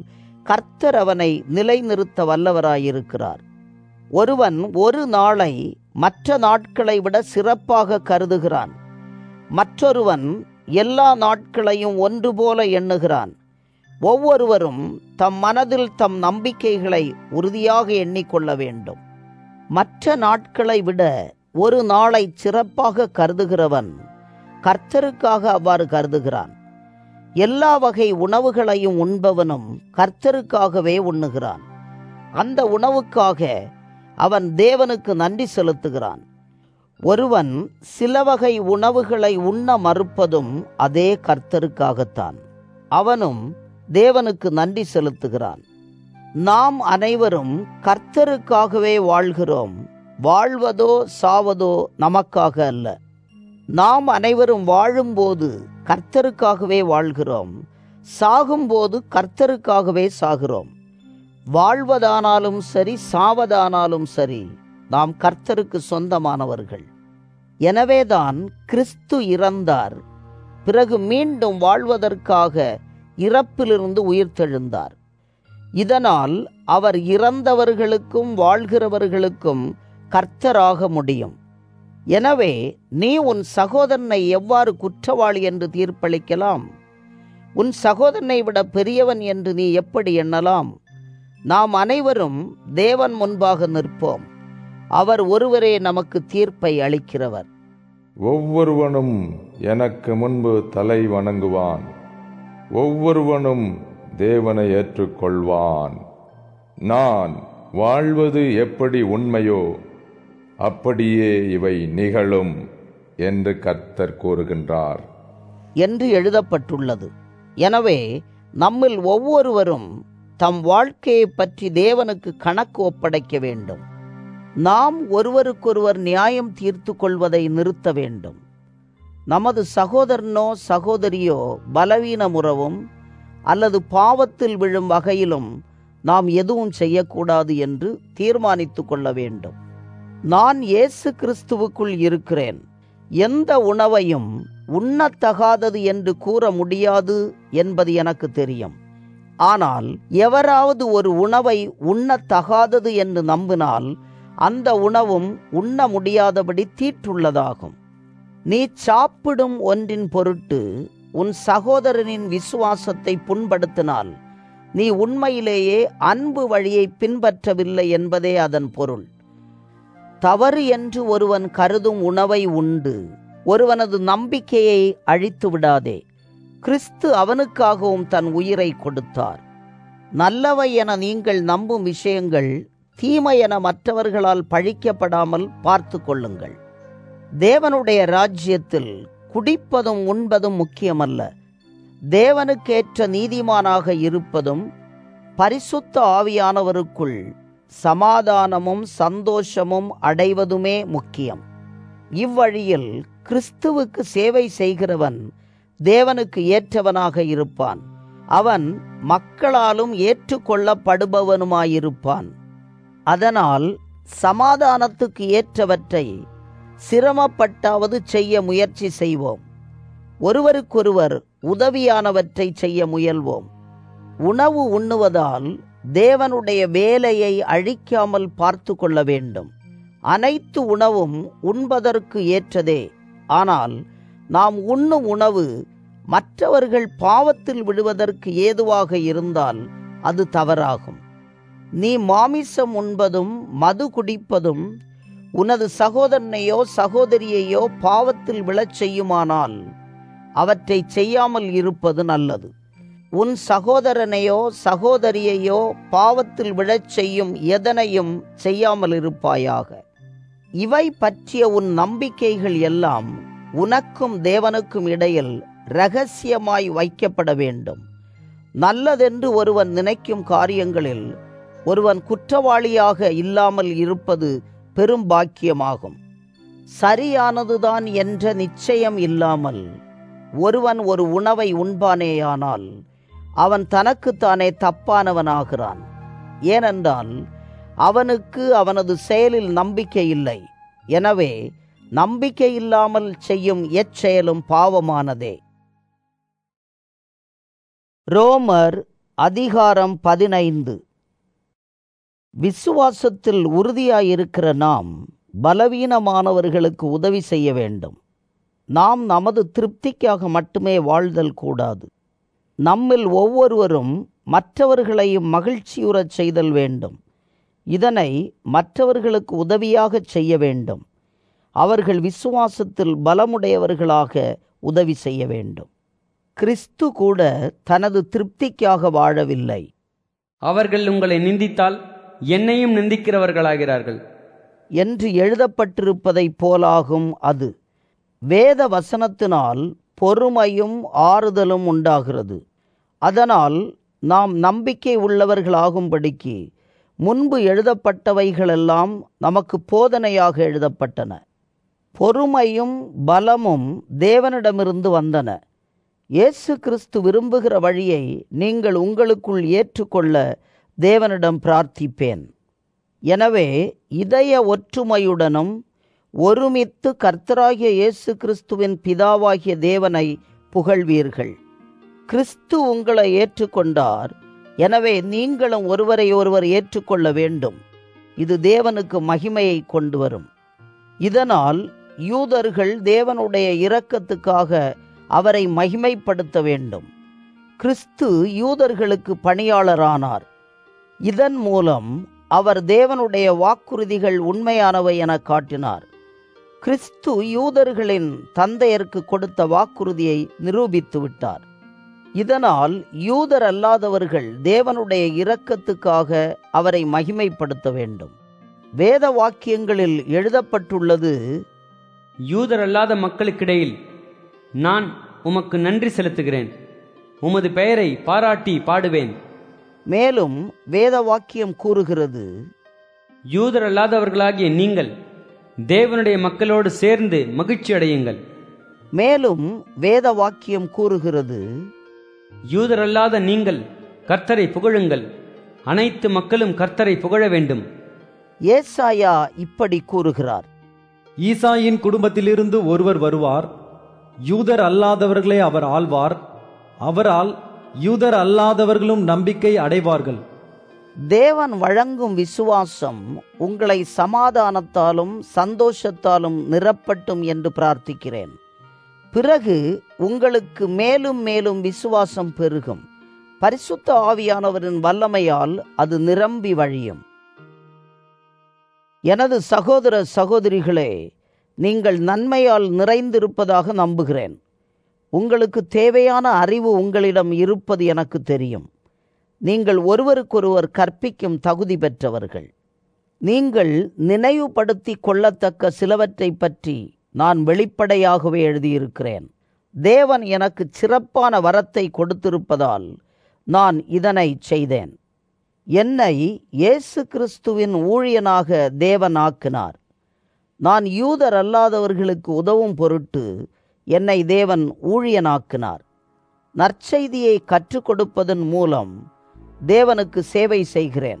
கர்த்தர் அவனை நிலைநிறுத்த வல்லவராயிருக்கிறார். ஒருவன் ஒரு நாளை மற்ற நாட்களை விட சிறப்பாக கருதுகிறான். மற்றொருவன் எல்லா நாட்களையும் ஒன்று போல எண்ணுகிறான். ஒவ்வொருவரும் தம் மனதில் தம் நம்பிக்கைகளை உறுதியாக எண்ணிக்கொள்ள வேண்டும். மற்ற நாட்களை விட ஒரு நாளை சிறப்பாக கருதுகிறவன் கர்த்தருக்காக அவ்வாறு கருதுகிறான். எல்லா வகை உணவுகளையும் உண்பவனும் கர்த்தருக்காகவே உண்ணுகிறான். அந்த உணவுக்காக அவன் தேவனுக்கு நன்றி செலுத்துகிறான். ஒருவன் சில வகை உணவுகளை உண்ண மறுப்பதும் அதே கர்த்தருக்காகத்தான். அவனும் தேவனுக்கு நன்றி செலுத்துகிறான். நாம் அனைவரும் கர்த்தருக்காகவே வாழ்கிறோம். வாழ்வதோ சாவதோ நமக்காக அல்ல. நாம் அனைவரும் வாழும்போது கர்த்தருக்காகவே வாழ்கிறோம். சாகும்போது கர்த்தருக்காகவே சாகிறோம். வாழ்வதானாலும் சரி, சாவதானாலும் சரி, நாம் கர்த்தருக்கு சொந்தமானவர்கள். எனவேதான் கிறிஸ்து இறந்தார். பிறகு மீண்டும் வாழ்வதற்காக இறப்பிலிருந்து உயிர்த்தெழுந்தார். இதனால் அவர் இறந்தவர்களுக்கும் வாழ்கிறவர்களுக்கும் கர்த்தராக முடியும். எனவே நீ உன் சகோதரனை எவ்வாறு குற்றவாளி என்று தீர்ப்பளிக்கலாம்? உன் சகோதரனை விட பெரியவன் என்று நீ எப்படி எண்ணலாம்? நாம் அனைவரும் தேவன் முன்பாக நிற்போம். அவர் ஒருவரே நமக்கு தீர்ப்பை அளிக்கிறவர். ஒவ்வொருவனும் எனக்கு முன்பு தலை வணங்குவான். ஒவ்வொருவனும் தேவனை ஏற்றுக்கொள்வான். நான் வாழ்வது எப்படி உண்மையோ அப்படியே இவை நிகழும் என்று கர்த்தர் கூறுகின்றார் என்று எழுதப்பட்டுள்ளது. எனவே நம்மில் ஒவ்வொருவரும் தம் வாழ்க்கையை பற்றி தேவனுக்கு கணக்கு ஒப்படைக்க வேண்டும். நாம் ஒருவருக்கொருவர் நியாயம் தீர்த்து கொள்வதை நிறுத்த வேண்டும். நமது சகோதரனோ சகோதரியோ பலவீனமுறவும் அல்லது பாவத்தில் விழும் வகையிலும் நாம் எதுவும் செய்யக்கூடாது என்று தீர்மானித்து கொள்ள வேண்டும். நான் இயேசு கிறிஸ்துவுக்குள் இருக்கிறேன். எந்த உணவையும் உண்ணத்தகாதது என்று கூற முடியாது என்பது எனக்கு தெரியும். ஆனால் எவராவது ஒரு உணவை உண்ணத்தகாதது என்று நம்பினால் அந்த உணவும் உண்ண முடியாதபடி தீட்டுள்ளதாகும். நீ சாப்பிடும் ஒன்றின் பொருட்டு உன் சகோதரனின் விசுவாசத்தை புண்படுத்தினால் நீ உண்மையிலேயே அன்பு வழியை பின்பற்றவில்லை என்பதே அதன் பொருள். தவறு என்று ஒருவன் கருதும் உணவை உண்டு ஒருவனது நம்பிக்கையை அழித்து விடாதே. கிறிஸ்து அவனுக்காகவும் தன் உயிரை கொடுத்தார். நல்லவை என நீங்கள் நம்பும் விஷயங்கள் தீமை என மற்றவர்களால் பழிக்கப்படாமல் பார்த்து கொள்ளுங்கள். தேவனுடைய ராஜ்யத்தில் குடிப்பதும் உண்பதும் முக்கியமல்ல. தேவனுக்கேற்ற நீதிமானாக இருப்பதும் பரிசுத்த ஆவியானவருக்குள் சமாதானமும் சந்தோஷமும் அடைவதுமே முக்கியம். இவ்வழியில் கிறிஸ்துவுக்கு சேவை செய்கிறவன் தேவனுக்கு ஏற்றவனாக இருப்பான். அவன் மக்களாலும் ஏற்றுக்கொள்ளப்படுபவனுமாயிருப்பான். அதனால் சமாதானத்துக்கு ஏற்றவற்றை சிரமப்பட்டாவது செய்ய முயற்சி செய்வோம். ஒருவருக்கொருவர் உதவியானவற்றை செய்ய முயல்வோம். உணவு உண்ணுவதால் தேவனுடைய வேலையை அழிக்காமல் பார்த்து கொள்ள வேண்டும். அனைத்து உணவும் உண்பதற்கு ஏற்றதே. ஆனால் நாம் உண்ணும் உணவு மற்றவர்கள் பாவத்தில் விழுவதற்கு ஏதுவாக இருந்தால் அது தவறாகும். நீ மாமிசம் உண்பதும் மது குடிப்பதும் உனது சகோதரனையோ சகோதரியையோ பாவத்தில் விழச் செய்யுமானால் அவற்றை செய்யாமல் இருப்பது நல்லது. உன் சகோதரனையோ சகோதரியையோ பாவத்தில் விழச் செய்யும் எதனையும் செய்யாமல் இருப்பாயாக. இவை பற்றிய உன் நம்பிக்கைகள் எல்லாம் உனக்கும் தேவனுக்கும் இடையில் இரகசியமாய் வைக்கப்பட வேண்டும். நல்லதென்று ஒருவன் நினைக்கும் காரியங்களில் ஒருவன் குற்றவாளியாக இல்லாமல் இருப்பது பெரும் பாக்கியமாகும். சரியானதுதான் என்ற நிச்சயம் இல்லாமல் ஒருவன் ஒரு உணவை உண்பானேயானால் அவன் தனக்குத்தானே தப்பானவனாகிறான். ஏனென்றால் அவனுக்கு அவனது செயலில் நம்பிக்கை இல்லை. எனவே நம்பிக்கை இல்லாமல் செய்யும் எச்செயலும் பாவமானதே. ரோமர் அதிகாரம் 15. விசுவாசத்தில் உறுதியாயிருக்கிற நாம் பலவீனமானவர்களுக்கு உதவி செய்ய வேண்டும். நாம் நமது திருப்திக்காக மட்டுமே வாழ்தல் கூடாது. நம்மில் ஒவ்வொருவரும் மற்றவர்களையும் மகிழ்ச்சியுறச் செய்தல் வேண்டும். இதனை மற்றவர்களுக்கு உதவியாக செய்ய வேண்டும். அவர்கள் விசுவாசத்தில் பலமுடையவர்களாக உதவி செய்ய வேண்டும். கிறிஸ்து கூட தனது திருப்திக்காக வாழவில்லை. அவர்கள் உங்களை நிந்தித்தால் என்னையும் நிந்திக்கிறவர்களாகிறார்கள் என்று எழுதப்பட்டிருப்பதைப் போலாகும் அது. வேத வசனத்தினால் பொறுமையும் ஆறுதலும் உண்டாகிறது. அதனால் நாம் நம்பிக்கை உள்ளவர்களாகும்படிக்கு முன்பு எழுதப்பட்டவைகளெல்லாம் நமக்கு போதனையாக எழுதப்பட்டன. பொறுமையும் பலமும் தேவனிடமிருந்து வந்தன. இயேசு கிறிஸ்து விரும்புகிற வழியை நீங்கள் உங்களுக்குள் ஏற்றுக்கொள்ள தேவனிடம் பிரார்த்திப்பேன். எனவே இதய ஒற்றுமையுடனும் ஒருமித்து கர்த்தராகிய இயேசு கிறிஸ்துவின் பிதாவாகிய தேவனை புகழ்வீர்கள். கிறிஸ்து உங்களை ஏற்றுக்கொண்டார். எனவே நீங்களும் ஒருவரை ஒருவர் ஏற்றுக்கொள்ள வேண்டும். இது தேவனுக்கு மகிமையை கொண்டு வரும். இதனால் யூதர்கள் தேவனுடைய இரக்கத்துக்காக அவரை மகிமைப்படுத்த வேண்டும். கிறிஸ்து யூதர்களுக்கு பணியாளரானார். இதன் மூலம் அவர் தேவனுடைய வாக்குறுதிகள் உண்மையானவை என காட்டினார். கிறிஸ்து யூதர்களின் தந்தையருக்கு கொடுத்த வாக்குறுதியை நிரூபித்து விட்டார். இதனால் யூதர் அல்லாதவர்கள் தேவனுடைய இரக்கத்துக்காக அவரை மகிமைப்படுத்த வேண்டும். வேத வாக்கியங்களில் எழுதப்பட்டுள்ளது, யூதர் அல்லாத மக்களுக்கிடையில் நான் உமக்கு நன்றி செலுத்துகிறேன், உமது பெயரை பாராட்டி பாடுவேன். மேலும் வேத வாக்கியம் கூறுகிறது, யூதர் அல்லாதவர்களாகிய நீங்கள் தேவனுடைய மக்களோடு சேர்ந்து மகிழ்ச்சி அடையுங்கள். மேலும் வேத வாக்கியம் கூறுகிறது, யூதர் அல்லாத நீங்கள் கர்த்தரை புகழுங்கள், அனைத்து மக்களும் கர்த்தரை புகழ வேண்டும். ஏசாயா இப்படி கூறுகிறார், ஈசாயின் குடும்பத்திலிருந்து ஒருவர் வருவார், யூதர் அல்லாதவர்களை அவர் ஆள்வார், அவரால் யூதர் அல்லாதவர்களும் நம்பிக்கை அடைவார்கள். தேவன் வழங்கும் விசுவாசம் உங்களை சமாதானத்தாலும் சந்தோஷத்தாலும் நிரப்பட்டும் என்று பிரார்த்திக்கிறேன். பிறகு உங்களுக்கு மேலும் மேலும் விசுவாசம் பெருகும். பரிசுத்த ஆவியானவரின் வல்லமையால் அது நிரம்பி வழியும். எனது சகோதர சகோதரிகளே, நீங்கள் நன்மையால் நிறைந்திருப்பதாக நம்புகிறேன். உங்களுக்கு தேவையான அறிவு உங்களிடம் இருப்பது எனக்கு தெரியும். நீங்கள் ஒருவருக்கொருவர் கற்பிக்கும் தகுதி பெற்றவர்கள். நீங்கள் நினைவுபடுத்தி கொள்ளத்தக்க சிலவற்றை பற்றி நான் வெளிப்படையாகவே எழுதியிருக்கிறேன். தேவன் எனக்கு சிறப்பான வரத்தை கொடுத்திருப்பதால் நான் இதனை செய்தேன். என்னை இயேசு கிறிஸ்துவின் ஊழியனாக தேவன் ஆக்கினார். நான் யூதர் அல்லாதவர்களுக்கு உதவும் பொருட்டு என்னை தேவன் ஊழியனாக்கினார். நற்செய்தியை கற்றுக் கொடுப்பதன் மூலம் தேவனுக்கு சேவை செய்கிறேன்.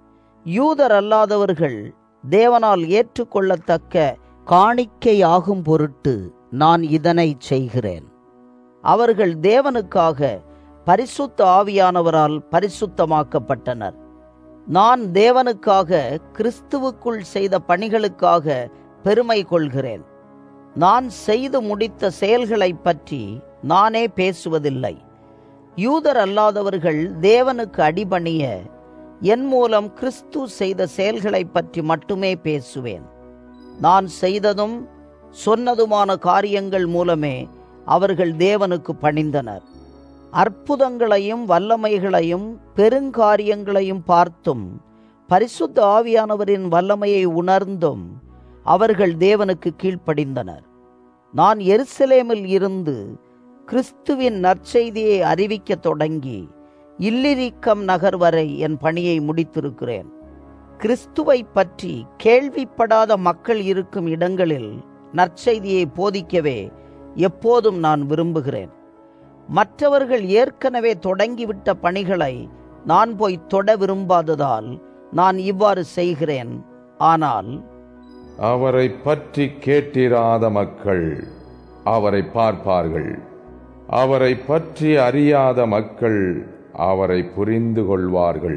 யூதர் அல்லாதவர்கள் தேவனால் ஏற்றுக்கொள்ளத்தக்க காணிக்கையாகும் பொருட்டு நான் இதனை செய்கிறேன். அவர்கள் தேவனுக்காக பரிசுத்த ஆவியானவரால் பரிசுத்தமாக்கப்பட்டனர். நான் தேவனுக்காக கிறிஸ்துவுக்குள் செய்த பணிகளுக்காக பெருமை கொள்கிறேன். நான் செய்து முடித்த செயல்களை பற்றி நானே பேசுவதில்லை. யூதர் அல்லாதவர்கள் தேவனுக்கு அடிபணிய என் மூலம் கிறிஸ்து செய்த செயல்களை பற்றி மட்டுமே பேசுவேன். நான் செய்ததும் சொன்னதுமான காரியங்கள் மூலமே அவர்கள் தேவனுக்கு பணிந்தனர். அற்புதங்களையும் வல்லமைகளையும் பெருங்காரியங்களையும் பார்த்தும் பரிசுத்த ஆவியானவரின் வல்லமையை உணர்ந்தும் அவர்கள் தேவனுக்கு கீழ்ப்படிந்தனர். நான் எருசலேமில் இருந்து கிறிஸ்துவின் நற்செய்தியை அறிவிக்க தொடங்கி இல்லிரிக்கம் நகர் வரை என் பணியை முடித்திருக்கிறேன். கிறிஸ்துவை பற்றி கேள்விப்படாத மக்கள் இருக்கும் இடங்களில் நற்செய்தியை போதிக்கவே எப்போதும் நான் விரும்புகிறேன். மற்றவர்கள் ஏற்கனவே தொடங்கிவிட்ட பணிகளை நான் போய் தொட விரும்பாததால் நான் இவ்வாறு செய்கிறேன். ஆனால் அவரை பற்றி கேட்டிராத மக்கள் அவரை பார்ப்பார்கள். அவரை பற்றி அறியாத மக்கள் அவரை புரிந்து கொள்வார்கள்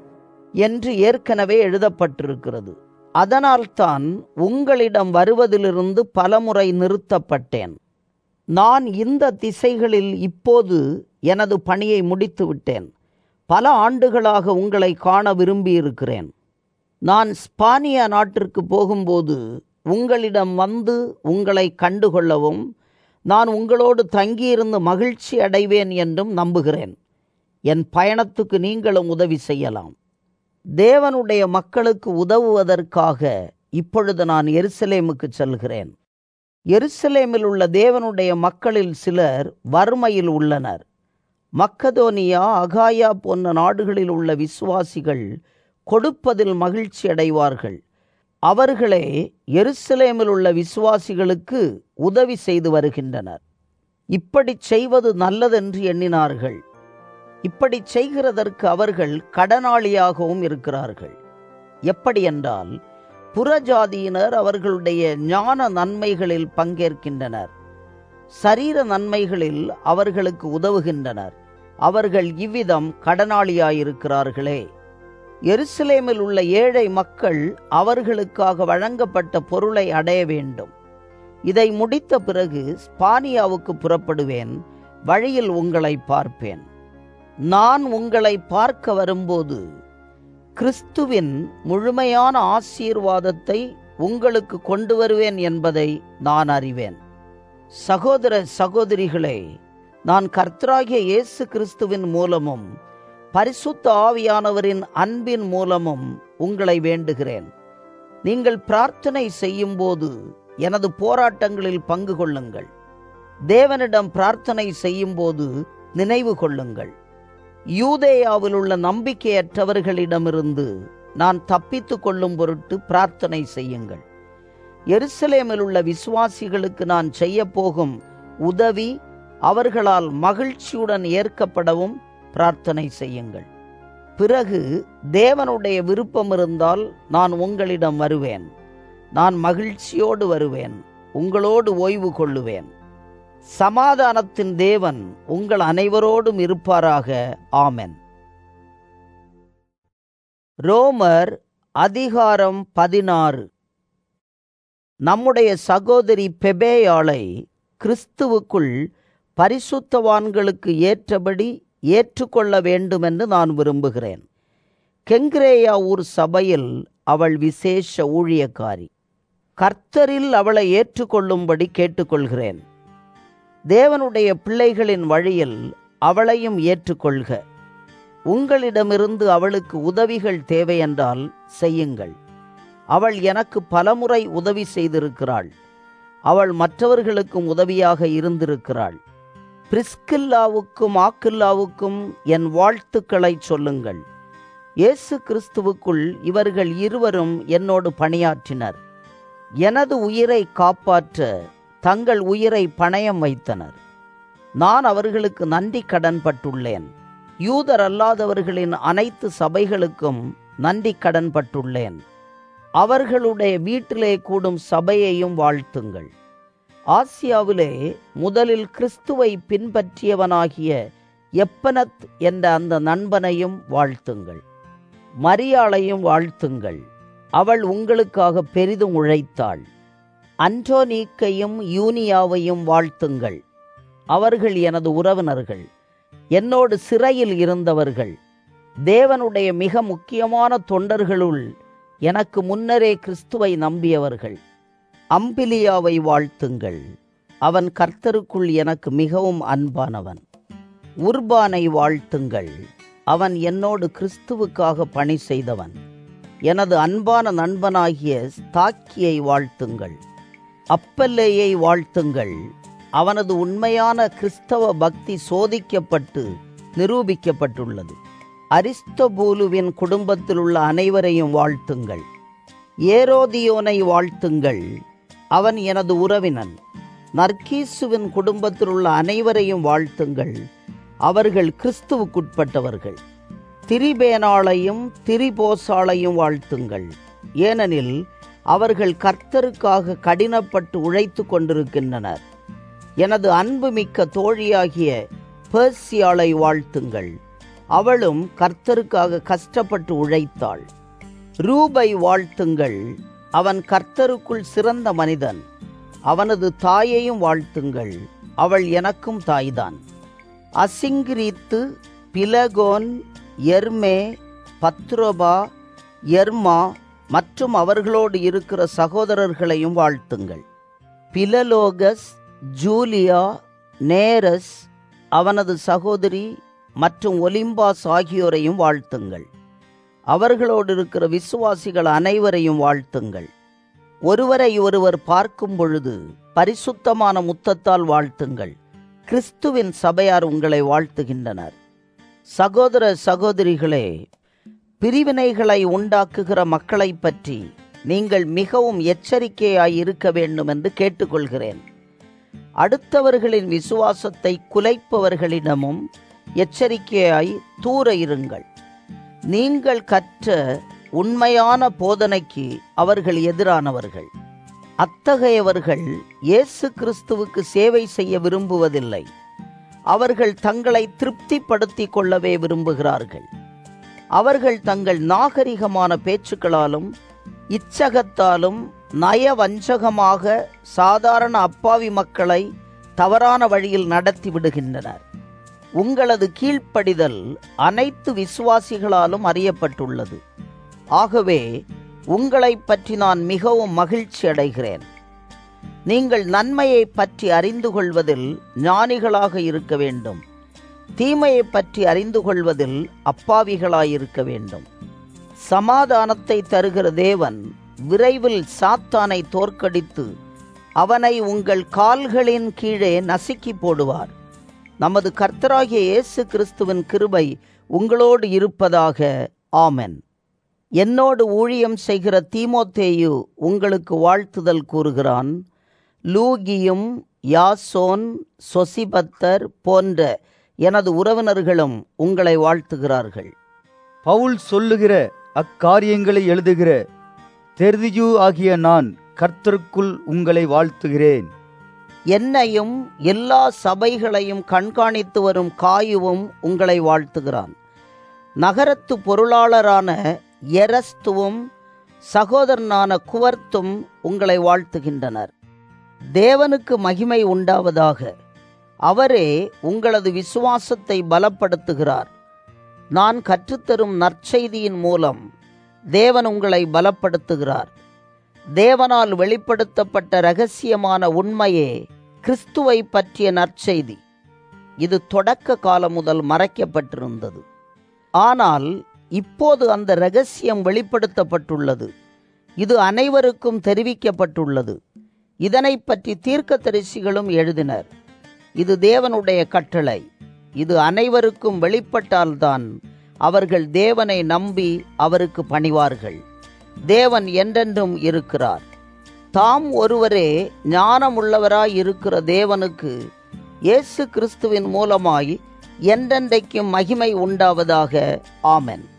என்று ஏற்கனவே எழுதப்பட்டிருக்கிறது. அதனால்தான் உங்களிடம் வருவதிலிருந்து பலமுறை நிறுத்தப்பட்டேன். நான் இந்த திசைகளில் இப்போது எனது பணியை முடித்து விட்டேன். பல ஆண்டுகளாக உங்களை காண விரும்பியிருக்கிறேன். நான் ஸ்பானிய நாட்டிற்கு போகும்போது உங்களிடம் வந்து உங்களை கண்டுகொள்ளவும் நான் உங்களோடு தங்கியிருந்து மகிழ்ச்சி அடைவேன் என்றும் நம்புகிறேன். என் பயணத்துக்கு நீங்களும் உதவி செய்யலாம். தேவனுடைய மக்களுக்கு உதவுவதற்காக இப்பொழுது நான் எருசலேமுக்கு செல்கிறேன். எருசலேமில் உள்ள தேவனுடைய மக்களில் சிலர் வறுமையில் உள்ளனர். மக்கதோனியா, அகாயா போன்ற நாடுகளில் உள்ள விசுவாசிகள் கொடுப்பதில் மகிழ்ச்சி அடைவார்கள். அவர்களே எருசலேமில் உள்ள விசுவாசிகளுக்கு உதவி செய்து வருகின்றனர். இப்படி செய்வது நல்லதென்று எண்ணினார்கள். இப்படி செய்கிறதற்கு அவர்கள் கடனாளியாகவும் இருக்கிறார்கள். எப்படி என்றால், புறஜாதியினர் அவர்களுடைய ஞான நன்மைகளில் பங்கேற்கின்றனர். சரீர நன்மைகளில் அவர்களுக்கு உதவுகின்றனர். அவர்கள் இவ்விதம் கடனாளியாயிருக்கிறார்களே. எருசலேமில் உள்ள ஏழை மக்கள் அவர்களுக்காக வழங்கப்பட்ட பொருளை அடைய வேண்டும். இதை முடித்த பிறகு ஸ்பானியாவுக்கு புறப்படுவேன். வழியில் உங்களை பார்ப்பேன். நான் உங்களை பார்க்க வரும்போது கிறிஸ்துவின் முழுமையான ஆசீர்வாதத்தை உங்களுக்கு கொண்டு வருவேன் என்பதை நான் அறிவேன். சகோதர சகோதரிகளே, நான் கர்த்தராகிய இயேசு கிறிஸ்துவின் மூலமும் பரிசுத்த ஆவியானவரின் அன்பின் மூலமும் உங்களை வேண்டுகிறேன். நீங்கள் பிரார்த்தனை செய்யும்போது எனது போராட்டங்களில் பங்கு கொள்ளுங்கள். தேவனிடம் பிரார்த்தனை செய்யும்போது நினைவு கொள்ளுங்கள். யூதேயாவில் உள்ள நம்பிக்கையற்றவர்களிடமிருந்து நான் தப்பித்து கொள்ளும் பொருட்டு பிரார்த்தனை செய்யுங்கள். எருசலேமில் உள்ள விசுவாசிகளுக்கு நான் செய்ய போகும் உதவி அவர்களால் மகிழ்ச்சியுடன் ஏற்கப்படவும் பிரார்த்தனை செய்யுங்கள். பிறகு தேவனுடைய விருப்பம் இருந்தால் நான் உங்களிடம் வருவேன். நான் மகிழ்ச்சியோடு வருவேன். உங்களோடு ஓய்வு கொள்ளுவேன். சமாதானத்தின் தேவன் உங்கள் அனைவரோடும் இருப்பாராக. ஆமென். ரோமர் அதிகாரம் 16. நம்முடைய சகோதரி பெபேயாளை கிறிஸ்துவுக்குள் பரிசுத்தவான்களுக்கு ஏற்றபடி ஏற்றுக்கொள்ள வேண்டுமென்று நான் விரும்புகிறேன். கெங்கிரேயா ஊர் சபையில் அவள் விசேஷ ஊழியக்காரி. கர்த்தரில் அவளை ஏற்றுக்கொள்ளும்படி கேட்டுக்கொள்கிறேன். தேவனுடைய பிள்ளைகளின் வழியில் அவளையும் ஏற்றுக்கொள்க. உங்களிடமிருந்து அவளுக்கு உதவிகள் தேவையென்றால் செய்யுங்கள். அவள் எனக்கு பலமுறை உதவி செய்திருக்கிறாள். அவள் மற்றவர்களுக்கும் உதவியாக இருந்திருக்கிறாள். பிரிஸ்கில்லாவுக்கும் ஆக்கில்லாவுக்கும் என் வாழ்த்துக்களை சொல்லுங்கள். இயேசு கிறிஸ்துவுக்குள் இவர்கள் இருவரும் என்னோடு பணியாற்றினர். எனது உயிரை காப்பாற்ற தங்கள் உயிரை பணயம் வைத்தனர். நான் அவர்களுக்கு நன்றி கடன் பட்டுள்ளேன். யூதர் அல்லாதவர்களின் அனைத்து சபைகளுக்கும் நன்றி கடன் பட்டுள்ளேன். அவர்களுடைய வீட்டிலே கூடும் சபையையும் வாழ்த்துங்கள். ஆசியாவிலே முதலில் கிறிஸ்துவை பின்பற்றியவனாகிய எப்பனத் என்ற அந்த நண்பனையும் வாழ்த்துங்கள். மரியாளையும் வாழ்த்துங்கள். அவள் உங்களுக்காக பெரிதும் உழைத்தாள். அன்டோனீக்கையும் யூனியாவையும் வாழ்த்துங்கள். அவர்கள் எனது உறவினர்கள், என்னோடு சிறையில் இருந்தவர்கள், தேவனுடைய மிக முக்கியமான தொண்டர்களுள் எனக்கு முன்னரே கிறிஸ்துவை நம்பியவர்கள். அம்பிலியாவை வாழ்த்துங்கள். அவன் கர்த்தருக்குள் எனக்கு மிகவும் அன்பானவன். உர்பானை வாழ்த்துங்கள். அவன் என்னோடு கிறிஸ்துவுக்காக பணி செய்தவன். எனது அன்பான நண்பனாகிய ஸ்தாக்கியை வாழ்த்துங்கள். அப்பல்லேயை வாழ்த்துங்கள். அவனது உண்மையான கிறிஸ்தவ பக்தி சோதிக்கப்பட்டு நிரூபிக்கப்பட்டுள்ளது. அரிஸ்தோபூலுவின் குடும்பத்தில் உள்ள அனைவரையும் வாழ்த்துங்கள். ஏரோதியோனை வாழ்த்துங்கள். அவன் எனது உறவினன். நர்கீசுவின் குடும்பத்தில் உள்ள அனைவரையும் வாழ்த்துங்கள். அவர்கள் கிறிஸ்துவுக்குட்பட்டவர்கள். திரிபேனாளையும் திரிபோசாளையும் வாழ்த்துங்கள். ஏனெனில் அவர்கள் கர்த்தருக்காக கடினப்பட்டு உழைத்து கொண்டிருக்கின்றனர். எனது அன்புமிக்க தோழியாகிய பெர்சியாளை வாழ்த்துங்கள். அவளும் கர்த்தருக்காக கஷ்டப்பட்டு உழைத்தாள். ரூபை வாழ்த்துங்கள், அவன் கர்த்தருக்குள் சிறந்த மனிதன். அவனது தாயையும் வாழ்த்துங்கள், அவள் எனக்கும் தாய்தான். அசிங்கிரீத்து, பிலகோன், எர்மே, பத்ரோபா, எர்மா மற்றும் அவர்களோடு இருக்கிற சகோதரர்களையும் வாழ்த்துங்கள். பிலலோகஸ், ஜூலியா, நேரஸ், அவனது சகோதரி மற்றும் ஒலிம்பாஸ் ஆகியோரையும் வாழ்த்துங்கள். அவர்களோடு இருக்கிற விசுவாசிகள் அனைவரையும் வாழ்த்துங்கள். ஒருவரை ஒருவர் பார்க்கும் பொழுது பரிசுத்தமான முத்தத்தால் வாழ்த்துங்கள். கிறிஸ்துவின் சபையார் உங்களை வாழ்த்துகின்றனர். சகோதர சகோதரிகளே, பிரிவினைகளை உண்டாக்குகிற மக்களை பற்றி நீங்கள் மிகவும் எச்சரிக்கையாய் இருக்க வேண்டும் என்று கேட்டுக்கொள்கிறேன். அடுத்தவர்களின் விசுவாசத்தை குலைப்பவர்களிடமும் எச்சரிக்கையாய் தூர இருங்கள். நீங்கள் கற்ற உண்மையான போதனைக்கு அவர்கள் எதிரானவர்கள். அத்தகையவர்கள் இயேசு கிறிஸ்துவுக்கு சேவை செய்ய விரும்புவதில்லை. அவர்கள் தங்களை திருப்திப்படுத்திக் கொள்ளவே விரும்புகிறார்கள். அவர்கள் தங்கள் நாகரிகமான பேச்சுக்களாலும் இச்சகத்தாலும் நயவஞ்சகமாக சாதாரண அப்பாவி மக்களை தவறான வழியில் நடத்தி விடுகின்றனர். உங்களது கீழ்ப்படிதல் அனைத்து விசுவாசிகளாலும் அறியப்பட்டுள்ளது. ஆகவே உங்களை பற்றி நான் மிகவும் மகிழ்ச்சி அடைகிறேன். நீங்கள் நன்மையை பற்றி அறிந்து கொள்வதில் ஞானிகளாக இருக்க வேண்டும். தீமையை பற்றி அறிந்து கொள்வதில் அப்பாவிகளாயிருக்க வேண்டும். சமாதானத்தை தருகிற தேவன் விரைவில் சாத்தானை தோற்கடித்து அவனை உங்கள் கால்களின் கீழே நசுக்கி போடுவார். நமது கர்த்தராகிய இயேசு கிறிஸ்துவின் கிருபை உங்களோடு இருப்பதாக. ஆமென். என்னோடு ஊழியம் செய்கிற தீமோத்தேயு உங்களுக்கு வாழ்த்துதல் கூறுகிறான். லூகியும் யாசோன், சொசிபத்தர் போன்ற எனது உறவினர்களும் உங்களை வாழ்த்துகிறார்கள். பவுல் சொல்லுகிற அக்காரியங்களை எழுதுகிற தெர்தியு ஆகிய நான் கர்த்தருக்குள் உங்களை வாழ்த்துகிறேன். என்னையும் எல்லா சபைகளையும் கண்காணித்து வரும் காயுவும் உங்களை வாழ்த்துகிறான். நகரத்து பொருளாளரான எரஸ்துவும் சகோதரனான குவர்த்தும் உங்களை வாழ்த்துகின்றனர். தேவனுக்கு மகிமை உண்டாவதாக. அவரே உங்களது விசுவாசத்தை பலப்படுத்துகிறார். நான் கற்றுத்தரும் நற்செய்தியின் மூலம் தேவன் உங்களை பலப்படுத்துகிறார். தேவனால் வெளிப்படுத்தப்பட்ட இரகசியமான உண்மையே கிறிஸ்துவை பற்றிய நற்செய்தி. இது தொடக்க காலம் முதல் மறைக்கப்பட்டிருந்தது. ஆனால் இப்போது அந்த இரகசியம் வெளிப்படுத்தப்பட்டுள்ளது. இது அனைவருக்கும் தெரிவிக்கப்பட்டுள்ளது. இதனை பற்றி தீர்க்கதரிசிகளும் எழுதினர். இது தேவனுடைய கட்டளை. இது அனைவருக்கும் வெளிப்பட்டால்தான் அவர்கள் தேவனை நம்பி அவருக்கு பணிவார்கள். தேவன் என்றென்றும் இருக்கிறார். தாம் ஒருவரே ஞானமுள்ளவராய் இருக்கிற தேவனுக்கு இயேசு கிறிஸ்துவின் மூலமாய் என்றென்றைக்கும் மகிமை உண்டாவதாக. ஆமென்.